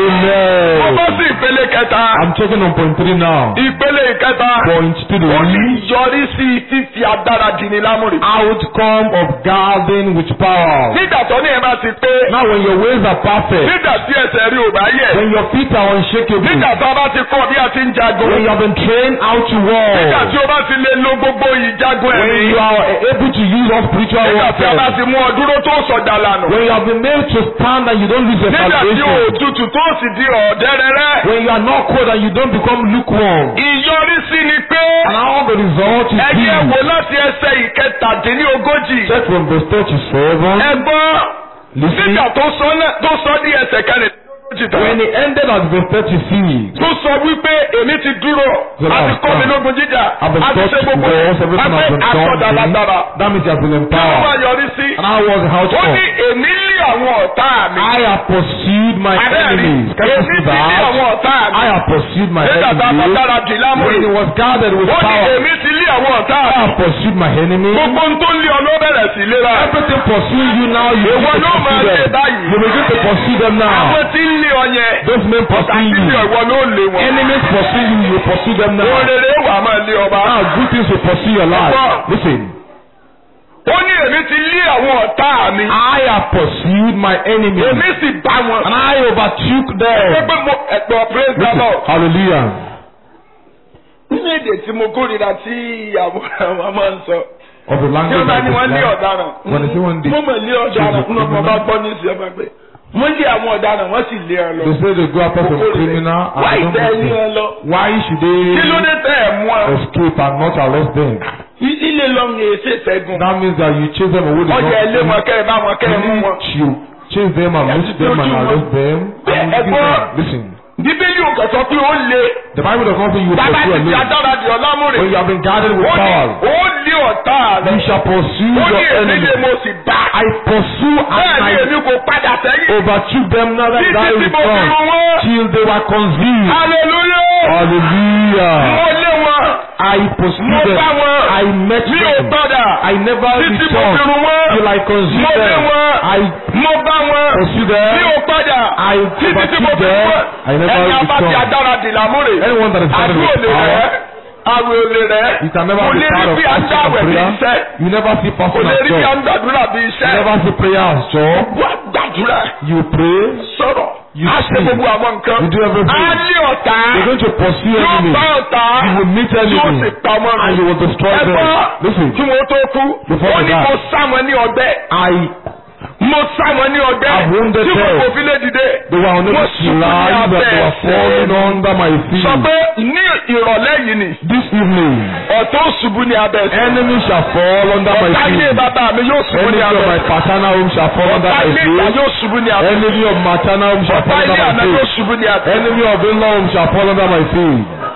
Mo bọ́ amen. sí ìpele kẹta. I'm checking on point three now. Ìpele ìkẹta. Point Ó ní three. yọrí sí fífi agbára di ní lámúrè. Outcome of guarding with power. Nígbà tó ní ẹ bá ti pé. Now when your ways are perfect, Nígbà tí ẹsẹ̀ rí ò bá yẹ̀. when your feet are unshakable, Nígbà tó bá ti kọ́ bí a ti ń jagun. when you have been trained how to Nígbà war, tí o bá ti lè lo gbogbo ìjagun when ẹ̀mí. you are able to use all spiritual Nígbà tí a bá warfare, ti mú ọ dúró tó sọ̀dà lànà. when you have been made to stand and you don't lose your Nígbà tí salvation, òtútù tó sì di ọ̀dẹ́rẹ́rẹ́. when you are not cold and you don't become lukewarm, Ìyọrísí ni pé and all the result is ẹyẹ this. wò láti ẹsẹ̀ ìkẹtàdínlógójì. Check from verse thirty-seven. Ẹgbọ́n Listen. nígbà tó sọ náà tó sọ ní ẹsẹ̀ kẹrìndínlógójì tán. When he ended at verse thirty-six, Tó sọ wípé èmi ti dúró The àti last kọ́ mi time. lógun jíjà I've been àti taught ṣe to gbogbo war, everything has àti been done àsọdà to me. lágbára. That means he has been Kí ló wá empowered. yọrí sí? And how was the Ó outcome? ní èmi lé àwọn ọ̀tá mi. I have pursued my Abẹ́rẹ́ enemies. Can you èmi see ti lé that? àwọn ọ̀tá mi. I have pursued my Nígbà tá a bá enemies. dára jù lámúrè. When he was gathered with Ó ní power, èmi ti lé àwọn ọ̀tá I mi. have pursued my enemies. Gbogbo ohun tó ń lé ọ ló bẹ̀rẹ̀ sí léra. Everything pursuing you now, you Ìwọ begin to ló máa pursue lé them. báyìí. You begin to pursue them Àwọn now. tí ń lé ọ yẹn. Those men pursuing Àti you. tí ìwọ ló lé wọn. Enemies pursue you, you pursue them now. Òrèrè wà máa lé ọba. Now good things will pursue your life. Listen. Ó ní èmi ti lé àwọn ọ̀tá mi. I have pursued my enemies. Èmi sì bá wọn. And I overtook Ṣé them. pé mo ẹ̀gbọ́n praise the Listen. Lord. Hallelujah. Nínú èdè tí mo kórìíra tí àwọn àwọn máa ń sọ. Of the Tí language wọ́n bá of ní wọ́n lé Islam. ọ̀daràn. When they say one day, Mo mọ̀ lé ọ̀daràn. Mo mọ̀ bá gbọ́ ní ìṣẹ́ bá gbé. Wọ́n lé àwọn ọ̀daràn wọ́n sì lé ọ lọ. they say they go after some criminal Why and tẹ́ ẹ don't ní know ọ lọ? why should Kí ló they dé tẹ́ ẹ̀ mú ọ? escape and not arrest them? Ilé lọ́run èsè ṣẹ́gun. That means that you chase them away. Ọjà ilé wọn kẹ́ ẹ bá wọn kẹ́ ẹ mú wọn. You chase them and Yes, meet them and you do. arrest them. Bẹ́ẹ̀, And you give ẹ̀gbọ́n. them. Listen. Bíbélì ò kàn sọ pé ó le. The Bible does not say you will Bàbá pursue ti fi alone. adára di ọlámúrè. When you have been guarded with Ó ní power, ó lé ọ̀tá you rẹ̀. shall pursue Ó ní your èmi enemy. lè mo sì bá. I pursue Bẹ́ẹ̀ and ni I èmi kò padà sẹ́yìn. overtook them now that Títí I tí mo fi return run wọ́n. till they were conceived. Hallelujah. Hallelujah. Mo lé wọn. I pursued Mo them. bá wọn. I met Mi ò them. padà. I never Títí mo fi returned run wọ́n. till I consumed Mo lé them. wọn. I Mo bá wọn. pursued Mi them. ò padà. I Títí tí mo overtook fi run them. wọ́n. I never Ẹni abá ti returned. adára di làmúrè. Anyone that is guarded Àdúrà with lè power, rẹ̀. Àwẹ̀ ò lè rẹ̀. you can never Kò be lè part rí of bí a ń fasting dáwẹ̀ and bí prayer. iṣẹ́. You never see Kò fasting lè as rí bí a job. ń gbàdúrà bí You iṣẹ́. never see prayer as job. Wá gbàdúrà. You pray. Sọ̀rọ̀. You A ṣe sing. gbogbo àwọn nǹkan. You do everything. A ní ọ̀tá. You're going to pursue Yóò enemy. bá ọ̀tá. You will meet Yóò sì enemy. pa ọmọ rẹ̀. And you will destroy them. Ẹ̀gbọ́n Listen. tí mo tó kú. Before Ó I ní die. mo sá wọn ní ọgbẹ́. I Mo sá wọn ní ọgbẹ́. I've wounded Tí mo them. kò fi lé dìde. They were unable Mo to ṣubú ní rise and abẹ́ they were ẹsẹ̀. falling under my feet. Sọ pé ní ìrọ̀lẹ́ yìí ni. This evening, Ọ̀tá ó ṣubú ní abẹ́ ẹsẹ̀. enemy shall fall under my Ọ̀tá ilé feet. bàbá mi yóò ṣubú ní Enemy of abẹ́ my ẹsẹ̀. paternal home shall fall under Ọ̀tá my ilé ìyá feet. yóò ṣubú ní abẹ́ ẹsẹ̀. Enemy of maternal home shall Ọ̀tá fall ilé under àná my yóò feet. ṣubú ní abẹ́ ẹsẹ̀. Enemy of in-law home shall fall under my feet.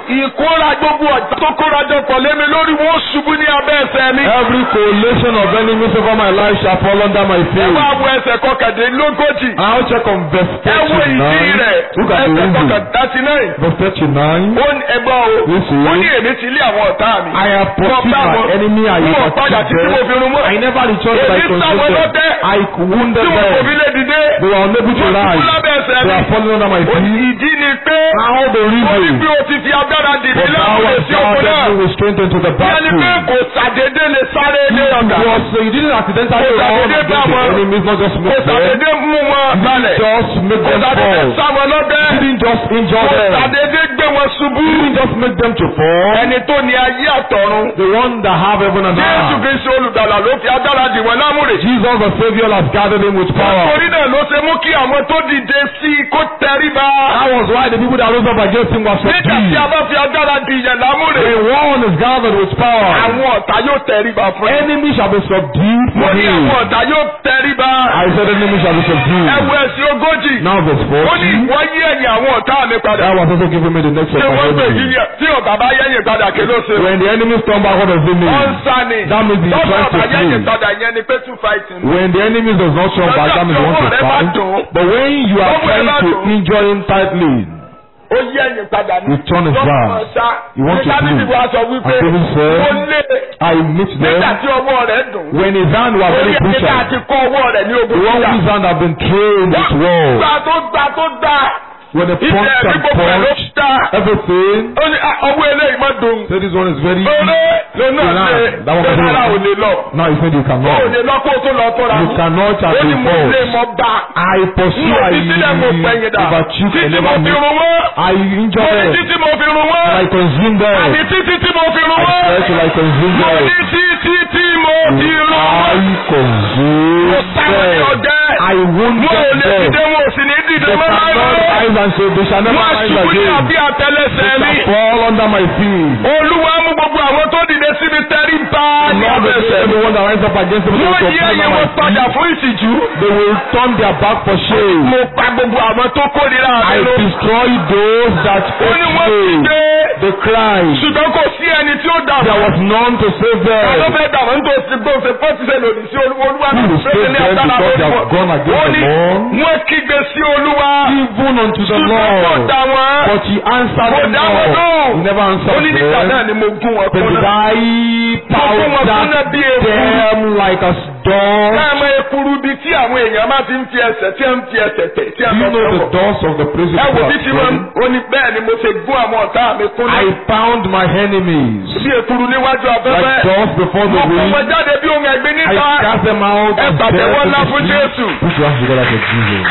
ìkóra gbogbo ọ̀tá tó kóra jọ pọ̀ lé mi lórí wọn ṣubú ní abẹ́ ẹsẹ̀ mi. Every coalition of enemies over my life shall fall under my ẹ feet. wá wo ẹsẹ̀ kọkàndínlógójì. And I'll check on verse ẹ wo ìdí thirty-nine. rẹ̀ Look at the ẹsẹ̀ reason. kọkàndínlógójì. Verse thirty-nine. ó ní ẹgbọ́ o Listen. ó ní èmi ti lé àwọn ọ̀tá mi. I have pursued Mo bá my wọn- enemy, I mo have padà títí mo fi run mọ́. I never returned by Èmi sá wọn consider. lọ́tẹ̀. I wounded tí wọn kò fi them. lè dìde. They were unable to Wọ́n ṣubú rise. lábẹ́ ẹsẹ̀ They mi. are falling under my Ó ní feet. ìdí ni pé How the ó ní reason? bí o ti fi agbára dìde But thou láwùjọ hast sí òkú náà. gathered me with strength into the Ìyẹn ni pé battle. kò sàdédé lè sáré ilé ọ̀gá. Was, so you didn't accidentally Kò run sàdédé against bá the wọn. enemies, not just Kò make them. sàdédé mú wọn You balẹ̀. didn't just make Kò them sàdédé fall. sá wọn lọ́bẹ̀. You didn't just injure Kò them. sàdédé gbé wọn ṣubú. You didn't just make them to fall. Ẹni tó ní ayé àtọ̀run. The one that have heaven and Jésù earth. Kristi olùgbàlà ló fi agbára dì wọ́n lámúrè. Jesus the Savior has gathered him with power. Nítorí náà ló ṣe mú kí àwọn tó dìde sí i kó tẹríba. That was why the people that rose up against him were Nígbà tí a subdued. bá fi agbára dì yẹn lámúrè. When one is gathered with power, Àwọn ọ̀tá yóò tẹríba fún ẹ. enemy shall be subdued Mo for ní him. àwọn ọ̀tá yóò tẹríba. I said enemy shall be subdued. Ẹ wo ẹ̀sìn ogójì. Now verse Ó ní forty. ìwọ yí ẹ̀yìn àwọn ọ̀tá mi padà. That was also giving me the next of Ṣé my wọ́n gbé enemy. yíyẹ tí ọ̀tá bá yẹ̀yìn padà kí ló ṣe? When the enemy storm back, what does it Wọ́n ń mean? sá ni. That means he is Tọ́lá trying to ọ̀tá yẹ̀yìn flee. padà yẹn ni pé two fighting. When the enemy does not show back, that means he wants to fight. But when you are trying to injure him tightly, Ó yí ẹ̀yìn padà ní. he turn his back. He wants to Nígbà tí flee. ìwà sọ wípé And David said, ó lé I meet nígbà them tí ọwọ́ rẹ̀ dùn. when his hand was Orí very ẹni tí a brutal. ti kọ́ ọwọ́ rẹ̀ ní The ogun one jíjà. whose hand have been trained with Wọ́n war. gbà tó gbà tó gbà. When they Ibẹ̀ punch ẹ̀rí and gbogbo ẹ̀ ló punch, dá. everything. Ó ní "Ah, ọwọ́ eléyìí má dùn. So this one is very Lórí lónà Nah, ṣe that one ṣe was rárá ò wrong. lè lọ. Now he said you Ó cannot. lè lọ kó o tó lọ tọ́ra You mú. cannot Ó have ní been mo lè forced. mọ bá. I pursue, Mo I ti sílẹ̀ mo pẹ̀yìn dà. overtook, I Títí mo never fi missed. run wọ́n. I Mo injured ní them. títí mo fi run And wọ́n. I consumed Àní them. títí tí mo fi run I wọ́n. tried to I consumed Mo ní them. títí tí mo fi run I wọ́n. Mo consumed sáwọn ní them. ọjẹ́. I wounded Mo ò lè them. dìde wọn ò sì ní dìde They mọ́ cannot láéláé. rise and say they shall never Wọ́n rise ṣubú ní again. àbí àtẹlẹsẹ̀ They mi. shall fall under my feet. Olúwa mú gbogbo àwọn tó dìde síbi tẹ́rí bá ní Lord, abẹ́sẹ̀ mi. everyone that rises up against them will Wọ́n fall yí under ẹ̀yìn my wọn padà feet. fún ìtìjú. They will turn their back for shame. Mo pa gbogbo àwọn tó kórìíra I mi lọ. destroy those that Ó ní wọ́n ti hate me. gbé. They cry. Ṣùgbọ́n kò sí ẹni tí ó dà There wọ́n. was none to save Ta ló them. fẹ́ dà wọ́n tó ti gbó ṣe fọ́ ti ṣe lòdì sí Olúwa Olúwa Who ní will ìfẹ́ save ní them agbára because they lórí have gone wọn. against Ó the ní Lord? wọ́n kígbe sí Olúwa. Even unto the Ṣùgbọ́n kò Lord. dà wọ́n. But he answered Kò them dá wọn not. lóhùn. He never Ó ní answered nígbà náà them. ni mo gún wọn But kún did náà. I Mo gún wọn kún náà powder bí eku. them like a storm? Káàmọ ekuru bi tí àwọn èèyàn máa ti ń fi ẹsẹ̀ tí ń fi ẹsẹ̀ tẹ̀ tí Do ń you lọ know the sọ́wọ́. doors of the prison? Ẹ wò bí tí wọ́n ó ní bẹ́ẹ̀ ni mo ṣe gún àwọn ọ̀tá mi kún náà. I bound my enemies Bí ekuru níwájú like afẹ́fẹ́. dogs before the Mo kó wọn wind. jáde bí ohun ẹ̀gbin I níta. cast them out Ẹ and pàtẹ́wọ́ ńlá death fún to the Jésù. sea. Put your hands together for Jesus.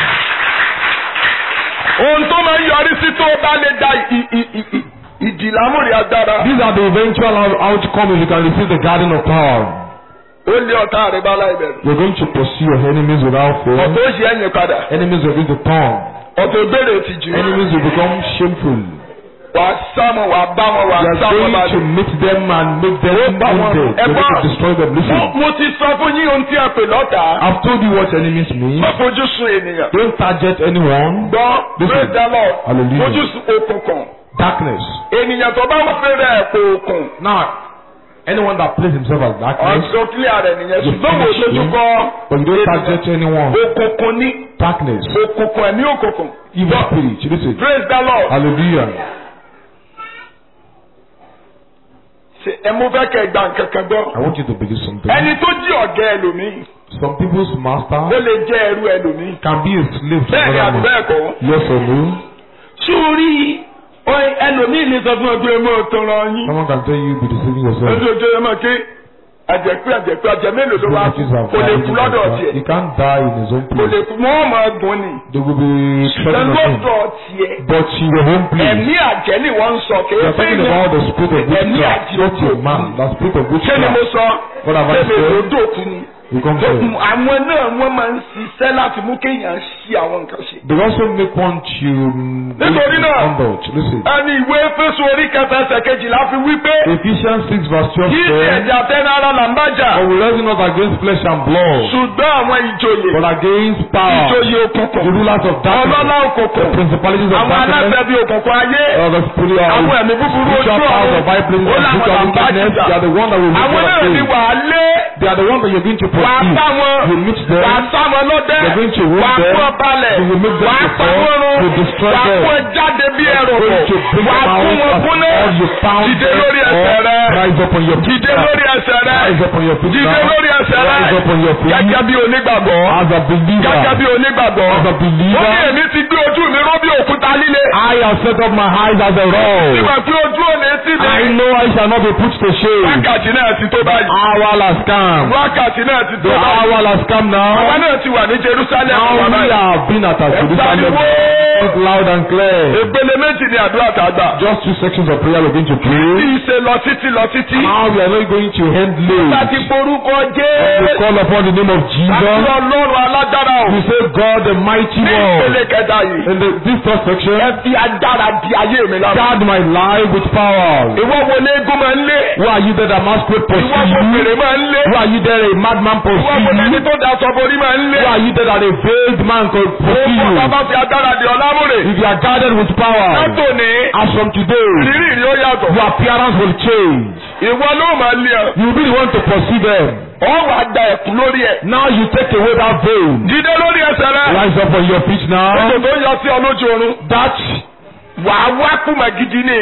Ohun tó máa ń yọrí sí tó bá lè da ì- ì- ì- ì- ìjì lámúrè agbára. These are the eventual out- outcome if you can receive the garden of power. Ó lé ọ̀tá rẹ̀ bá láì bẹ̀rù. You're going to pursue your enemies without fear. Ọ̀tọ̀ ó ṣe ẹ̀yìn padà. Enemies will begin to turn. Ọ̀tọ̀ ìbéèrè ìtìjú. Enemies will become shameful. Wà á sá wọn, wà á bá wọn, wà You á are sá wọn going bá to meet them and make them bá wọn. wounded. Ẹ You're gbọ́. going to destroy them. Mo Listen, mo ti sọ fún yín ohun tí a pè lọ́tà. I've told you what enemies mean. Má fojú sun ènìyàn. Don't target anyone. Gbọ́ Listen. praise the Lord. Hallelujah. Fojú sun òkùnkùn. Darkness. Ènìyàn tó bá wọ́n fẹ́rẹ̀ ẹ̀kọ́ òkun. Now, anyone that plays himself as darkness, Ọ̀sọ̀ kílíà rẹ̀ nìyẹn. you Ṣùgbọ́n mo finish dojú him, kọ but you don't target anyone. òkùnkùn ní. Darkness. Òkùnkùn ẹ̀mí òkùnkùn. Evil spirit. Listen. Praise the Lord. Hallelujah. Ṣé ẹ mú fẹ́ kẹ́ gbà kankan gbọ́? I want you to believe something. Ẹni tó jí ọ̀gá ẹlòmíì. Some people's Ó master lè jẹ́ ẹrú ẹlòmíì. can be a slave to Bẹ́ẹ̀ni àbí another man. bẹ́ẹ̀ kọ́. Yes or no? Sórí ẹlòmíì lè sọ fún ọdún ẹmọ ọ̀tọ̀rọ̀ yín. Someone can tell you be deceiving yourself. Ojú ojú ẹmọ ké àjẹpé àjẹpé àjẹ mélòó ló wá kú? Relatives have Kò lè died kú in lọ́dọ̀ his tiẹ̀. He can't die in his own Kò lè place. kú mọ́ ọmọ ọgbọ̀n ni. They will be treading on him. Lọ́dọ̀ tiẹ̀. But in your own place, Ẹ̀mí àjẹ́ ni wọ́n ń sọ you kéé are talking about the spirit of Ẹ̀mí witchcraft, àjẹ́ not your òkú. man. The spirit of Ṣé ni mo witchcraft. sọ? What have I Ṣé mi said? ló dòkú ni? You come tó first. àwọn náà wọ́n máa ń ṣiṣẹ́ láti mú kéèyàn ṣí àwọn nǹkan ṣe. They also make one to Nítorí náà, humble. Listen. ẹni ìwé Éfésù orí kẹta ẹsẹ̀ kejìlá fi wí pé Ephesians six verse twelve kí says, ẹ̀jẹ̀ àtẹnu ara là ń bá jà. "For we wrestle not against flesh and blood, Ṣùgbọ́n àwọn ìjòyè, but against power, ìjòyè the òkùnkùn, rulers of darkness, ọlọ́lá the òkùnkùn, principalities of àwọn darkness, aláṣẹ bíi òkùnkùn ayé, uh, the spirit of àwọn ẹ̀mí búburú spiritual ojú powers ọ̀run, of high places ó and láwọn spiritual là ń bá wickedness. jà. They are the one that will make Àwọn you náà ni afraid. wà á lé, They are the one that you're going to wà á pursue. bá wọn, You meet them. wà á sá wọn lọ́dẹ, You're going to wound wà á them. kó ọ balẹ̀, You will make them wà á to pa fall. wọ́n run, You destroy wà á them. kó ẹ jáde bí ẹrù You're going to bring wà á them kó out wọn as kúnlẹ̀, all you found dìde them. lórí ẹsẹ̀ rẹ, Rise up on your feet. dìde lórí ẹsẹ̀ rẹ, Rise up on your feet. dìde now. lórí ẹsẹ̀ rẹ, Rise up on your feet. gẹ́gẹ́ bí onígbàgbọ́, As a believer. gẹ́gẹ́ bí onígbàgbọ́, As a ó ní believer. èmi ti gbé ojú mi ró bí òkúta líle. I have set up my eyes as a rock. Ìgbà pé ojú òní ti dé. I know I shall not be put to shame. Wákàtí náà ti tó báyìí. Hour has come. Wákàtí náà ti tó The báyìí. hour has come Àwa now. náà ti wà ní Jerusalem. Now wà we báyìí. have been at our Jerusalem. Ẹ̀gbáriwo. Loud and clear. Ìpele méjì ni àdúrà tá a gbà. Just two sections of prayer we're going to Kì pray. í ṣe lọ títí lọ títí. Now we are not going to end Láti late. forúkọ We Jésù. call upon the name of Láti Jesus. Ọlọ́run alágbára o. We say God the mighty Ní one. ìpele kẹta yìí. In the, this first section, Ẹ fi agbára di ayé mi lára. guard my life with power. Ìwọ wo ni eégún máa ń lé? Who are you that a masquerade Ìwọ wo pursue you? fèrè máa ń lé? Who are you that a madman Ìwọ pursue wo ni ẹni you? tó da aṣọ borí máa ń lé? Who are you that a veiled man could pursue Owó you? bàbá fi agbára di ọ̀làmúrè. If you are guarded with power, Látòní, as from today, ìrírí rí ó yàtọ̀. your appearance will change. Ìwọ ló máa lé ọ. You will be the one to pursue them. Ọ wà gba ẹ̀kú lórí ẹ̀. Now you take away that veil. Dìde lórí ẹsẹ̀ rẹ. Rise up on your feet now. Ètò tó ń yọ sí ọ lójú oorun. That Wàá wá kùmà gidi ni.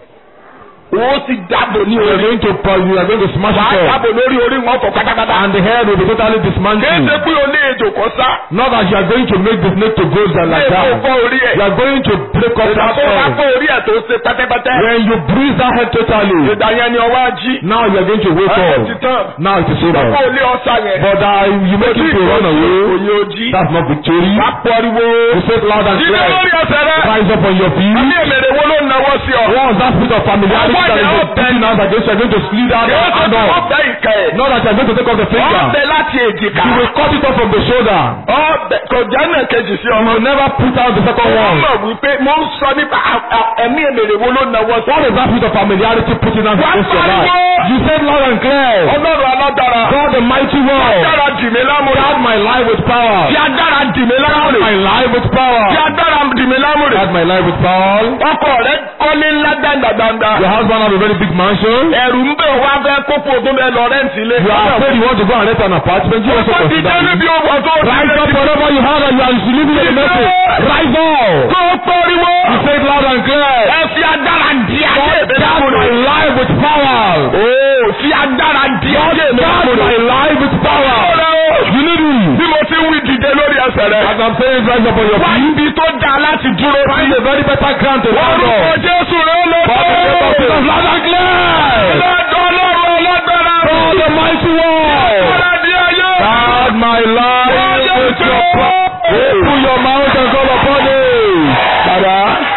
Ó sì dábò ní you are orí. going to pursue, you are going to smash Wàá it up. dábò lórí orí wọn kọ̀ pátápátá. And the head will be totally Kì í ṣe dismantled. pé o lé ejò kọ́ sá. Not that you are going to make the snake to go down Lé like èkó that. fọ́ orí ẹ̀. You are going to break up Ìgbà that tó wá head. fọ́ orí ẹ̀ tó ṣe pẹ́tẹ́pẹ́tẹ́. When you bruise that head totally, Ìgbà yẹn ni ọwọ́ á jí. now you are going to wake Ẹ̀ ti up. tán. Now it is Ìgbà over. kó o lé ọ̀sà yẹn. But uh, you make it to run away. Òye ojí. That's not victory. Wàá pariwo. You say it loud and Dìde clear. lórí ẹsẹ̀ rẹ. Rise up on your feet. Àmì èmèrè wo ló ń nawọ́ sí ọ? Once that spirit of familiarity Ọwọ́ that yẹn ó is putting out against you, are going to slither Kì í that ṣe hand pé off. wọ́n bẹ́ ìkà ẹ̀. Not that you are going to take off the finger. Ọ̀bẹ láti èjìká. You will cut it off from the shoulder. Ọ̀bẹ kò jẹ́ náà kejì sí You ọmọ. will never put out the second Wọ́n one. mọ̀ wípé mo ń sọ nípa à- à- ẹ̀mí èmèrè wo ló nawọ́ sí. What is that spirit of familiarity putting out Wàá against your life? pariwo. You said loud and clear. Ọlọ́run alágbára. God the mighty one. Agbára dì mí lámúrè. Guard my life with power. Fi agbára dì mí Guard lámúrè. my life with power. Fi agbára dì mí lámúrè. Guard my life with power. Ọkọ rẹ kọ́lé ńlá gbàngbàngbà. Your husband have a very big mansion. Ẹ̀rù ń bẹ̀ wá fẹ́ kókó tó bẹ lọ rẹ́ǹtì ilé. You are afraid you want to go and rent an apartment. You also Ó ti consider dé it. níbi owó tó Rise up whatever you have and you are living in the message. Rise up. Tó pariwo. You say it loud and clear. Ẹ fi agbára di ayé mi Guard my lámúrè. life with power. Ó fi agbára di ayé mi Guard lámúrè. my life with power. You need it. Bí mo ti ń wí dìde lórí ẹsẹ̀ rẹ̀. As I'm saying, rise up on your Wá feet. ibi tó dáa láti dúró sí. Find a very better ground to stand Orúkọ on. Jésù rẹ̀ ó lọ For the name of Jesus, loud and clear. Lọ́dọ̀ Ọlọ́run ọlọ́gbẹ̀rẹ̀. God the mighty one. Agbára di ayé. Guard my life with your power. Open your mouth and call upon it. Dada.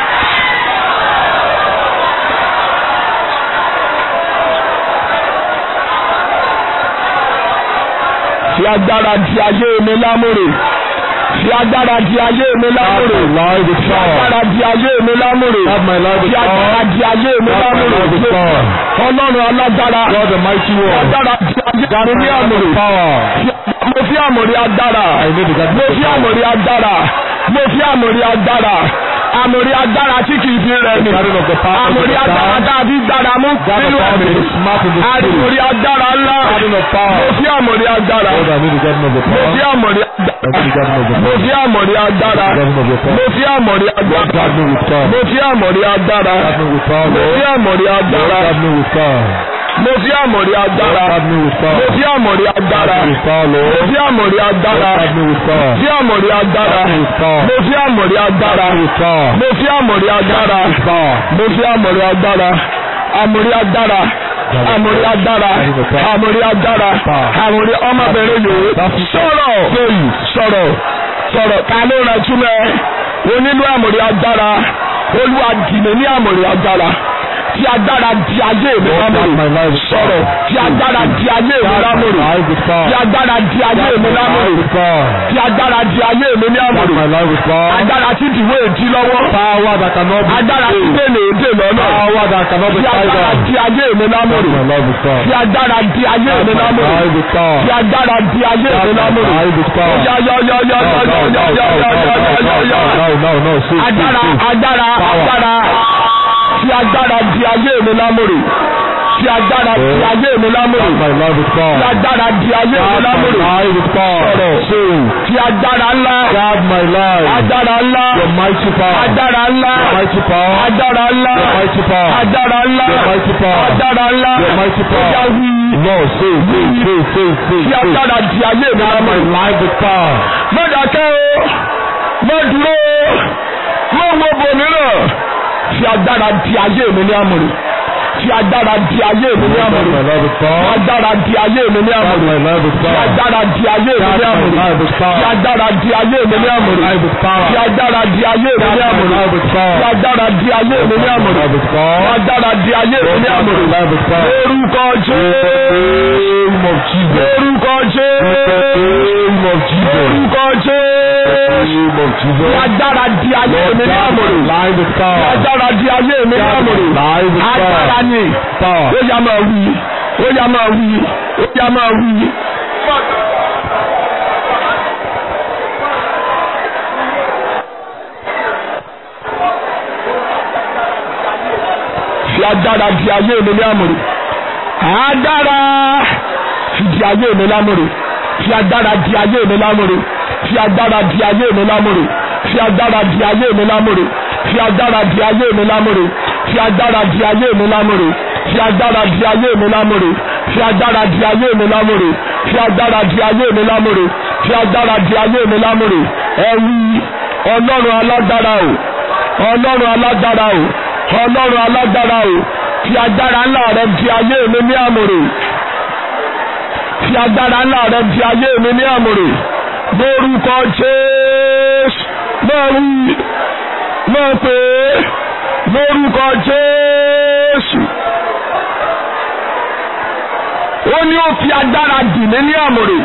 Fi agbára di ayé mi lámúrè. Fi agbára di ayé mi Guard lámúrè. my life with Fi power. agbára di ayé mi lámúrè. Guard my life with Fi agbára power. di ayé mi Guard my life with lámúrè. power. Ọlọ́run alágbára. God the mighty Fi one. agbára di ayé Guard mi my ní life àmúrè. with power. Mo fi àmúrè agbára. I need to get Mo the fi power. àmúrè agbára. Mo fi àmúrè agbára. Àmúrè agbára tí kìí fi rẹ̀ ni. Guarding of the power of Àmúrè the agbára power. tá a fi gbára mú Guard the nínú power ẹ̀mí. to be smart in the spirit. Àmúrè agbára ńlá. Guarding of Mo power. fi àmúrè agbára. Lord, I need to get of the Mo power. fi àmúrè I need to agbára. get of the Mo power. fi àmúrè agbára. Guarding of the Mo power. fi àmúrè Lord, agbára. guard me with power. Mo fi àmúrè agbára. Guard me with power, Mo Lord. fi àmúrè Lord, agbára. guard me with power. Mo fi àmúrè agbára. Guard me with Mo power. fi àmúrè agbára. Guard me with power, Mo Lord. fi àmúrè agbára. Guard me with power. Mo fi àmúrè agbára. Guard me with power. Mo fi àmúrè agbára. Guard me with power. Mo fi àmúrè agbára. With power. Mo fi àmúrè agbára. Àmúrè agbára. Àmúrè agbára. Àmúrè agbára. Àmúrè ọmọbìnrin yìí. Sọ̀rọ̀. Sọ̀rọ̀. Sọ̀rọ̀. Ta ló rẹ̀ túmẹ̀? O nílò àmúrè agbára. Olúwa dì mí ní àmúrè agbára. Fi agbára di ayé mi lámòrè. Sọ̀rọ̀. Fi agbára di ayé mi lámòrè. Fi agbára di ayé mi lámòrè. Fi agbára di ayé mi lámòrè. Agbára tí ìdìwé èdí lọ́wọ́. Agbára tí bèlè èdè lọ́nà. Fi agbára di ayé mi lámòrè. Fi agbára di ayé mi lámòrè. Fi agbára di ayé mi lámòrè. Yọ yọ yọ yọ yọ yọ yọ yọ yọ yọ yọ. Agbára agbára agbára. Fi agbára di ayé mi lámòrè. Fi agbára di ayé mi lámòrè. Fi agbára di ayé mi lámòrè. Sọ̀rọ̀. Fi agbára ńlá. Agbára ńlá. Agbára ńlá. Agbára ńlá. Agbára ńlá. Agbára ńlá. Ọjà wí. Fi agbára di ayé mi lámòrè. Mọ̀dàkẹ́ o. Mọ̀dúró. Mọ̀wọ́ bòmíràn. Fi agbára di ayé mi ní àmúrè. Fi agbára di ayé mi ní àmúrè. Fi agbára di ayé mi ní àmúrè. Fi agbára di ayé mi ní àmúrè. Fi agbára di ayé mi ní àmúrè. Fi agbára di ayé mi ní àmúrè. Fi agbára di ayé mi ní àmúrè. Fi agbára di ayé mi ní àmúrè. Orúkọ Jésù. Orúkọ Jésù. Orúkọ Jésù. Fi agbára di ayé mi ní àmúrè. Fi agbára di ayé mi ní àmúrè. Agbára ni. Ó yá máa wí. Ó yá máa wí. Ó yá máa wí. Fi agbára di ayé mi ní àmúrè. Agbára fi di ayé mi lámúrè. Fi agbára di ayé mi lámúrè. Fi agbára di ayé mi lámúrè. Fi agbára di ayé mi lámúrè. Fi agbára di ayé mi lámúrè. Fi agbára di ayé mi lámúrè. Fi agbára di ayé mi lámúrè. Fi agbára di ayé mi lámúrè. Fi agbára di ayé mi lámúrè. Fi agbára di ayé mi lámúrè. Ẹ wí Ọlọ́run alágbára o. Ọlọ́run alágbára o. Ọlọ́run alágbára o. Fi agbára ńlá rẹ di ayé mi ní àmúrè. Fi agbára ńlá rẹ di ayé mi ní àmúrè. Lórúkọ Jésù. Máa wí. Máa pè é. Lórúkọ Jésù. Ó ní ó fi agbára dì mí ní àmúrè.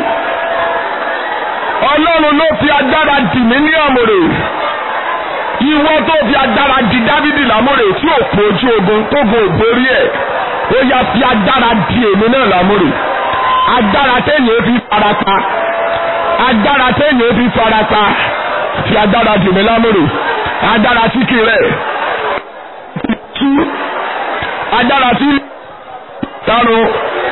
Ọlọ́run ló fi agbára dì mí ní àmúrè. Ìwọ tó fi agbára di Dávídì lámúrè tí ò kú ojú ogun tó gun ògbórí ẹ̀. Ó yá fi agbára di èmi náà lámúrè. Agbára téèyàn fi farapa. Agbára téèyàn fi farapa. Fi agbára dì mí lámúrè. Agbára tí kì í rẹ̀. Agbára tí tarun.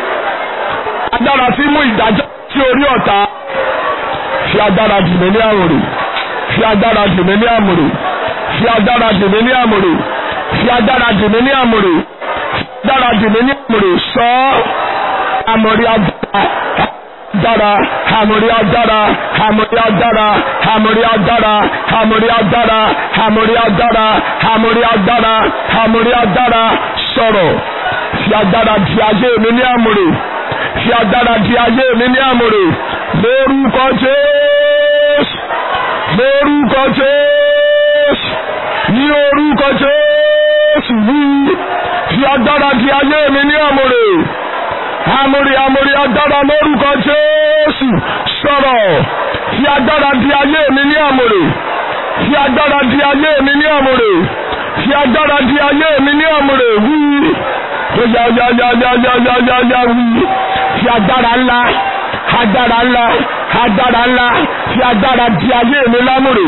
Agbára tí mú ìdájọ́ sí orí ọ̀tá. Fi agbára dì mí ní àmúrè. Fi agbára dì mí ní àmúrè. Fi agbára dì mí ní àmúrè. Fi agbára dì mí ní àmúrè. Fi agbára dì mí ní àmúrè. Sọ àmúrè agbára. Agbára, àmúrè agbára, àmúrè agbára, àmúrè agbára, àmúrè agbára, àmúrè agbára, àmúrè agbára, àmúrè agbára. Sọ̀rọ̀. Fi agbára di ayé mi ní àmúrè. Fi agbára di ayé mi ní àmúrè. Lórúkọ Jésù. Lórúkọ Jésù. Ní orúkọ Jésù wí. Fi agbára di ayé mi ní àmúrè. Àmúrè àmúrè agbára lórúkọ Jésù. Sọ̀rọ̀. Fi agbára di ayé mi ní àmúrè. Fi agbára di ayé mi ní àmúrè. Fi agbára di ayé mi ní àmúrè wí. Yá yá yá yá yá yá yá yá wí. Fi agbára ńlá. Agbára ńlá. Agbára ńlá. Fi agbára di ayé mi lámúrè.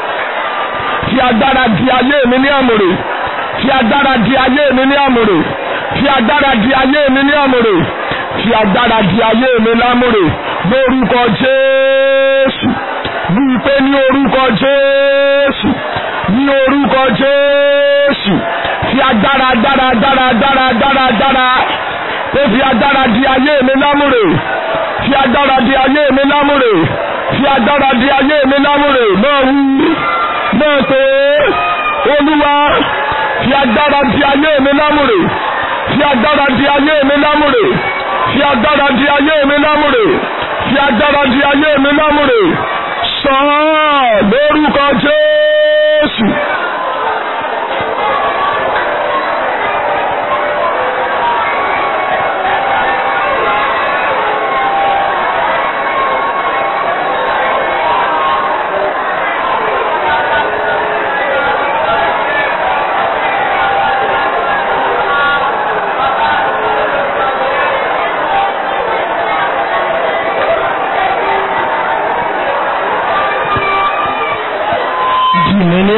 Fi agbára di ayé mi ní àmúrè. Fi agbára di ayé mi ní àmúrè. Fi agbára di ayé mi ní àmúrè. Fi agbára di ayé mi lámúrè. Lórúkọ Jésù. Wí pé ní orúkọ Jésù. Ní orúkọ Jésù. Fi agbára agbára agbára agbára agbára agbára. Ó fi agbára di ayé mi lámúrè. Fi agbára di ayé mi lámúrè. Fi agbára di ayé mi lámúrè. Máa wí. Máa pè é. Olúwa. Fi agbára di ayé mi lámúrè. Fi agbára di ayé mi lámúrè. Fi agbára di ayé mi lámúrè. Fi agbára di ayé mi lámúrè. Sọ lórúkọ Jésù.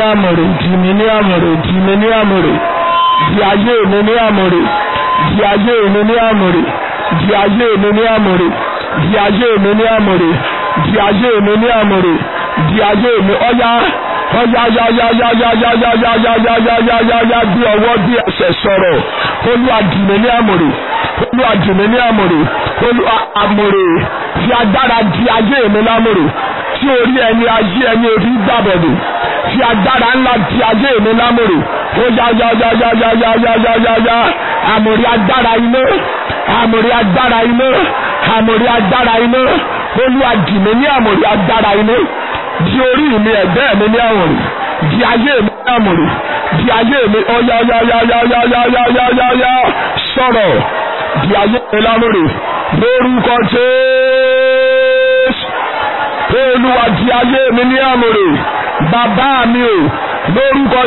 àmùrè dì mí ní àmùrè dì mí ní àmùrè di ayé mi ní àmùrè di ayé mi ní àmùrè di ayé mi ní àmùrè di ayé mi ní àmùrè di ayé mi ní àmùrè di ayé mi ọ̀yá ọ̀yá ya ya ya ya ya ya ya ya ya ya ya ya ya bí ọwọ́ bí ẹsẹ̀ sọ̀rọ̀ Olúwa dì mí ní àmùrè Olúwa dì mí ní àmùrè Olúwa àmùrè fi agbára di ayé mi lámùrè tí orí ẹni ayé ẹni orí gbàbọ̀dọ̀ fi agbára ńlá di ayé mi lámùrè ó ya ya ya ya ya ya ya ya ya ya àmùrè agbára iná àmùrè agbára iná àmùrè agbára iná Olúwa dì mí ní àmùrè agbára iná di orí mi ẹ̀gbẹ́ mi ní àmùrè di ayé mi ní àmùrè di ayé mi ó ya ya ya ya ya ya ya ya ya ya sọ̀rọ̀ di ayé mi lámùrè lórúkọ Jésù Olúwa di ayé mi ní àmùrè bàbá mi o lórúkọ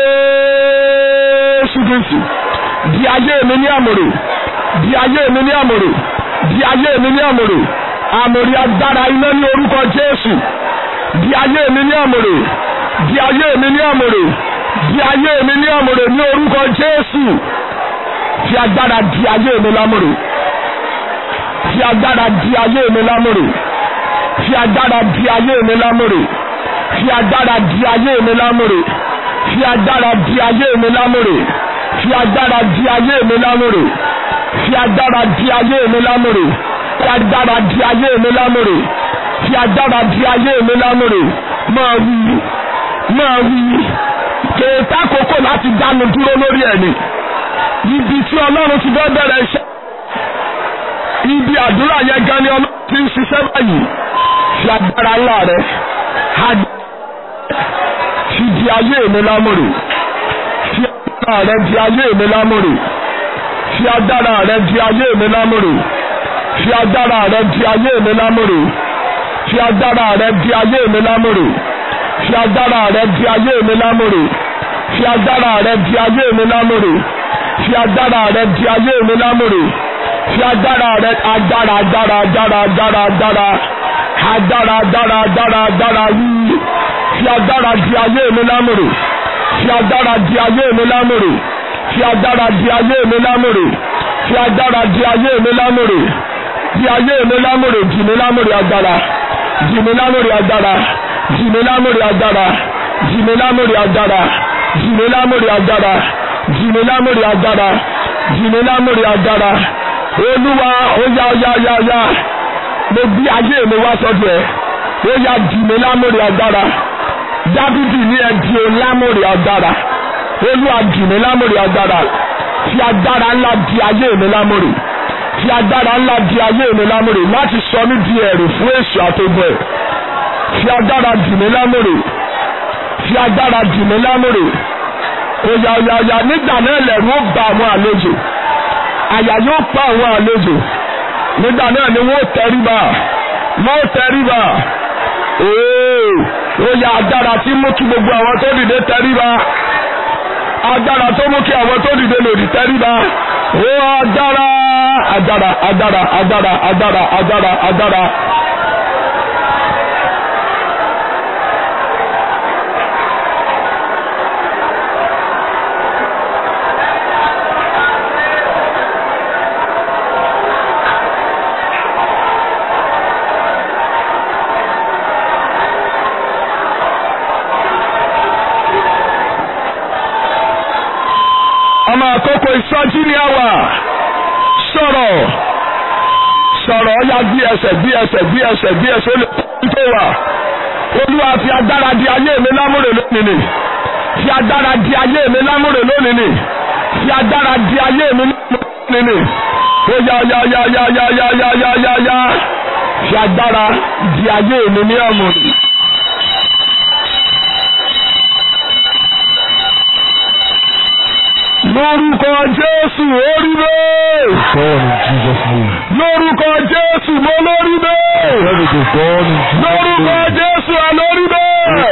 Jésù Kristi di ayé mi ní àmùrè di ayé mi ní àmùrè di ayé mi ní àmùrè àmùrè agbára iná ní orúkọ Jésù di ayé mi ní àmùrè di ayé mi ní àmùrè di ayé mi ní àmùrè ní orúkọ Jésù fi agbára di ayé mi lámùrè fi agbára di ayé mi lámùrè fi agbára di ayé mi lámùrè fi agbára di ayé mi lámùrè fi agbára di ayé mi lámùrè fi agbára di ayé mi lámùrè fi agbára di ayé mi lámùrè fi agbára di ayé mi lámùrè fi agbára di ayé mi lámùrè máa wí máa wí kèéta kókó láti dánu dúró lórí ẹni ibi tí Ọlọ́run ti fẹ́ bẹ̀rẹ̀ iṣẹ́ ibi àdúrà yẹn gan ni Ọlọ́run ti ń ṣiṣẹ́ báyìí fi agbára ńlá rẹ fi di ayé mi lámùrè fi agbára rẹ di ayé mi lámùrè fi agbára rẹ di ayé mi lámùrè fi agbára rẹ di ayé mi lámùrè fi agbára rẹ di ayé mi lámùrè fi agbára rẹ di ayé mi lámùrè fi agbára rẹ di ayé mi lámùrè fi agbára rẹ di ayé mi lámùrè fi agbára rẹ agbára agbára agbára agbára agbára agbára agbára agbára agbára yìí fi agbára di ayé mi lámùrè fi agbára di ayé mi lámùrè fi agbára di ayé mi lámùrè fi agbára di ayé mi lámùrè di ayé mi lámùrè di mi lámùrè agbára di mi lámùrè agbára di mi lámùrè agbára di mi lámùrè agbára di mi lámùrè agbára di mi lámùrè agbára di mi lámùrè agbára Olúwa ó yá yá yá yá mo bí ayé mi wá sọ́dọ̀ ẹ̀ ó yá di mi lámùrè agbára Dáfídì ní ẹ di o lámùrè agbára Olúwa di mi lámùrè agbára fi agbára ńlá di ayé mi lámùrè fi agbára ńlá di ayé mi lámùrè láti sọ mí di ẹ̀rù fún èṣù àtògbọ̀ ẹ̀ fi agbára di mi lámùrè fi agbára di mi lámùrè òyà òyà òyà nígbà náà lẹ̀rù ó bá àwọn àlejò àyà yóò pa àwọn àlejò nígbà náà ni wọ́n tẹríba wọ́n tẹríba ooo òyà agbára tí mú kí gbogbo àwọn tó dìde tẹríba agbára tó mú kí àwọn tó dìde lòdì tẹríba ó agbára agbára agbára agbára agbára agbára agbára. Àkókò ìsọjí ni a wà sọ̀rọ̀ sọ̀rọ̀ ọ̀yá bí ẹsẹ̀ bí ẹsẹ̀ bí ẹsẹ̀ bí ẹsẹ̀ olùkọ́ tó wà Olúwa fi agbára di ayé mi lámùrè lónìí ni fi agbára di ayé mi lámùrè lónìí ni fi agbára di ayé mi lónìí ni ó yá yá yá yá yá yá yá yá yá yá fi agbára di ayé mi ní àmùrè. Lórúkọ Jésù orí bẹ́ẹ̀. Lórúkọ Jésù mo lórí bẹ́ẹ̀. Lórúkọ Jésù alórí bẹ́ẹ̀.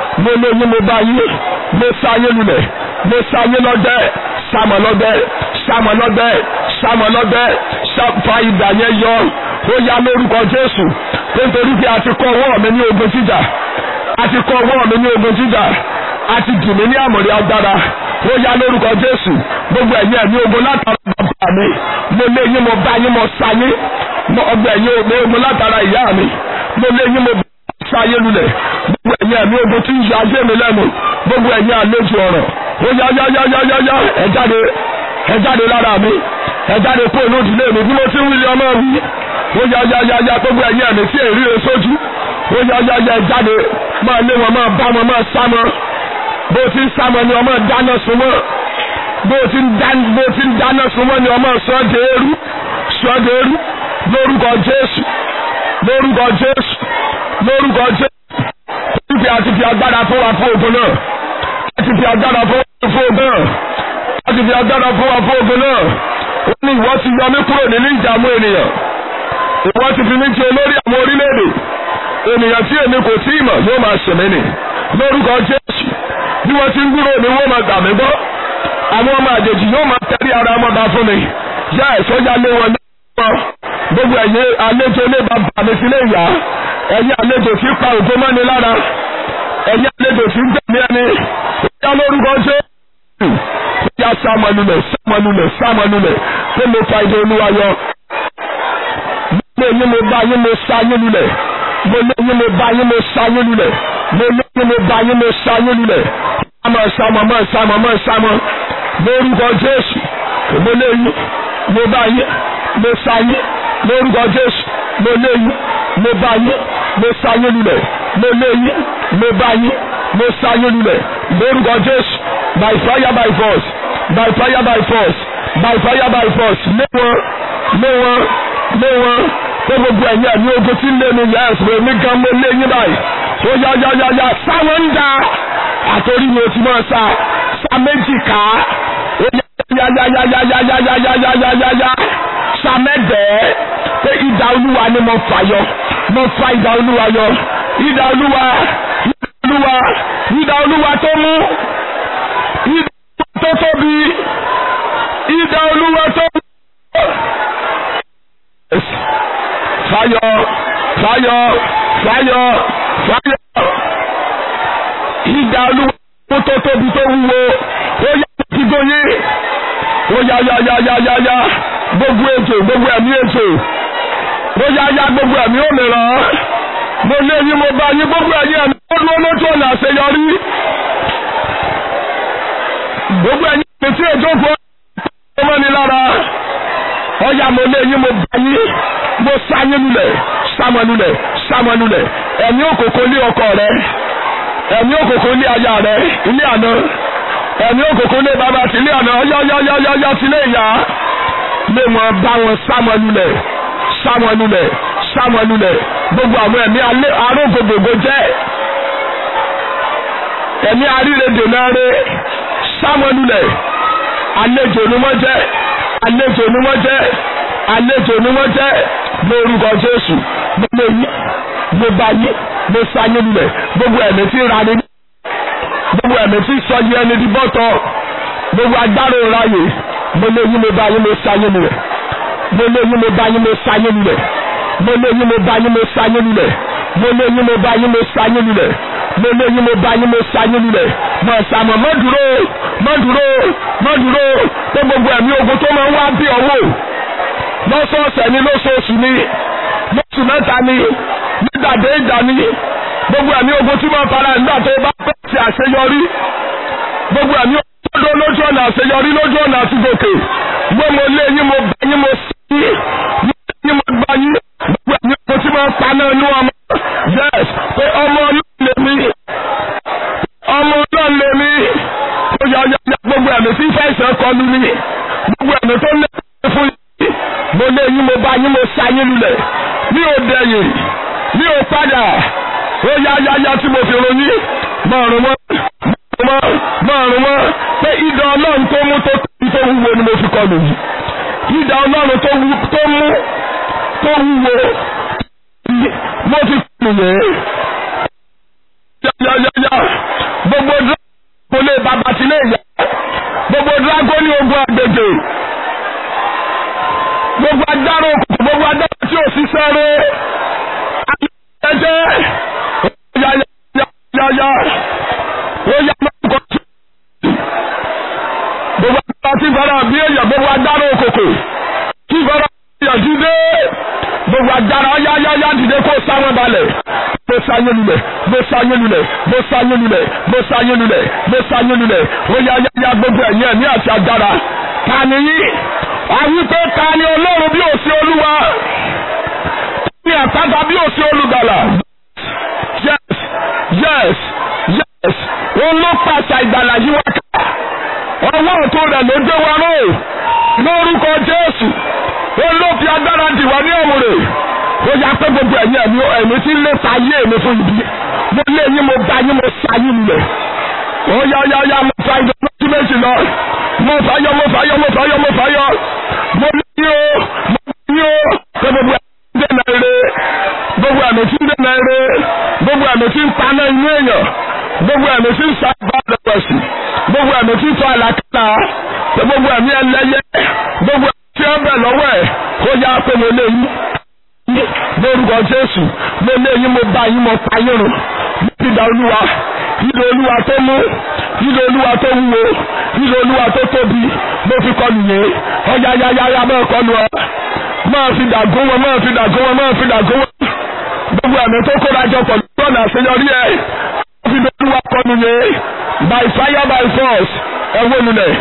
mo lé yín mo bá yín mo sáyé lulẹ̀ mo sáyé lọ́dẹ sàmọ̀ lọ́dẹ sàmọ̀ lọ́dẹ sàmọ̀ lọ́dẹ fa ìdà yẹn yọ ó yá lórúkọ Jésù nítorí pé a ti kọ́ ọwọ́ mi ní ogun jíjà a ti kọ́ ọwọ́ mi ní ogun jíjà a ti dì mí ní àmọ̀rí agbára ó yá lórúkọ Jésù gbogbo ẹ̀yin ẹ̀mí ogun látara bàbá mi mo lé yín mo bá yín mo sáyé ọgbẹ́ ẹ̀yin ogun látara ìyá mi mo lé yín mo sáyé lulẹ̀ gbogbo ẹ̀yin ẹ̀mí ogun tí ń yọ ayé mi lẹ́nu gbogbo ẹ̀yin àlejò ọ̀rọ̀ ó yá yá yá yá yá yá ẹ jáde ẹ jáde lára mi ẹ jáde kó inú ìdílé mi bí mo ti ń wí ọmọ mi ó yá yá yá yá gbogbo ẹ̀yin ẹ̀mí tí èrí rẹ sójú ó yá yá yá ẹ jáde máa lé wọn máa bá wọn máa sá wọn bó ti ń sá wọn ni ọmọ dáná sun wọn bó ti ń dáná sun wọn ni ọmọ sọ de eru sọ de eru lórúkọ Jésù lórúkọ Jésù lórúkọ Jésù fífi àti fi agbára fún wa fún ogun náà àti fi agbára fún wa fún ogun náà àti fi agbára fún wa fún ogun náà ó ní ìwọ ti yọ mí kúrò nínú ìdààmú ènìyàn ìwọ ti fi mí jẹ olórí àwọn orílẹ̀-èdè ènìyàn tí èmi kò tí ì mọ̀ yóò máa ṣẹ̀mí nì lórúkọ Jésù bí wọ́n ti ń gbúrò ní wọ́n máa gbà mí gbọ́ àwọn ọmọ àjèjì yóò máa tẹ̀lé ara wọn bá fún mi yá ẹ̀ṣọ́ yá lé wọn lọ́wọ́ gbogbo ẹ̀yin àlejò lè bá bà mí sílé ìyá ẹ̀yin àlejò tí pa ògo mọ́ni lára ẹ̀yin àlejò tí ń tẹ̀lé ẹni ìyá lórúkọ Jésù ìyá sàmọ́nulẹ̀ sàmọ́nulẹ̀ sàmọ́nulẹ̀ pé mo fa ìdè Olúwa yọ mo ní mo bá yín mo sá yín lulẹ̀ mo lé yín mo bá yín mo sá yín lulẹ̀ mo lé yín mo bá yín mo sá yín lulẹ̀ àmọ́ sàmọ́ mọ́ sàmọ́ mọ́ sàmọ́ lórúkọ Jésù mo lé yín mo bá yín mo sá yín lórúkọ Jésù mo lé yín mo bá yín mo sá yín lulẹ̀ mo lé yín mo bá yín mo sá yín lulẹ̀ lórúkọ Jésù by fire by force by fire by force by fire by force lé wọn lé wọn lé wọn tó gbogbo ẹ̀yìn ẹ̀mí ogun tí ń lé mi yẹ ẹ̀sùn èmi gan mo lé yín báyìí ó yá yá yá yá sáwọn ń da àtòrí mi ò ti máa sa sa méjì ká ó yá yá yá yá yá yá yá yá yá yá yá yá sa mẹ́dẹ̀ẹ́ pé idà Olúwa ni mo fà yọ mo fa idà Olúwa yọ idà Olúwa idà Olúwa idà Olúwa tó mú idà tó tóbi idà Olúwa tó mú. Fire, fire, fire, fire. Idà Olúwa tó tóbi tó wúwo ó yá ti gbóyè ó yá yá yá yá yá yá gbogbo ètò gbogbo ẹ̀mí ètò ó yá yá gbogbo ẹ̀mí òmìnira mo lé yín mo bá yín gbogbo ẹ̀yìn ẹ̀mí ó dúró lójú ọ̀nà àṣeyọrí gbogbo ẹ̀yìn ẹ̀mí tí ètò fún ọmọ ní lára ó yá mo lé yín mo bá yín mo sáyé lulẹ̀ sámọ lulẹ̀ sámọ lulẹ̀ ẹ̀mí òkòkò lé ọkọ rẹ ẹ̀mí òkòkò lé aya rẹ ilé àná ẹ̀mí òkòkò lé bàbá ti ilé àná yáyáyáyáyá ti lé ìyá lé wọn bá wọn sámọ lulẹ̀ sámọ lulẹ̀ sámọ lulẹ̀ gbogbo àwọn ẹ̀mí arógbògbò jẹ́ ẹ̀mí aríredè náà rẹ sámọ lulẹ̀ àlejò ni wọ́n jẹ́ àlejò ni wọ́n jẹ́ àlejò ni wọ́n jẹ́ lórúkọ Jésù mo lé yín mo bá yín mo sáyé lulẹ̀ gbogbo ẹ̀mí tí ra ni gbogbo ẹ̀mí tí sọ yẹ ẹni di bọ́tọ̀ gbogbo agbára òráyè mo lé yín mo bá yín mo sáyé lulẹ̀ mo lé yín mo bá yín mo sáyé lulẹ̀ mo lé yín mo bá yín mo sáyé lulẹ̀ mo lé yín mo bá yín mo sáyé lulẹ̀ mo lé yín mo bá yín mo sáyé lulẹ̀ mọ̀ sàmọ̀ mọ́ dúró mọ́ dúró mọ́ dúró pé gbogbo ẹ̀mí ogun tó máa ń wá bí ọwọ́ lọ́sọ̀ọ̀sẹ̀ ni lóṣooṣù ni lóṣù mẹ́ta ni nígbàdé ìjà ni gbogbo ẹ̀mí ogun tí wọ́n fara nígbà tó bá pẹ́ ti àṣeyọrí gbogbo ẹ̀mí ogun tó dó lójú ọ̀nà àṣeyọrí lójú ọ̀nà àti gòkè gbé mo lé yín mo bá yín mo sí yín mo gbá yín gbogbo ẹ̀mí ogun tí wọ́n paná inú ọmọ yes pé ọmọ ọlọ́run lè mí ọmọ ọlọ́run lè mí ó yà yà yà gbogbo ẹ̀mí tí fẹ́ẹ̀sẹ̀ kọlu ni gbogbo ẹ̀mí tó lé fún yín mo lé yín mo bá yín mo sa yín lulẹ̀ mi ò dẹ̀yìn mi ò padà ó yá yá yá tí mo fi ròyìn mọ̀rùn mọ́ mọ̀rùn mọ́ pé idà Ọlọ́run tó mú tó tó wúwo ni mo fi kọlù yìí idà Ọlọ́run tó mú tó wúwo mo fi kọlù yẹn yá yá yá yá agbára òkùnkùn gbogbo agbára tí ò sí sẹ́rẹ́ ẹjẹ́ yáyáyáyá ó yá mọ́kọ́ tí gbogbo agbára tí fara bí èèyàn gbogbo agbára òkùnkùn tí fara bí èèyàn jíde gbogbo agbára yáyáyá dìde kó sáwọn balẹ̀ mo sáyé lulẹ̀ mo sáyé lulẹ̀ mo sáyé lulẹ̀ mo sáyé lulẹ̀ mo sáyé lulẹ̀ ó yáyáyá gbogbo ẹ̀yìn ẹ̀mí àti agbára ta ni yín àwípé ta ni Ọlọ́run bí ò sí Olúwa ní àtàtà bí ò sí olùgbàlà. Yes, yes, yes. Òun ló pàṣẹ ìgbàlà yí wá ká. Ọwọ́ ọ̀tún rẹ̀ ló dé wa ró. Lórúkọ Jésù. Òun ló fi agbára dì wá ní òmùrè. Ó yá pé gbogbo ẹ̀yin ẹ̀mí ẹ̀mí tí ń lé ta yé èmi fún ibi. Mo lé yín mo bá yín mo sa yín lulẹ̀. Ó yá yá yá mo fa ìdè lọ́sí méjì lọ. Mo fàyọ mo fàyọ mo fàyọ mo fàyọ. Mo ní yín o, mo ní yín o. Pé gbogbo dènà ire gbogbo ẹ̀mí tí ń dènà ire gbogbo ẹ̀mí tí ń paná inú èèyàn gbogbo ẹ̀mí tí ń sábà lọ́pọ̀sì gbogbo ẹ̀mí tí ń tọ́ àlàkàtà gbogbo ẹ̀mí ẹlẹ́yẹ gbogbo ẹ̀mí tí ó bẹ̀ lọ́wọ́ ẹ̀ kó yá pé mo lé yín lórúkọ Jésù mo lé yín mo bá yín mo pa yín rùn mo ti dà Olúwa ìlò Olúwa tó mú ìlò Olúwa tó wúwo ìlò Olúwa tó tóbi mo fi kọlù yẹn ọjà yáyáyá máa kọlù ọ máa fi dàgún wọn máa fi dàgún wọn máa fi dàgún wọn gbogbo ẹ̀mí tó kóra jọ pọ̀ lọ́nà àṣeyọrí ẹ̀ fi lórí wa kọnu yẹn by fire by force ẹ̀wọ́ lulẹ̀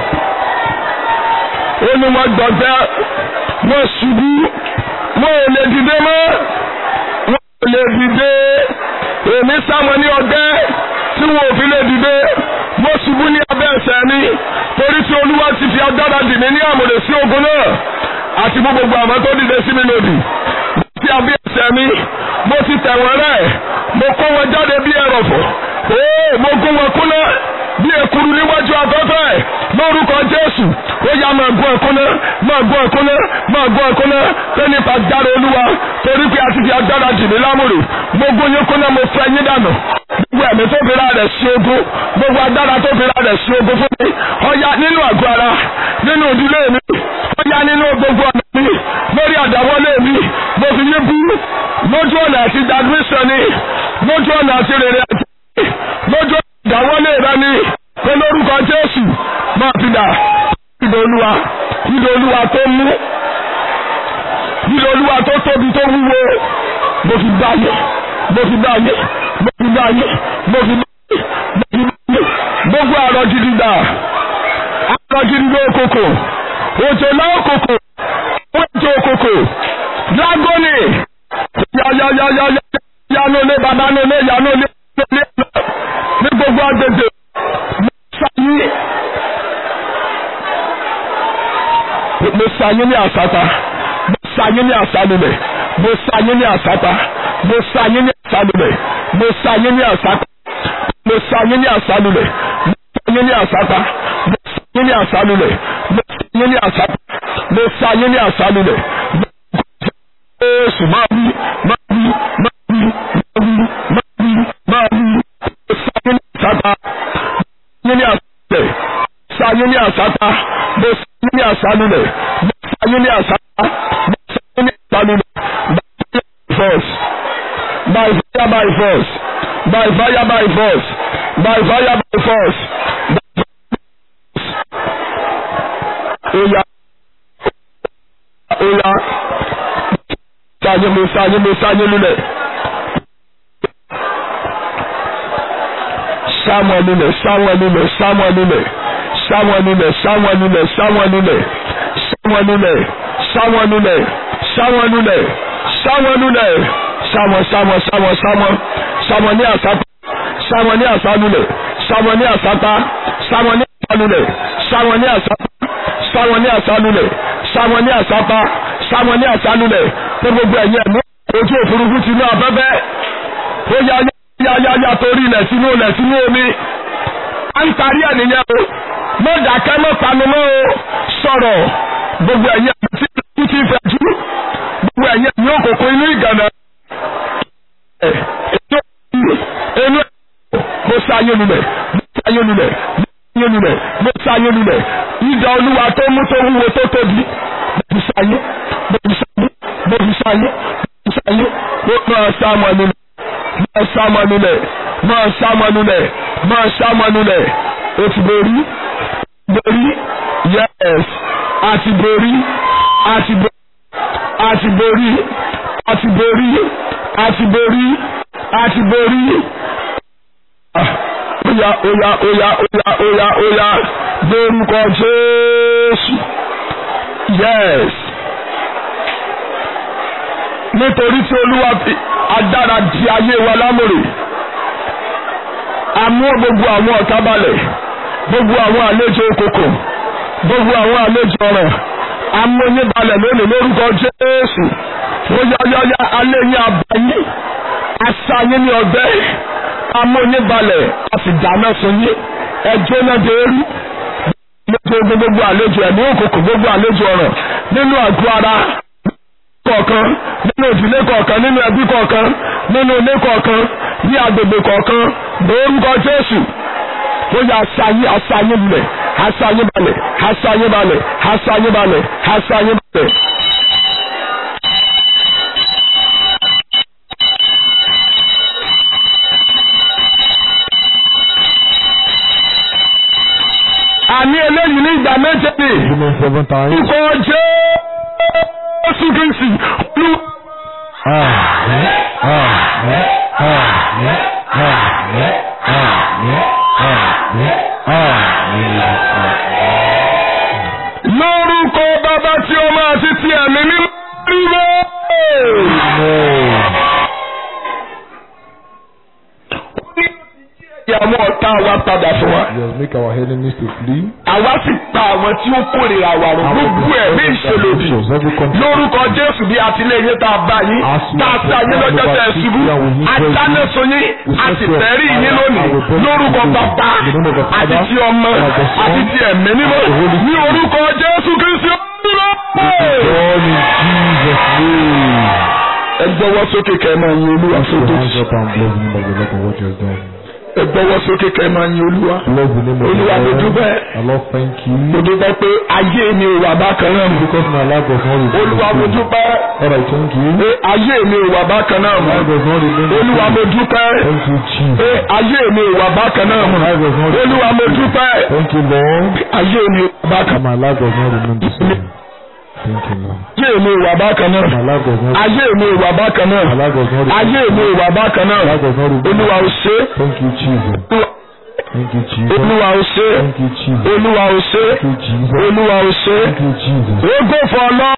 ó ní wọ́n gbọ̀gbẹ́ wọ́n ṣubú wọ́n ò lè dìde mọ́ wọ́n ò lè dìde èmi sáwọn ní ọgbẹ́ tí wọ́n ò fi lè dìde mo ṣubú ní abẹ́ ẹsẹ̀ mi torí tí Olúwa ti fi agbára dì mí ní àmùrè sí ogun náà àti gbogbo àmọ́ tó dìde sí mi lòdì tí abẹ́ ẹsẹ̀ mi mo ti tẹ̀ wọ́n rẹ̀ mo kó wọn jáde bí ẹrọ̀fọ̀ ooo mo gún wọn kúnná bí èkuru níwájú afẹ́fẹ́ lórúkọ Jésù ó yá máa gún ẹkúnná máa gún ẹkúnná máa gún ẹkúnná tẹ́ni pa dára Olúwa torí pé a ti fi agbára jì mí lámùrè mo gún yín kúnná mo fẹ́ yín dànù gbogbo ẹ̀mí tó fi ra rẹ̀ sí ogun gbogbo agbára tó fi ra rẹ̀ sí ogun fún mi ó yá nínú àgọ́ ara nínú ìdílé mi ó yá nínú gbogbo ọ̀nà mi lórí àdáwọlé mi mo fi yín bú lójú ọ̀nà àti dàgbésẹ̀ ni lójú ọ̀nà àti rere àti lójú ọ̀nà ìdáwọlé rẹ ni pé lórúkọ Jésù máa fi dà ìdò Olúwa ìdò Olúwa tó mú ìdò Olúwa tó tóbi tó wúwo mo fi bá yẹ mo fi bá yẹ mo fi bá yẹ mo fi bá yẹ mo fi bá yẹ gbogbo àrọ̀ gidi dà àrọ̀ gidi dà òkòkò òjò náà òkòkò òjò òkòkò dragoni yáyáyáyá yánulé babánulé yánulé lé ní gbogbo agbègbè mo sáyé mo sáyé ní àsáta mo sáyé ní àsálùlẹ̀ mo sáyé ní àsáta mo sáyé ní àsálùlẹ̀ mo sáyé ní àsáta mo sáyé ní àsálùlẹ̀ mo sáyé ní àsáta mo sáyé ní àsálùlẹ̀ mo sáyé ní àsáta mo sáyé ní àsálùlẹ̀ Jésù máa wí máa wí máa wí máa wí máa wí sáyé ní àsáta sáyé ní àsálùlẹ̀ sáyé ní àsáta mo sáyé ní àsálùlẹ̀ mo sáyé ní àsáta mo sáyé ní àsálùlẹ̀ by fire by force by fire by force by fire by force oya oya sáyé mo sáyé mo sáyé lulẹ̀ sáwọn lulẹ̀ sáwọn lulẹ̀ sáwọn lulẹ̀ sáwọn lulẹ̀ sáwọn lulẹ̀ sáwọn lulẹ̀ sáwọn lulẹ̀ sáwọn lulẹ̀ sáwọn lulẹ̀ sáwọn lulẹ̀ sáwọn sáwọn sáwọn sáwọn sáwọn ní àsáta sáwọn ní àsálulẹ̀ sáwọn ní àsáta sáwọn ní àsálulẹ̀ sáwọn ní àsáta sáwọn ní àsálulẹ̀ sáwọn ní àsáta sáwọn ní àsálulẹ̀ tó gbogbo ẹ̀yẹ mú ojú òfurufú ti ní afẹ́fẹ́ ó yá yá yá yá torí ilẹ̀ sínú ilẹ̀ sínú omi à ń tarí ẹ̀ nìyẹn o mọ́ dàkẹ́ mọ́ panu mọ́ o sọ̀rọ̀ gbogbo ẹ̀yẹ tí kú ti fẹ́ jú gbogbo ẹ̀yẹ ní òkòkò inú ìgànnà ẹnu mo sáyé lulẹ̀ mo sáyé lulẹ̀ mo sáyé lulẹ̀ mo sáyé lulẹ̀ ìdá Olúwa tó mú tó wúwo tó tóbi mo fi sáyé mo fi sáyé mo fi sáyé mo fi sáyé mo máa sá mọ́ nílẹ̀ máa sá mọ́ nílẹ̀ máa sá mọ́ nílẹ̀ máa sá mọ́ nílẹ̀ o ti borí borí yes àti borí àti borí àti borí àti borí àti borí àti borí oya oya oya oya oya oya lórúkọ Jésù yes nítorí tí Olúwa fi adára di ayé wa lámòrè àmú gbogbo àwọn ọ̀tá balẹ̀ gbogbo àwọn àlejò òkòkò gbogbo àwọn àlejò ọ̀ràn amóyé balẹ̀ lónìí lórúkọ Jésù ó yá yá yá alẹ́ yín abayé aṣáyé ní ọgbẹ́ amóyé balẹ̀ a sì dáná sun yín ẹjọ́ náà dé rí gbogbo gbogbo àlejò ẹ̀mí òkòkò gbogbo àlejò ọ̀ràn nínú àgọ́ ara kọ̀ọ̀kan nínú ìdílé kọ̀ọ̀kan nínú ẹbí kọ̀ọ̀kan nínú ilé kọ̀ọ̀kan ní agbègbè kọ̀ọ̀kan lórúkọ Jésù ó yá aṣáyé aṣáyé balẹ̀ aṣáyé balẹ̀ aṣáyé balẹ̀ aṣáyé balẹ̀ aṣáyé balẹ̀. àní eléyìí ní ìgbà méje ni ìkọ̀ Jésù Kristi olú. lórúkọ bàbá tí ó máa ti ti ẹ̀mí mímọ́ ríro. àwọn ọ̀tá wa padà fún wa. Just make our enemies to flee. àwa sì pa àwọn tí ó kórìíra wa run gbogbo ẹ̀mí ìṣèlódì lórúkọ Jésù bí àtìlẹ́yìn tá a bá yín tá a sá yín lọ́jọ́ tẹ̀ ẹ́ ṣubú adánásun yín a sì fẹ́rí yín lónìí lórúkọ bàbá àti ti ọmọ àti ti ẹ̀mí mímọ́ ní orúkọ Jésù Kristi olúwa. ẹ gbọ́wọ́ sókè kẹ́ ẹ máa yin Olúwa sókè. ẹ gbọ́wọ́ sókè kẹ́ ẹ máa yin Olúwa. Olúwa mo dúpẹ́. mo dúpẹ́ pé ayé mi ò wà bákan náà mọ́. Olúwa mo dúpẹ́. pé ayé mi ò wà bákan náà mọ́. Olúwa mo dúpẹ́. pé ayé mi ò wà bákan náà mọ́. Olúwa mo dúpẹ́. ayé mi ò wà bákan náà mọ́. Ayé mi wà bákan náà. Ayé mi wà bákan náà. Ayé mi wà bákan náà. Olúwa ó ṣe. Olúwa ó ṣe. Olúwa ó ṣe. Olúwa ó ṣe. Ó gbé fún ọ lọ.